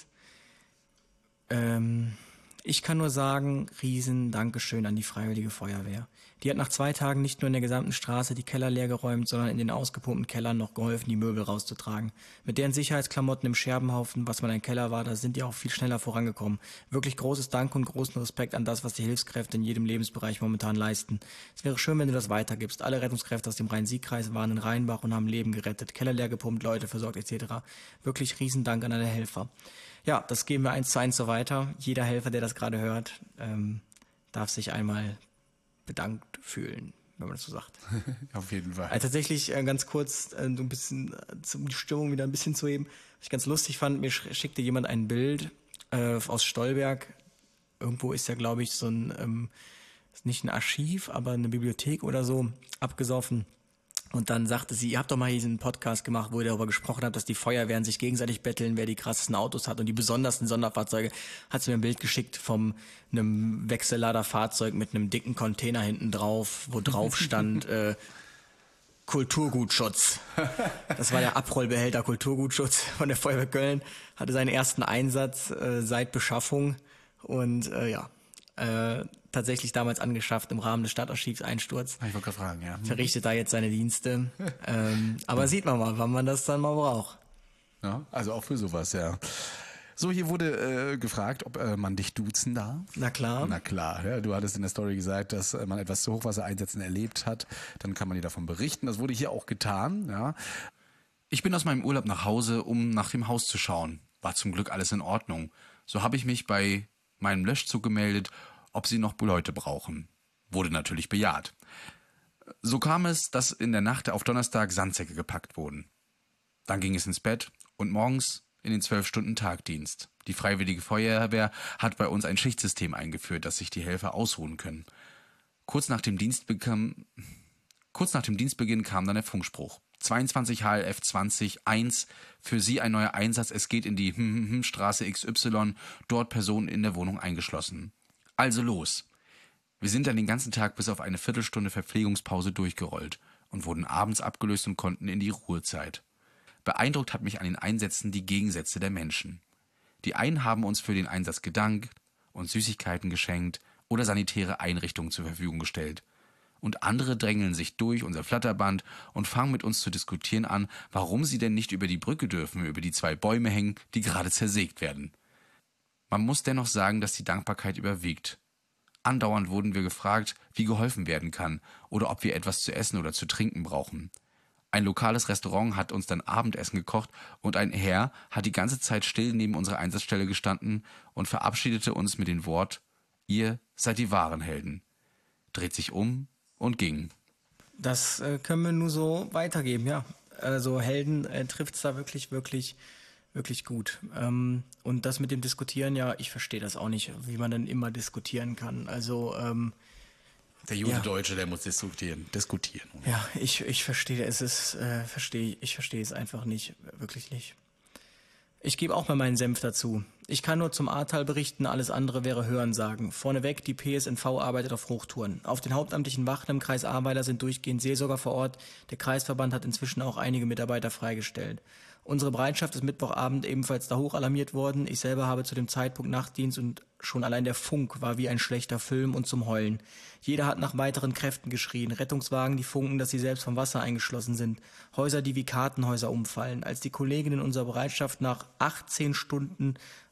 Ich kann nur sagen, riesen Dankeschön an die Freiwillige Feuerwehr. Die hat nach 2 Tagen nicht nur in der gesamten Straße die Keller leer geräumt, sondern in den ausgepumpten Kellern noch geholfen, die Möbel rauszutragen. Mit deren Sicherheitsklamotten im Scherbenhaufen, was mal ein Keller war, da sind die auch viel schneller vorangekommen. Wirklich großes Dank und großen Respekt an das, was die Hilfskräfte in jedem Lebensbereich momentan leisten. Es wäre schön, wenn du das weitergibst. Alle Rettungskräfte aus dem Rhein-Sieg-Kreis waren in Rheinbach und haben Leben gerettet, Keller leer gepumpt, Leute versorgt etc. Wirklich riesen Dank an alle Helfer. Ja, das geben wir 1:1 so weiter. Jeder Helfer, der das gerade hört, darf sich einmal bedankt fühlen, wenn man das so sagt. Auf jeden Fall. Tatsächlich ganz kurz, so ein bisschen, um die Stimmung wieder ein bisschen zu heben, was ich ganz lustig fand, mir schickte jemand ein Bild aus Stolberg. Irgendwo ist ja, glaube ich, so ein, nicht ein Archiv, aber eine Bibliothek oder so, abgesoffen. Und dann sagte sie, ihr habt doch mal diesen Podcast gemacht, wo ihr darüber gesprochen habt, dass die Feuerwehren sich gegenseitig betteln, wer die krassesten Autos hat und die besondersten Sonderfahrzeuge. Hat sie mir ein Bild geschickt von einem Wechselladerfahrzeug mit einem dicken Container hinten drauf, wo drauf stand Kulturgutschutz. Das war der Abrollbehälter Kulturgutschutz von der Feuerwehr Köln. Hatte seinen ersten Einsatz seit Beschaffung und tatsächlich damals angeschafft im Rahmen des Stadtarchivs-Einsturz. Ich wollte gerade fragen, ja. Verrichtet da jetzt seine Dienste. Aber sieht man mal, wann man das dann mal braucht. Ja, also auch für sowas, ja. So, hier wurde gefragt, ob man dich duzen darf. Na klar. Na klar, ja. Du hattest in der Story gesagt, dass man etwas zu Hochwassereinsätzen erlebt hat. Dann kann man dir davon berichten. Das wurde hier auch getan, ja. Ich bin aus meinem Urlaub nach Hause, um nach dem Haus zu schauen. War zum Glück alles in Ordnung. So habe ich mich bei meinem Löschzug gemeldet, ob sie noch Leute brauchen. Wurde natürlich bejaht. So kam es, dass in der Nacht auf Donnerstag Sandsäcke gepackt wurden. Dann ging es ins Bett und morgens in den 12-Stunden-Tagdienst. Die Freiwillige Feuerwehr hat bei uns ein Schichtsystem eingeführt, dass sich die Helfer ausruhen können. Kurz nach dem Dienstbeginn kam dann der Funkspruch. 22 HLF 20 1, für Sie ein neuer Einsatz, es geht in die Straße XY, dort Personen in der Wohnung eingeschlossen. Also los. Wir sind dann den ganzen Tag bis auf eine Viertelstunde Verpflegungspause durchgerollt und wurden abends abgelöst und konnten in die Ruhezeit. Beeindruckt hat mich an den Einsätzen die Gegensätze der Menschen. Die einen haben uns für den Einsatz gedankt, uns Süßigkeiten geschenkt oder sanitäre Einrichtungen zur Verfügung gestellt. Und andere drängeln sich durch unser Flatterband und fangen mit uns zu diskutieren an, warum sie denn nicht über die Brücke dürfen, über die 2 Bäume hängen, die gerade zersägt werden. Man muss dennoch sagen, dass die Dankbarkeit überwiegt. Andauernd wurden wir gefragt, wie geholfen werden kann oder ob wir etwas zu essen oder zu trinken brauchen. Ein lokales Restaurant hat uns dann Abendessen gekocht und ein Herr hat die ganze Zeit still neben unserer Einsatzstelle gestanden und verabschiedete uns mit dem Wort: Ihr seid die wahren Helden. Dreht sich um und ging. Das können wir nur so weitergeben, ja. Also Helden trifft's da wirklich, wirklich, wirklich gut. Und das mit dem Diskutieren, ja, ich verstehe das auch nicht, wie man dann immer diskutieren kann. Also Der Jude Deutsche, der muss diskutieren. ja, ich verstehe verstehe es einfach nicht, wirklich nicht. Ich gebe auch mal meinen Senf dazu. Ich kann nur zum Ahrtal berichten, alles andere wäre Hörensagen. Vorneweg, die PSNV arbeitet auf Hochtouren. Auf den hauptamtlichen Wachen im Kreis Ahrweiler sind durchgehend Seelsorger vor Ort. Der Kreisverband hat inzwischen auch einige Mitarbeiter freigestellt. Unsere Bereitschaft ist Mittwochabend ebenfalls da hoch alarmiert worden. Ich selber habe zu dem Zeitpunkt Nachtdienst und schon allein der Funk war wie ein schlechter Film und zum Heulen. Jeder hat nach weiteren Kräften geschrien. Rettungswagen, die funken, dass sie selbst vom Wasser eingeschlossen sind. Häuser, die wie Kartenhäuser umfallen. Als die Kolleginnen unserer Bereitschaft nach 18 Stunden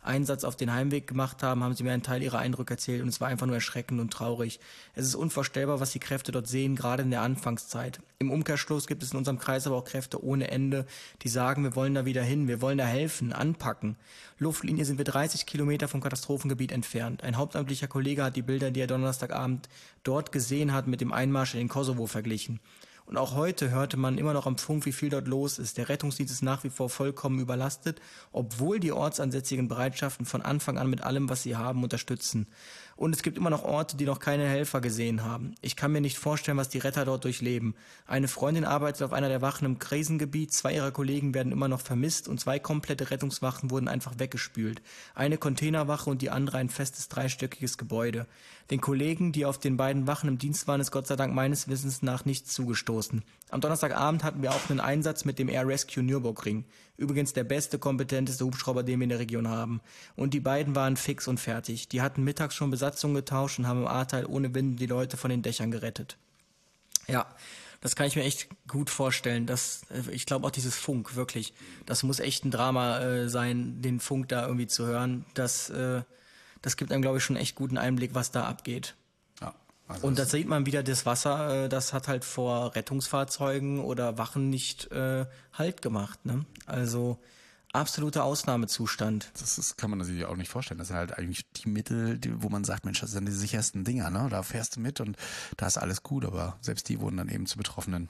Einsatz auf den Heimweg gemacht haben, haben sie mir einen Teil ihrer Eindrücke erzählt und es war einfach nur erschreckend und traurig. Es ist unvorstellbar, was die Kräfte dort sehen, gerade in der Anfangszeit. Im Umkehrschluss gibt es in unserem Kreis aber auch Kräfte ohne Ende, die sagen, wir wollen da wieder hin, wir wollen da helfen, anpacken. Luftlinie sind wir 30 Kilometer vom Katastrophengebiet entfernt. Ein hauptamtlicher Kollege hat die Bilder, die er Donnerstagabend dort gesehen hat, mit dem Einmarsch in den Kosovo verglichen. Und auch heute hörte man immer noch am Funk, wie viel dort los ist. Der Rettungsdienst ist nach wie vor vollkommen überlastet, obwohl die ortsansässigen Bereitschaften von Anfang an mit allem, was sie haben, unterstützen. Und es gibt immer noch Orte, die noch keine Helfer gesehen haben. Ich kann mir nicht vorstellen, was die Retter dort durchleben. Eine Freundin arbeitet auf einer der Wachen im Krisengebiet, 2 ihrer Kollegen werden immer noch vermisst und 2 komplette Rettungswachen wurden einfach weggespült. Eine Containerwache und die andere ein festes 3-stöckiges Gebäude. Den Kollegen, die auf den beiden Wachen im Dienst waren, ist Gott sei Dank meines Wissens nach nichts zugestoßen. Am Donnerstagabend hatten wir auch einen Einsatz mit dem Air Rescue Nürburgring. Übrigens der beste, kompetenteste Hubschrauber, den wir in der Region haben. Und die beiden waren fix und fertig. Die hatten mittags schon Besatzung getauscht und haben im A-Teil ohne Wind die Leute von den Dächern gerettet. Ja, das kann ich mir echt gut vorstellen. Ich glaube auch dieses Funk, wirklich. Das muss echt ein Drama sein, den Funk da irgendwie zu hören. Das gibt einem, glaube ich, schon echt guten Einblick, was da abgeht. Ja, also Und da sieht man wieder, das Wasser, das hat halt vor Rettungsfahrzeugen oder Wachen nicht Halt gemacht. Ne? Also absoluter Ausnahmezustand. kann man natürlich auch nicht vorstellen. Das sind halt eigentlich die Mittel, wo man sagt, Mensch, das sind die sichersten Dinger, ne? Da fährst du mit und da ist alles gut, aber selbst die wurden dann eben zu Betroffenen.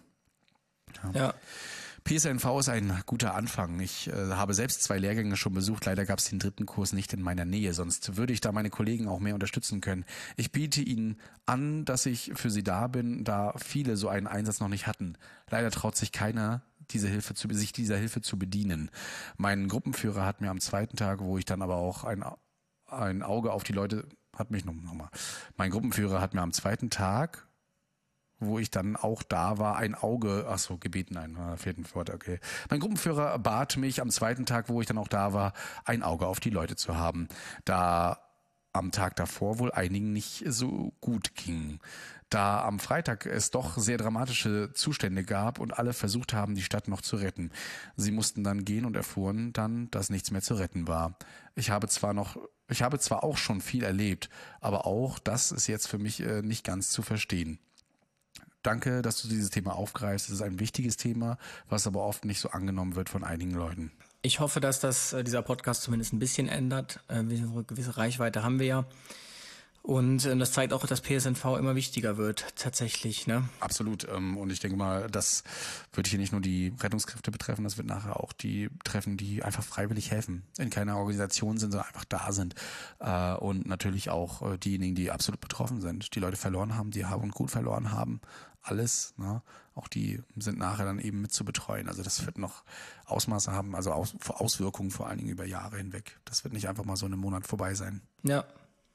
Ja. PSNV ist ein guter Anfang. Ich habe selbst 2 Lehrgänge schon besucht. Leider gab es den 3. Kurs nicht in meiner Nähe. Sonst würde ich da meine Kollegen auch mehr unterstützen können. Ich biete Ihnen an, dass ich für Sie da bin, da viele so einen Einsatz noch nicht hatten. Leider traut sich keiner, sich dieser Hilfe zu bedienen. Mein Gruppenführer hat mir am 2. Tag, wo ich dann aber auch ein Auge auf die Leute, mein Gruppenführer hat mir am 2. Tag, wo ich dann auch da war, gebeten, fehlt ein Wort, okay. Mein Gruppenführer bat mich am 2. Tag, wo ich dann auch da war, ein Auge auf die Leute zu haben, da am Tag davor wohl einigen nicht so gut ging. Da am Freitag es doch sehr dramatische Zustände gab und alle versucht haben, die Stadt noch zu retten. Sie mussten dann gehen und erfuhren dann, dass nichts mehr zu retten war. Ich habe zwar auch schon viel erlebt, aber auch das ist jetzt für mich nicht ganz zu verstehen. Danke, dass du dieses Thema aufgreifst. Es ist ein wichtiges Thema, was aber oft nicht so angenommen wird von einigen Leuten. Ich hoffe, dass dieser Podcast zumindest ein bisschen ändert. Eine gewisse Reichweite haben wir ja. Und das zeigt auch, dass PSNV immer wichtiger wird, tatsächlich. Ne? Absolut. Und ich denke mal, das wird hier nicht nur die Rettungskräfte betreffen, das wird nachher auch die treffen, die einfach freiwillig helfen, in keiner Organisation sind, sondern einfach da sind. Und natürlich auch diejenigen, die absolut betroffen sind, die Leute verloren haben, die Hab und Gut verloren haben. Alles, ne? Auch die sind nachher dann eben mit zu betreuen. Also das wird noch Ausmaße haben, also Auswirkungen vor allen Dingen über Jahre hinweg. Das wird nicht einfach mal so in einem Monat vorbei sein. Ja.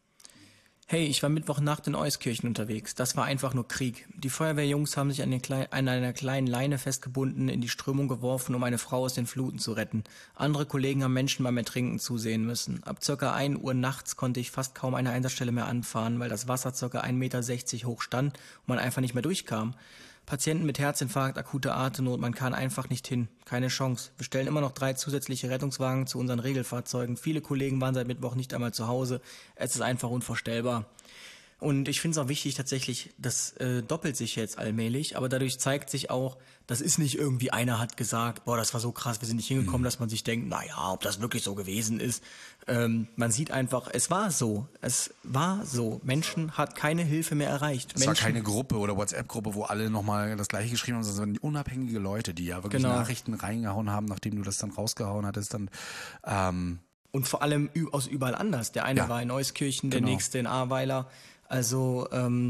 Hey, ich war Mittwochnacht in Euskirchen unterwegs. Das war einfach nur Krieg. Die Feuerwehrjungs haben sich an einer kleinen Leine festgebunden, in die Strömung geworfen, um eine Frau aus den Fluten zu retten. Andere Kollegen haben Menschen beim Ertrinken zusehen müssen. Ab ca. 1 Uhr nachts konnte ich fast kaum eine Einsatzstelle mehr anfahren, weil das Wasser ca. 1,60 Meter hoch stand und man einfach nicht mehr durchkam. Patienten mit Herzinfarkt, akute Atemnot, man kann einfach nicht hin. Keine Chance. Wir stellen immer noch 3 zusätzliche Rettungswagen zu unseren Regelfahrzeugen. Viele Kollegen waren seit Mittwoch nicht einmal zu Hause. Es ist einfach unvorstellbar. Und ich finde es auch wichtig tatsächlich, das doppelt sich jetzt allmählich, aber dadurch zeigt sich auch, das ist nicht irgendwie einer hat gesagt, boah, das war so krass, wir sind nicht hingekommen, dass man sich denkt, naja, ob das wirklich so gewesen ist. Man sieht einfach, es war so. Menschen hat keine Hilfe mehr erreicht. Es war keine Gruppe oder WhatsApp-Gruppe, wo alle nochmal das Gleiche geschrieben haben, sondern unabhängige Leute, die ja wirklich Nachrichten reingehauen haben, nachdem du das dann rausgehauen hattest, dann und vor allem aus überall anders. Der eine war in Euskirchen, der nächste in Ahrweiler. Also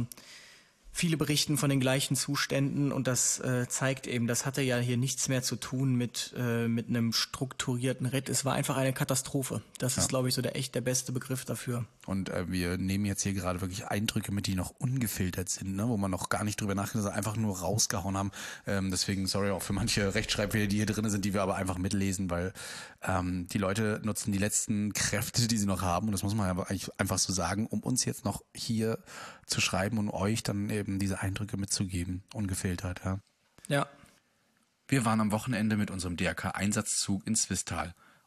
viele berichten von den gleichen Zuständen und das zeigt eben, das hatte ja hier nichts mehr zu tun mit einem strukturierten Ritt. Es war einfach eine Katastrophe. Das ist, glaube ich, so der beste Begriff dafür. Und wir nehmen jetzt hier gerade wirklich Eindrücke mit, die noch ungefiltert sind, ne? Wo man noch gar nicht drüber nachgedacht hat, einfach nur rausgehauen haben. Deswegen, sorry auch für manche Rechtschreibfehler, die hier drin sind, die wir aber einfach mitlesen, weil die Leute nutzen die letzten Kräfte, die sie noch haben, und das muss man aber eigentlich einfach so sagen, um uns jetzt noch hier zu schreiben und euch dann eben diese Eindrücke mitzugeben, ungefiltert. Ja. Ja. Wir waren am Wochenende mit unserem DRK-Einsatzzug in Swisttal.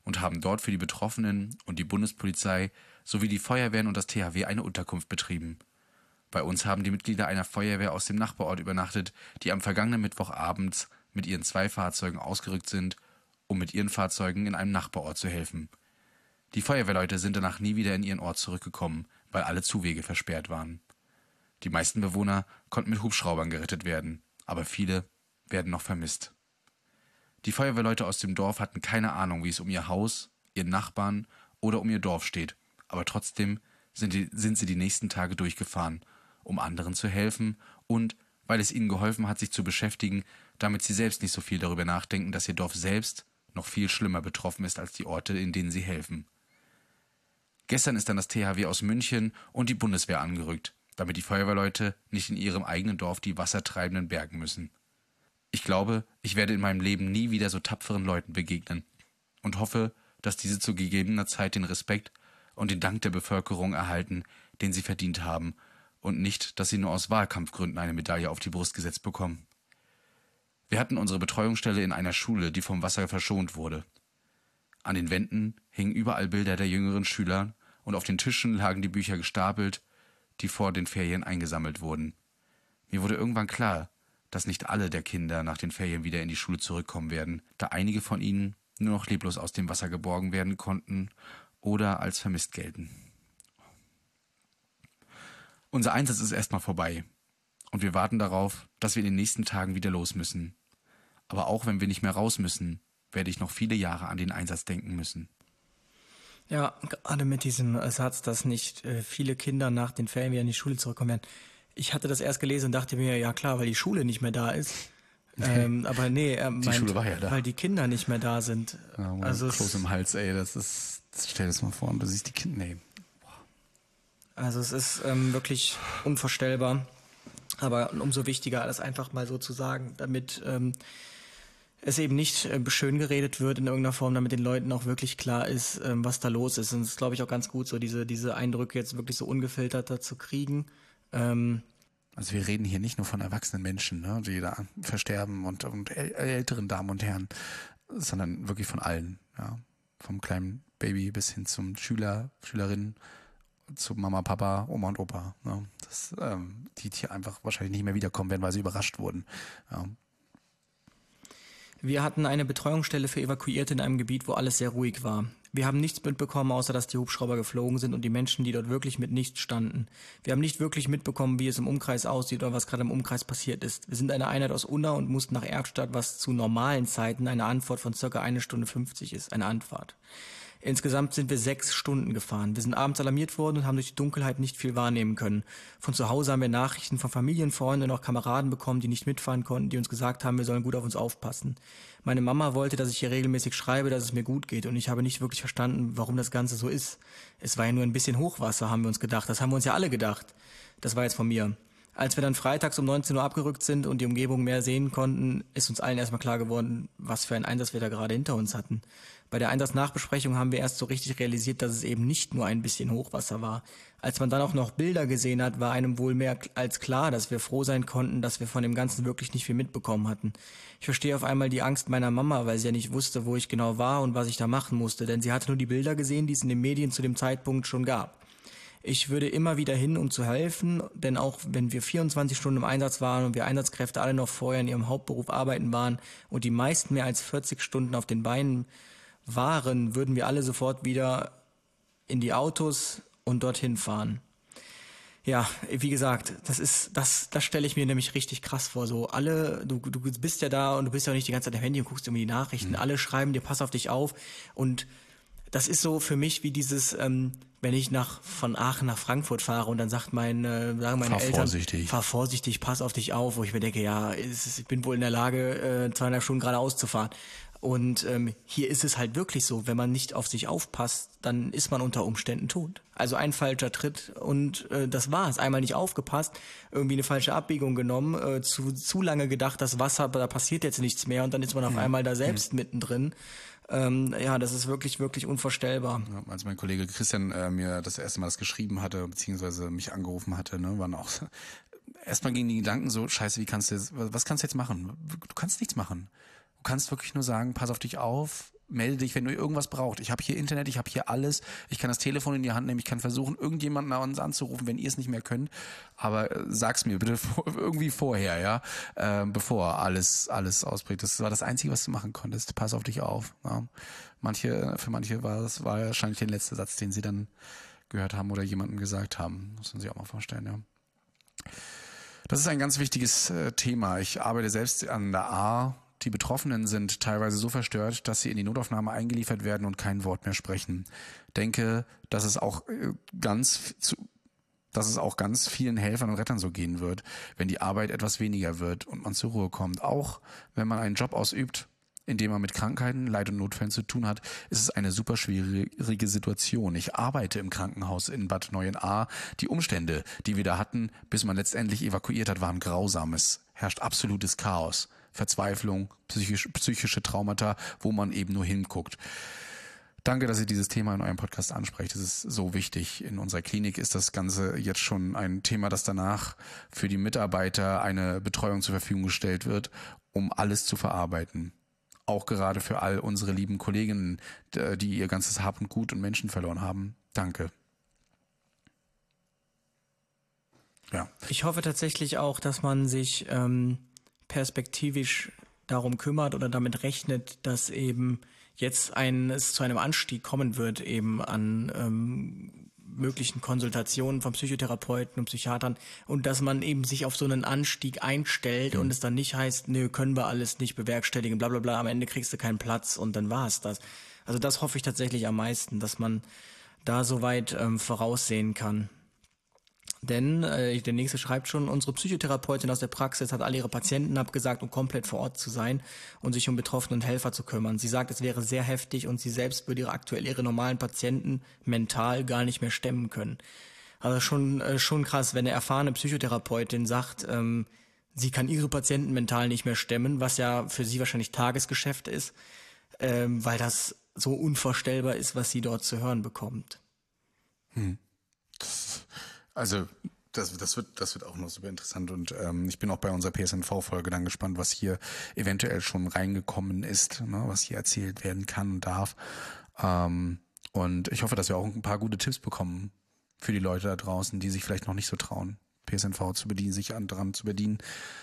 und haben dort für die Betroffenen und die Bundespolizei sowie die Feuerwehren und das THW eine Unterkunft betrieben. Bei uns haben die Mitglieder einer Feuerwehr aus dem Nachbarort übernachtet, die am vergangenen Mittwochabend mit ihren 2 Fahrzeugen ausgerückt sind, um mit ihren Fahrzeugen in einem Nachbarort zu helfen. Die Feuerwehrleute sind danach nie wieder in ihren Ort zurückgekommen, weil alle Zuwege versperrt waren. Die meisten Bewohner konnten mit Hubschraubern gerettet werden, aber viele werden noch vermisst. Die Feuerwehrleute aus dem Dorf hatten keine Ahnung, wie es um ihr Haus, ihren Nachbarn oder um ihr Dorf steht, aber trotzdem sind sie die nächsten Tage durchgefahren, um anderen zu helfen und, weil es ihnen geholfen hat, sich zu beschäftigen, damit sie selbst nicht so viel darüber nachdenken, dass ihr Dorf selbst noch viel schlimmer betroffen ist als die Orte, in denen sie helfen. Gestern ist dann das THW aus München und die Bundeswehr angerückt, damit die Feuerwehrleute nicht in ihrem eigenen Dorf die Wassertreibenden bergen müssen. Ich glaube, ich werde in meinem Leben nie wieder so tapferen Leuten begegnen und hoffe, dass diese zu gegebener Zeit den Respekt und den Dank der Bevölkerung erhalten, den sie verdient haben, und nicht, dass sie nur aus Wahlkampfgründen eine Medaille auf die Brust gesetzt bekommen. Wir hatten unsere Betreuungsstelle in einer Schule, die vom Wasser verschont wurde. An den Wänden hingen überall Bilder der jüngeren Schüler und auf den Tischen lagen die Bücher gestapelt, die vor den Ferien eingesammelt wurden. Mir wurde irgendwann klar, dass nicht alle der Kinder nach den Ferien wieder in die Schule zurückkommen werden, da einige von ihnen nur noch leblos aus dem Wasser geborgen werden konnten oder als vermisst gelten. Unser Einsatz ist erstmal vorbei und wir warten darauf, dass wir in den nächsten Tagen wieder los müssen. Aber auch wenn wir nicht mehr raus müssen, werde ich noch viele Jahre an den Einsatz denken müssen. Ja, gerade mit diesem Satz, dass nicht viele Kinder nach den Ferien wieder in die Schule zurückkommen werden. Ich hatte das erst gelesen und dachte mir, ja klar, weil die Schule nicht mehr da ist. Aber nee, er meint, Schule war ja da. weil die Kinder nicht mehr da sind. Ja, Also Kloß im Hals, ey, stell dir das mal vor und du siehst die Kinder, nee. Also es ist wirklich unvorstellbar, aber umso wichtiger, das einfach mal so zu sagen, damit es eben nicht schön geredet wird in irgendeiner Form, damit den Leuten auch wirklich klar ist, was da los ist. Und es ist, glaube ich, auch ganz gut, so diese Eindrücke jetzt wirklich so ungefilterter zu kriegen. Also wir reden hier nicht nur von erwachsenen Menschen, ne, die da versterben und älteren Damen und Herren, sondern wirklich von allen, ja, vom kleinen Baby bis hin zum Schüler, Schülerin, zu Mama, Papa, Oma und Opa, ne, die hier einfach wahrscheinlich nicht mehr wiederkommen werden, weil sie überrascht wurden. Ja. Wir hatten eine Betreuungsstelle für Evakuierte in einem Gebiet, wo alles sehr ruhig war. Wir haben nichts mitbekommen, außer dass die Hubschrauber geflogen sind und die Menschen, die dort wirklich mit nichts standen. Wir haben nicht wirklich mitbekommen, wie es im Umkreis aussieht oder was gerade im Umkreis passiert ist. Wir sind eine Einheit aus Unna und mussten nach Erkstatt, was zu normalen Zeiten eine Anfahrt von ca. 1 Stunde 50 ist, eine Anfahrt. Insgesamt sind wir 6 Stunden gefahren. Wir sind abends alarmiert worden und haben durch die Dunkelheit nicht viel wahrnehmen können. Von zu Hause haben wir Nachrichten von Familien, Freunden und auch Kameraden bekommen, die nicht mitfahren konnten, die uns gesagt haben, wir sollen gut auf uns aufpassen. Meine Mama wollte, dass ich hier regelmäßig schreibe, dass es mir gut geht, und ich habe nicht wirklich verstanden, warum das Ganze so ist. Es war ja nur ein bisschen Hochwasser, haben wir uns gedacht. Das haben wir uns ja alle gedacht. Das war jetzt von mir. Als wir dann freitags um 19 Uhr abgerückt sind und die Umgebung mehr sehen konnten, ist uns allen erstmal klar geworden, was für einen Einsatz wir da gerade hinter uns hatten. Bei der Einsatznachbesprechung haben wir erst so richtig realisiert, dass es eben nicht nur ein bisschen Hochwasser war. Als man dann auch noch Bilder gesehen hat, war einem wohl mehr als klar, dass wir froh sein konnten, dass wir von dem Ganzen wirklich nicht viel mitbekommen hatten. Ich verstehe auf einmal die Angst meiner Mama, weil sie ja nicht wusste, wo ich genau war und was ich da machen musste, denn sie hatte nur die Bilder gesehen, die es in den Medien zu dem Zeitpunkt schon gab. Ich würde immer wieder hin, um zu helfen, denn auch wenn wir 24 Stunden im Einsatz waren und wir Einsatzkräfte alle noch vorher in ihrem Hauptberuf arbeiten waren und die meisten mehr als 40 Stunden auf den Beinen waren, würden wir alle sofort wieder in die Autos und dorthin fahren. Ja, wie gesagt, das stelle ich mir nämlich richtig krass vor. So du bist ja da und du bist ja auch nicht die ganze Zeit am Handy und guckst irgendwie die Nachrichten. Alle schreiben dir, pass auf dich auf. Und das ist so für mich wie dieses, wenn ich von Aachen nach Frankfurt fahre und dann sagen meine Eltern, fahr vorsichtig, pass auf dich auf, wo ich mir denke, ja, ich bin wohl in der Lage, 2,5 Stunden geradeaus zu fahren. Und hier ist es halt wirklich so, wenn man nicht auf sich aufpasst, dann ist man unter Umständen tot. Also ein falscher Tritt und das war's. Einmal nicht aufgepasst, irgendwie eine falsche Abbiegung genommen, zu lange gedacht, das Wasser, da passiert jetzt nichts mehr, und dann ist man auf einmal da selbst mittendrin. Ja, das ist wirklich, wirklich unvorstellbar. Ja, als mein Kollege Christian mir das erste Mal das geschrieben hatte, beziehungsweise mich angerufen hatte, ne, waren auch erstmal gingen die Gedanken so, scheiße, was kannst du jetzt machen? Du kannst nichts machen. Du kannst wirklich nur sagen, pass auf dich auf, melde dich, wenn du irgendwas braucht. Ich habe hier Internet, ich habe hier alles. Ich kann das Telefon in die Hand nehmen, ich kann versuchen, irgendjemanden an uns anzurufen, wenn ihr es nicht mehr könnt. Aber sag's mir bitte irgendwie vorher, ja, bevor alles ausbricht. Das war das Einzige, was du machen konntest. Pass auf dich auf. Ja. Für manche war wahrscheinlich der letzte Satz, den sie dann gehört haben oder jemandem gesagt haben. Muss man sich auch mal vorstellen, ja. Das ist ein ganz wichtiges Thema. Ich arbeite selbst an der A. Die Betroffenen sind teilweise so verstört, dass sie in die Notaufnahme eingeliefert werden und kein Wort mehr sprechen. Denke, dass es auch ganz vielen Helfern und Rettern so gehen wird, wenn die Arbeit etwas weniger wird und man zur Ruhe kommt. Auch wenn man einen Job ausübt, in dem man mit Krankheiten, Leid und Notfällen zu tun hat, ist es eine super schwierige Situation. Ich arbeite im Krankenhaus in Bad Neuenahr. Die Umstände, die wir da hatten, bis man letztendlich evakuiert hat, waren grausam. Es herrscht absolutes Chaos, Verzweiflung, psychische Traumata, wo man eben nur hinguckt. Danke, dass ihr dieses Thema in eurem Podcast ansprecht. Es ist so wichtig. In unserer Klinik ist das Ganze jetzt schon ein Thema, das danach für die Mitarbeiter eine Betreuung zur Verfügung gestellt wird, um alles zu verarbeiten. Auch gerade für all unsere lieben Kolleginnen, die ihr ganzes Hab und Gut und Menschen verloren haben. Danke. Ja. Ich hoffe tatsächlich auch, dass man sich perspektivisch darum kümmert oder damit rechnet, dass eben jetzt es zu einem Anstieg kommen wird eben an möglichen Konsultationen von Psychotherapeuten und Psychiatern und dass man eben sich auf so einen Anstieg einstellt und es dann nicht heißt, nö, können wir alles nicht bewerkstelligen, bla bla bla, am Ende kriegst du keinen Platz und dann war es das. Also das hoffe ich tatsächlich am meisten, dass man da soweit voraussehen kann. Denn der nächste schreibt schon, unsere Psychotherapeutin aus der Praxis hat alle ihre Patienten abgesagt, um komplett vor Ort zu sein und sich um Betroffene und Helfer zu kümmern. Sie sagt, es wäre sehr heftig und sie selbst würde ihre normalen Patienten mental gar nicht mehr stemmen können. Also schon krass, wenn eine erfahrene Psychotherapeutin sagt, sie kann ihre Patienten mental nicht mehr stemmen, was ja für sie wahrscheinlich Tagesgeschäft ist, weil das so unvorstellbar ist, was sie dort zu hören bekommt. Also das wird auch noch super interessant und ich bin auch bei unserer PSNV-Folge dann gespannt, was hier eventuell schon reingekommen ist, ne, was hier erzählt werden kann und darf. Und ich hoffe, dass wir auch ein paar gute Tipps bekommen für die Leute da draußen, die sich vielleicht noch nicht so trauen, PSNV zu bedienen, sich daran zu bedienen.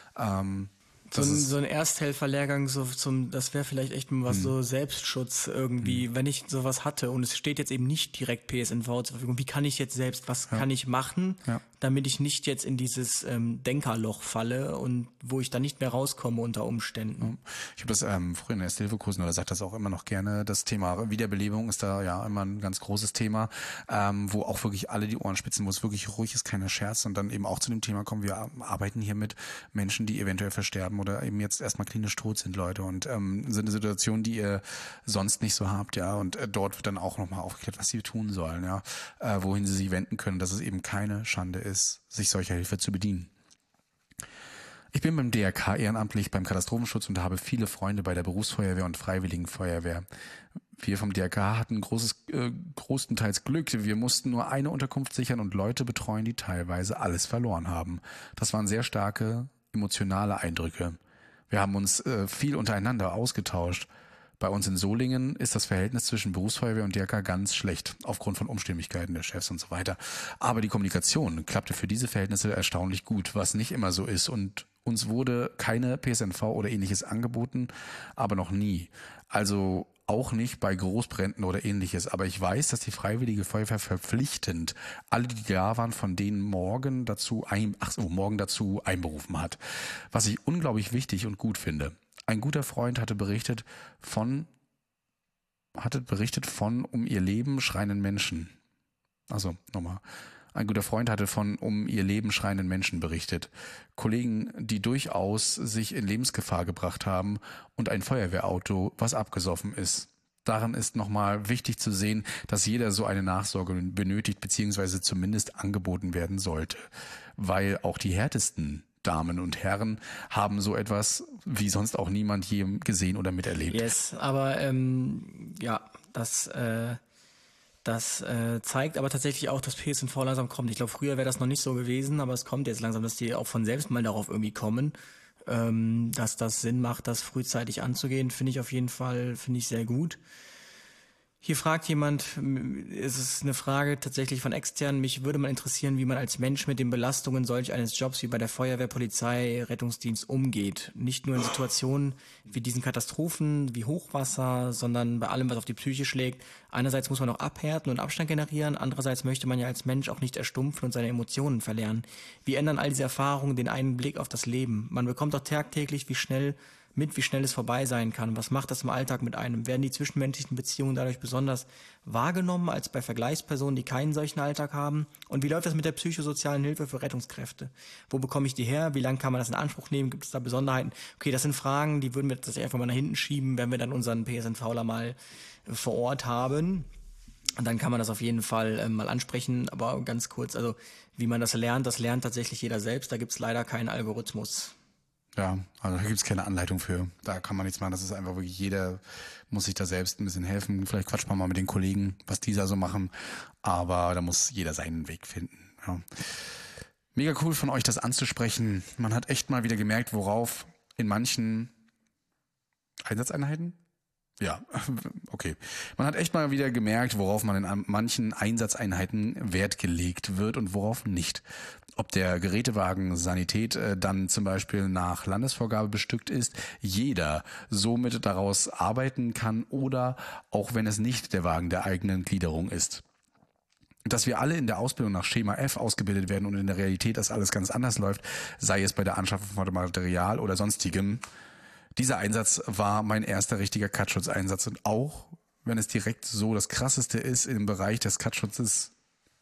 So ein Ersthelferlehrgang, das wäre vielleicht echt mal was, so Selbstschutz irgendwie, wenn ich sowas hatte und es steht jetzt eben nicht direkt PSNV zur Verfügung, wie kann ich jetzt selbst, was kann ich machen, damit ich nicht jetzt in dieses Denkerloch falle und wo ich dann nicht mehr rauskomme unter Umständen. Ich habe das früher in Ersthilfekursen oder sage das auch immer noch gerne, das Thema Wiederbelebung ist da ja immer ein ganz großes Thema, wo auch wirklich alle die Ohren spitzen, wo es wirklich ruhig ist, keiner Scherz und dann eben auch zu dem Thema kommen, wir arbeiten hier mit Menschen, die eventuell versterben oder eben jetzt erstmal klinisch tot sind, Leute. Und sind eine Situation, die ihr sonst nicht so habt, ja. Und dort wird dann auch nochmal aufgeklärt, was sie tun sollen, ja. Wohin sie sich wenden können, dass es eben keine Schande ist, sich solcher Hilfe zu bedienen. Ich bin beim DRK ehrenamtlich beim Katastrophenschutz und habe viele Freunde bei der Berufsfeuerwehr und Freiwilligen Feuerwehr. Wir vom DRK hatten großenteils Glück. Wir mussten nur eine Unterkunft sichern und Leute betreuen, die teilweise alles verloren haben. Das waren sehr starke emotionale Eindrücke. Wir haben uns viel untereinander ausgetauscht. Bei uns in Solingen ist das Verhältnis zwischen Berufsfeuerwehr und DRK ganz schlecht, aufgrund von Unstimmigkeiten der Chefs und so weiter. Aber die Kommunikation klappte für diese Verhältnisse erstaunlich gut, was nicht immer so ist. Und uns wurde keine PSNV oder ähnliches angeboten, aber noch nie. Also auch nicht bei Großbränden oder ähnliches. Aber ich weiß, dass die Freiwillige Feuerwehr verpflichtend alle, die da waren, von denen morgen dazu einberufen hat. Was ich unglaublich wichtig und gut finde. Ein guter Freund hatte berichtet von um ihr Leben schreienden Menschen. Also nochmal. Ein guter Freund hatte von um ihr Leben schreienden Menschen berichtet. Kollegen, die durchaus sich in Lebensgefahr gebracht haben und ein Feuerwehrauto, was abgesoffen ist. Daran ist nochmal wichtig zu sehen, dass jeder so eine Nachsorge benötigt, beziehungsweise zumindest angeboten werden sollte. Weil auch die härtesten Damen und Herren haben so etwas wie sonst auch niemand je gesehen oder miterlebt. Yes, aber das zeigt aber tatsächlich auch, dass PSNV langsam kommt. Ich glaube, früher wäre das noch nicht so gewesen, aber es kommt jetzt langsam, dass die auch von selbst mal darauf irgendwie kommen. dass das Sinn macht, das frühzeitig anzugehen, finde ich sehr gut. Hier fragt jemand, es ist eine Frage tatsächlich von externen, mich würde mal interessieren, wie man als Mensch mit den Belastungen solch eines Jobs wie bei der Feuerwehr, Polizei, Rettungsdienst umgeht. Nicht nur in Situationen wie diesen Katastrophen, wie Hochwasser, sondern bei allem, was auf die Psyche schlägt. Einerseits muss man auch abhärten und Abstand generieren, andererseits möchte man ja als Mensch auch nicht erstumpfen und seine Emotionen verlernen. Wie ändern all diese Erfahrungen den einen Blick auf das Leben? Man bekommt auch tagtäglich, wie schnell es vorbei sein kann. Was macht das im Alltag mit einem? Werden die zwischenmenschlichen Beziehungen dadurch besonders wahrgenommen als bei Vergleichspersonen, die keinen solchen Alltag haben? Und wie läuft das mit der psychosozialen Hilfe für Rettungskräfte? Wo bekomme ich die her? Wie lange kann man das in Anspruch nehmen? Gibt es da Besonderheiten? Okay, das sind Fragen, die würden wir tatsächlich einfach mal nach hinten schieben, wenn wir dann unseren PSNVler mal vor Ort haben. Und dann kann man das auf jeden Fall mal ansprechen. Aber ganz kurz, also wie man das lernt tatsächlich jeder selbst. Da gibt es leider keinen Algorithmus. Ja, also da gibt's keine Anleitung für. Da kann man nichts machen. Das ist einfach wirklich, jeder muss sich da selbst ein bisschen helfen. Vielleicht quatscht man mal mit den Kollegen, was die da so machen. Aber da muss jeder seinen Weg finden. Ja. Mega cool von euch, das anzusprechen. Man hat echt mal wieder gemerkt, worauf in manchen Einsatzeinheiten? Ja, okay. Man hat echt mal wieder gemerkt, worauf man in manchen Einsatzeinheiten Wert gelegt wird und worauf nicht. Ob der Gerätewagen Sanität dann zum Beispiel nach Landesvorgabe bestückt ist, jeder somit daraus arbeiten kann oder auch wenn es nicht der Wagen der eigenen Gliederung ist. Dass wir alle in der Ausbildung nach Schema F ausgebildet werden und in der Realität das alles ganz anders läuft, sei es bei der Anschaffung von Material oder sonstigem. Dieser Einsatz war mein erster richtiger Cutschutzeinsatz und auch wenn es direkt so das Krasseste ist im Bereich des Cutschutzes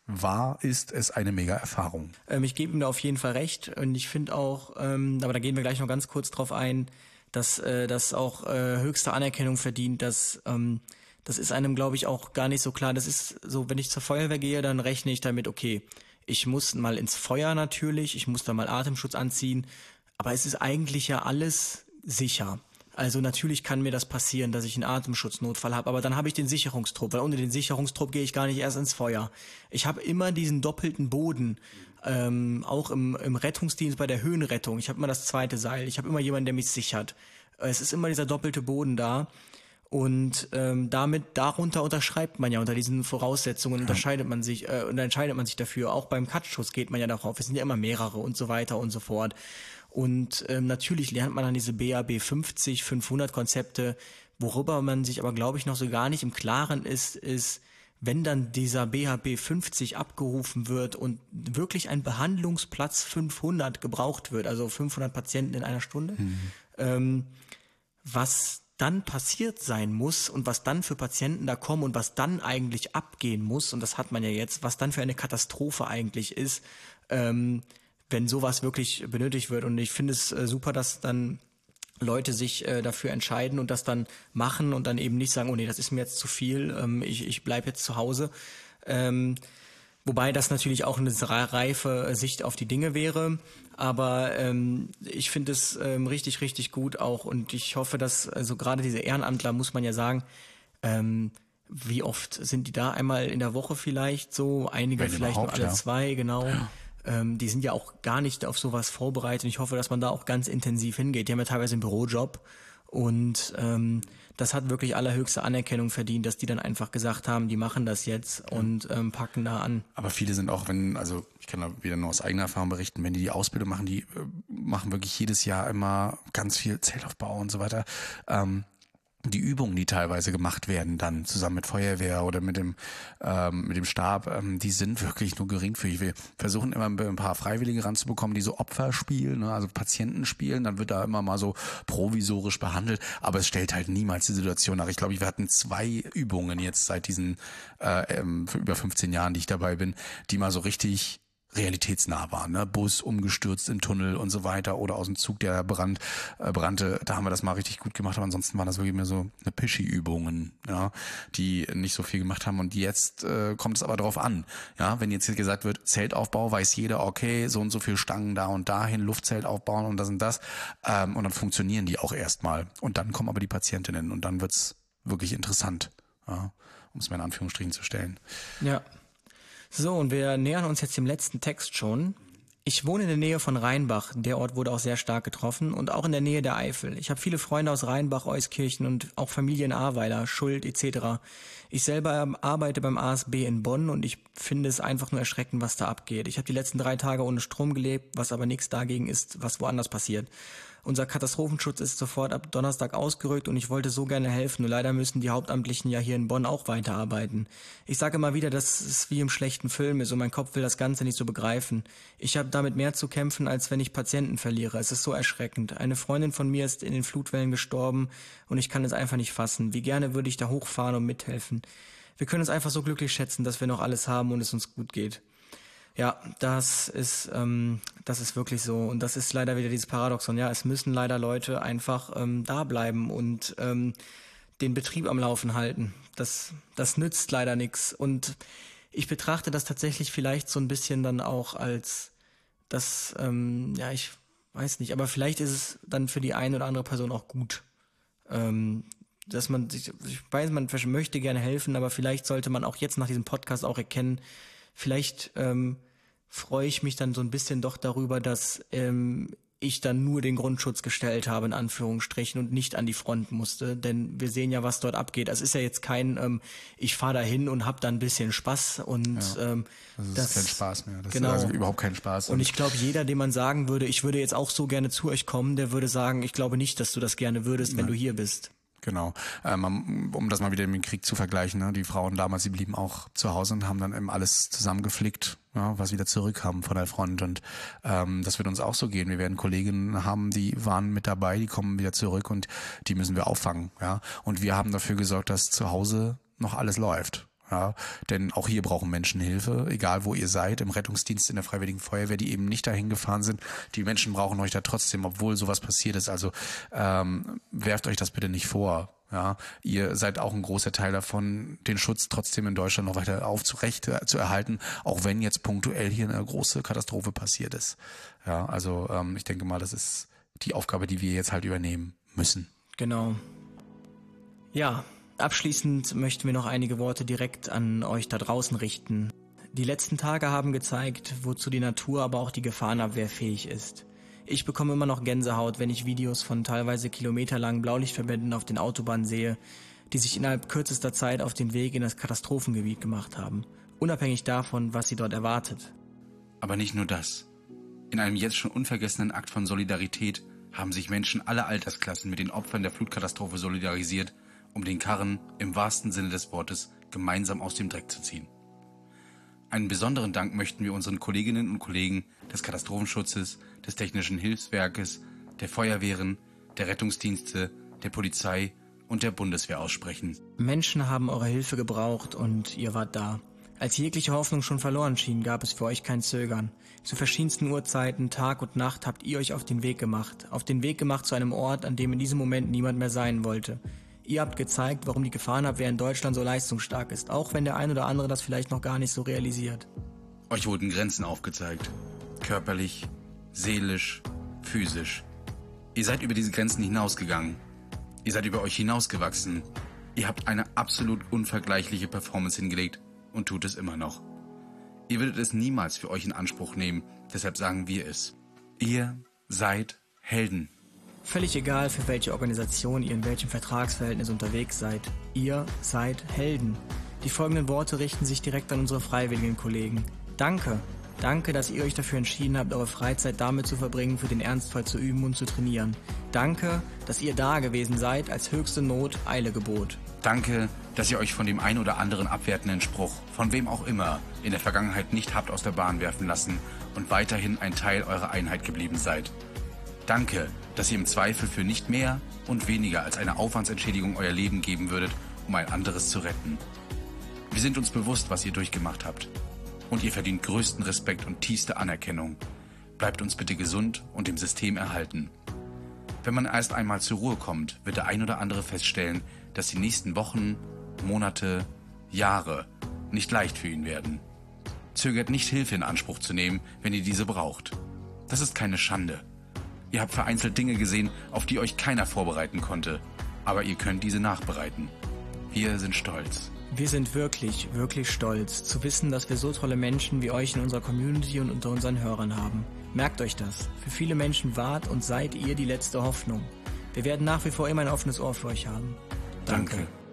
ist es eine mega Erfahrung. Ich gebe ihm da auf jeden Fall recht und ich finde auch, aber da gehen wir gleich noch ganz kurz drauf ein, dass das auch höchste Anerkennung verdient, das ist einem, glaube ich, auch gar nicht so klar. Das ist so, wenn ich zur Feuerwehr gehe, dann rechne ich damit, okay, ich muss mal ins Feuer natürlich, ich muss da mal Atemschutz anziehen, aber es ist eigentlich ja alles sicher. Also natürlich kann mir das passieren, dass ich einen Atemschutznotfall habe, aber dann habe ich den Sicherungstrupp, weil ohne den Sicherungstrupp gehe ich gar nicht erst ins Feuer. Ich habe immer diesen doppelten Boden, auch im Rettungsdienst bei der Höhenrettung. Ich habe immer das zweite Seil, ich habe immer jemanden, der mich sichert. Es ist immer dieser doppelte Boden da und darunter unterschreibt man ja, unter diesen Voraussetzungen entscheidet man sich dafür. Auch beim Cutschutz geht man ja darauf, es sind ja immer mehrere und so weiter und so fort. Und natürlich lernt man dann diese BAB 50, 500 Konzepte, worüber man sich aber, glaube ich, noch so gar nicht im Klaren ist, wenn dann dieser BHB 50 abgerufen wird und wirklich ein Behandlungsplatz 500 gebraucht wird, also 500 Patienten in einer Stunde, was dann passiert sein muss und was dann für Patienten da kommen und was dann eigentlich abgehen muss, und das hat man ja jetzt, was dann für eine Katastrophe eigentlich ist, wenn sowas wirklich benötigt wird. Und ich finde es super, dass dann Leute sich dafür entscheiden und das dann machen und dann eben nicht sagen, oh nee, das ist mir jetzt zu viel, ich bleibe jetzt zu Hause. Wobei das natürlich auch eine reife Sicht auf die Dinge wäre. Aber ich finde es richtig, richtig gut auch. Und ich hoffe, dass, also gerade diese Ehrenamtler, muss man ja sagen, wie oft sind die da? Einmal in der Woche vielleicht so, einige Wenn vielleicht nur alle 2, genau. Ja. Die sind ja auch gar nicht auf sowas vorbereitet. Und ich hoffe, dass man da auch ganz intensiv hingeht. Die haben ja teilweise einen Bürojob. Und das hat wirklich allerhöchste Anerkennung verdient, dass die dann einfach gesagt haben, die machen das jetzt und packen da an. Aber viele sind auch, ich kann da wieder nur aus eigener Erfahrung berichten, wenn die Ausbildung machen, die machen wirklich jedes Jahr immer ganz viel Zeltaufbau und so weiter. Die Übungen, die teilweise gemacht werden, dann zusammen mit Feuerwehr oder mit dem Stab, die sind wirklich nur geringfügig. Wir versuchen immer ein paar Freiwillige ranzubekommen, die so Opfer spielen, ne, also Patienten spielen, dann wird da immer mal so provisorisch behandelt, aber es stellt halt niemals die Situation nach. Ich glaube, wir hatten 2 Übungen jetzt seit diesen über 15 Jahren, die ich dabei bin, die mal so richtig realitätsnah waren, ne? Bus umgestürzt im Tunnel und so weiter oder aus dem Zug, der brannte, da haben wir das mal richtig gut gemacht, aber ansonsten waren das wirklich mehr so eine Pischi-Übungen, ja, die nicht so viel gemacht haben und jetzt kommt es aber drauf an, ja, wenn jetzt gesagt wird, Zeltaufbau, weiß jeder, okay, so und so viel Stangen da und dahin, Luftzelt aufbauen und das und das und dann funktionieren die auch erstmal und dann kommen aber die Patientinnen und dann wird's wirklich interessant, ja, um es mal in Anführungsstrichen zu stellen. Ja. So, und wir nähern uns jetzt dem letzten Text schon. Ich wohne in der Nähe von Rheinbach. Der Ort wurde auch sehr stark getroffen und auch in der Nähe der Eifel. Ich habe viele Freunde aus Rheinbach, Euskirchen und auch Familie in Ahrweiler, Schuld etc. Ich selber arbeite beim ASB in Bonn und ich finde es einfach nur erschreckend, was da abgeht. Ich habe die letzten 3 Tage ohne Strom gelebt, was aber nichts dagegen ist, was woanders passiert. Unser Katastrophenschutz ist sofort ab Donnerstag ausgerückt und ich wollte so gerne helfen, nur leider müssen die Hauptamtlichen ja hier in Bonn auch weiterarbeiten. Ich sage immer wieder, dass es wie im schlechten Film ist und mein Kopf will das Ganze nicht so begreifen. Ich habe damit mehr zu kämpfen, als wenn ich Patienten verliere. Es ist so erschreckend. Eine Freundin von mir ist in den Flutwellen gestorben und ich kann es einfach nicht fassen. Wie gerne würde ich da hochfahren und mithelfen. Wir können uns einfach so glücklich schätzen, dass wir noch alles haben und es uns gut geht. Ja, das ist wirklich so und das ist leider wieder dieses Paradoxon. Ja, es müssen leider Leute einfach da bleiben und den Betrieb am Laufen halten. Das nützt leider nichts und ich betrachte das tatsächlich vielleicht so ein bisschen dann auch als das, ich weiß nicht, aber vielleicht ist es dann für die eine oder andere Person auch gut, dass man sich, ich weiß, man möchte gerne helfen, aber vielleicht sollte man auch jetzt nach diesem Podcast auch erkennen, vielleicht freue ich mich dann so ein bisschen doch darüber, dass ich dann nur den Grundschutz gestellt habe, in Anführungsstrichen, und nicht an die Front musste. Denn wir sehen ja, was dort abgeht. Es ist ja jetzt kein, ich fahre da hin und habe dann ein bisschen Spaß. Und das ist kein Spaß mehr. Das genau. ist also überhaupt kein Spaß. Und ich glaube, jeder, dem man sagen würde, ich würde jetzt auch so gerne zu euch kommen, der würde sagen, ich glaube nicht, dass du das gerne würdest, wenn du hier bist. Genau. Um das mal wieder mit dem Krieg zu vergleichen, ne? Die Frauen damals, die blieben auch zu Hause und haben dann eben alles zusammengeflickt, ja, was wieder zurückkam von der Front. Und das wird uns auch so gehen. Wir werden Kolleginnen haben, die waren mit dabei, die kommen wieder zurück und die müssen wir auffangen. Ja? Und wir haben dafür gesorgt, dass zu Hause noch alles läuft. Ja, denn auch hier brauchen Menschen Hilfe, egal wo ihr seid, im Rettungsdienst, in der Freiwilligen Feuerwehr, die eben nicht dahin gefahren sind. Die Menschen brauchen euch da trotzdem, obwohl sowas passiert ist. Also werft euch das bitte nicht vor. Ja, ihr seid auch ein großer Teil davon, den Schutz trotzdem in Deutschland noch weiter aufrecht zu erhalten, auch wenn jetzt punktuell hier eine große Katastrophe passiert ist. Ja, also ich denke mal, das ist die Aufgabe, die wir jetzt halt übernehmen müssen. Genau. Ja. Abschließend möchten wir noch einige Worte direkt an euch da draußen richten. Die letzten Tage haben gezeigt, wozu die Natur, aber auch die Gefahrenabwehr fähig ist. Ich bekomme immer noch Gänsehaut, wenn ich Videos von teilweise kilometerlangen Blaulichtverbänden auf den Autobahnen sehe, die sich innerhalb kürzester Zeit auf den Weg in das Katastrophengebiet gemacht haben, unabhängig davon, was sie dort erwartet. Aber nicht nur das. In einem jetzt schon unvergessenen Akt von Solidarität haben sich Menschen aller Altersklassen mit den Opfern der Flutkatastrophe solidarisiert, um den Karren im wahrsten Sinne des Wortes gemeinsam aus dem Dreck zu ziehen. Einen besonderen Dank möchten wir unseren Kolleginnen und Kollegen des Katastrophenschutzes, des Technischen Hilfswerkes, der Feuerwehren, der Rettungsdienste, der Polizei und der Bundeswehr aussprechen. Menschen haben eure Hilfe gebraucht und ihr wart da. Als jegliche Hoffnung schon verloren schien, gab es für euch kein Zögern. Zu verschiedensten Uhrzeiten, Tag und Nacht habt ihr euch auf den Weg gemacht. Auf den Weg gemacht zu einem Ort, an dem in diesem Moment niemand mehr sein wollte. Ihr habt gezeigt, warum die Gefahrenabwehr in Deutschland so leistungsstark ist, auch wenn der ein oder andere das vielleicht noch gar nicht so realisiert. Euch wurden Grenzen aufgezeigt. Körperlich, seelisch, physisch. Ihr seid über diese Grenzen hinausgegangen. Ihr seid über euch hinausgewachsen. Ihr habt eine absolut unvergleichliche Performance hingelegt und tut es immer noch. Ihr würdet es niemals für euch in Anspruch nehmen, deshalb sagen wir es. Ihr seid Helden. Völlig egal, für welche Organisation ihr in welchem Vertragsverhältnis unterwegs seid. Ihr seid Helden. Die folgenden Worte richten sich direkt an unsere freiwilligen Kollegen. Danke. Danke, dass ihr euch dafür entschieden habt, eure Freizeit damit zu verbringen, für den Ernstfall zu üben und zu trainieren. Danke, dass ihr da gewesen seid, als höchste Not Eile gebot. Danke, dass ihr euch von dem ein oder anderen abwertenden Spruch, von wem auch immer, in der Vergangenheit nicht habt aus der Bahn werfen lassen und weiterhin ein Teil eurer Einheit geblieben seid. Danke, dass ihr im Zweifel für nicht mehr und weniger als eine Aufwandsentschädigung euer Leben geben würdet, um ein anderes zu retten. Wir sind uns bewusst, was ihr durchgemacht habt. Und ihr verdient größten Respekt und tiefste Anerkennung. Bleibt uns bitte gesund und dem System erhalten. Wenn man erst einmal zur Ruhe kommt, wird der ein oder andere feststellen, dass die nächsten Wochen, Monate, Jahre nicht leicht für ihn werden. Zögert nicht, Hilfe in Anspruch zu nehmen, wenn ihr diese braucht. Das ist keine Schande. Ihr habt vereinzelt Dinge gesehen, auf die euch keiner vorbereiten konnte, aber ihr könnt diese nachbereiten. Wir sind stolz. Wir sind wirklich, wirklich stolz, zu wissen, dass wir so tolle Menschen wie euch in unserer Community und unter unseren Hörern haben. Merkt euch das. Für viele Menschen wart und seid ihr die letzte Hoffnung. Wir werden nach wie vor immer ein offenes Ohr für euch haben. Danke.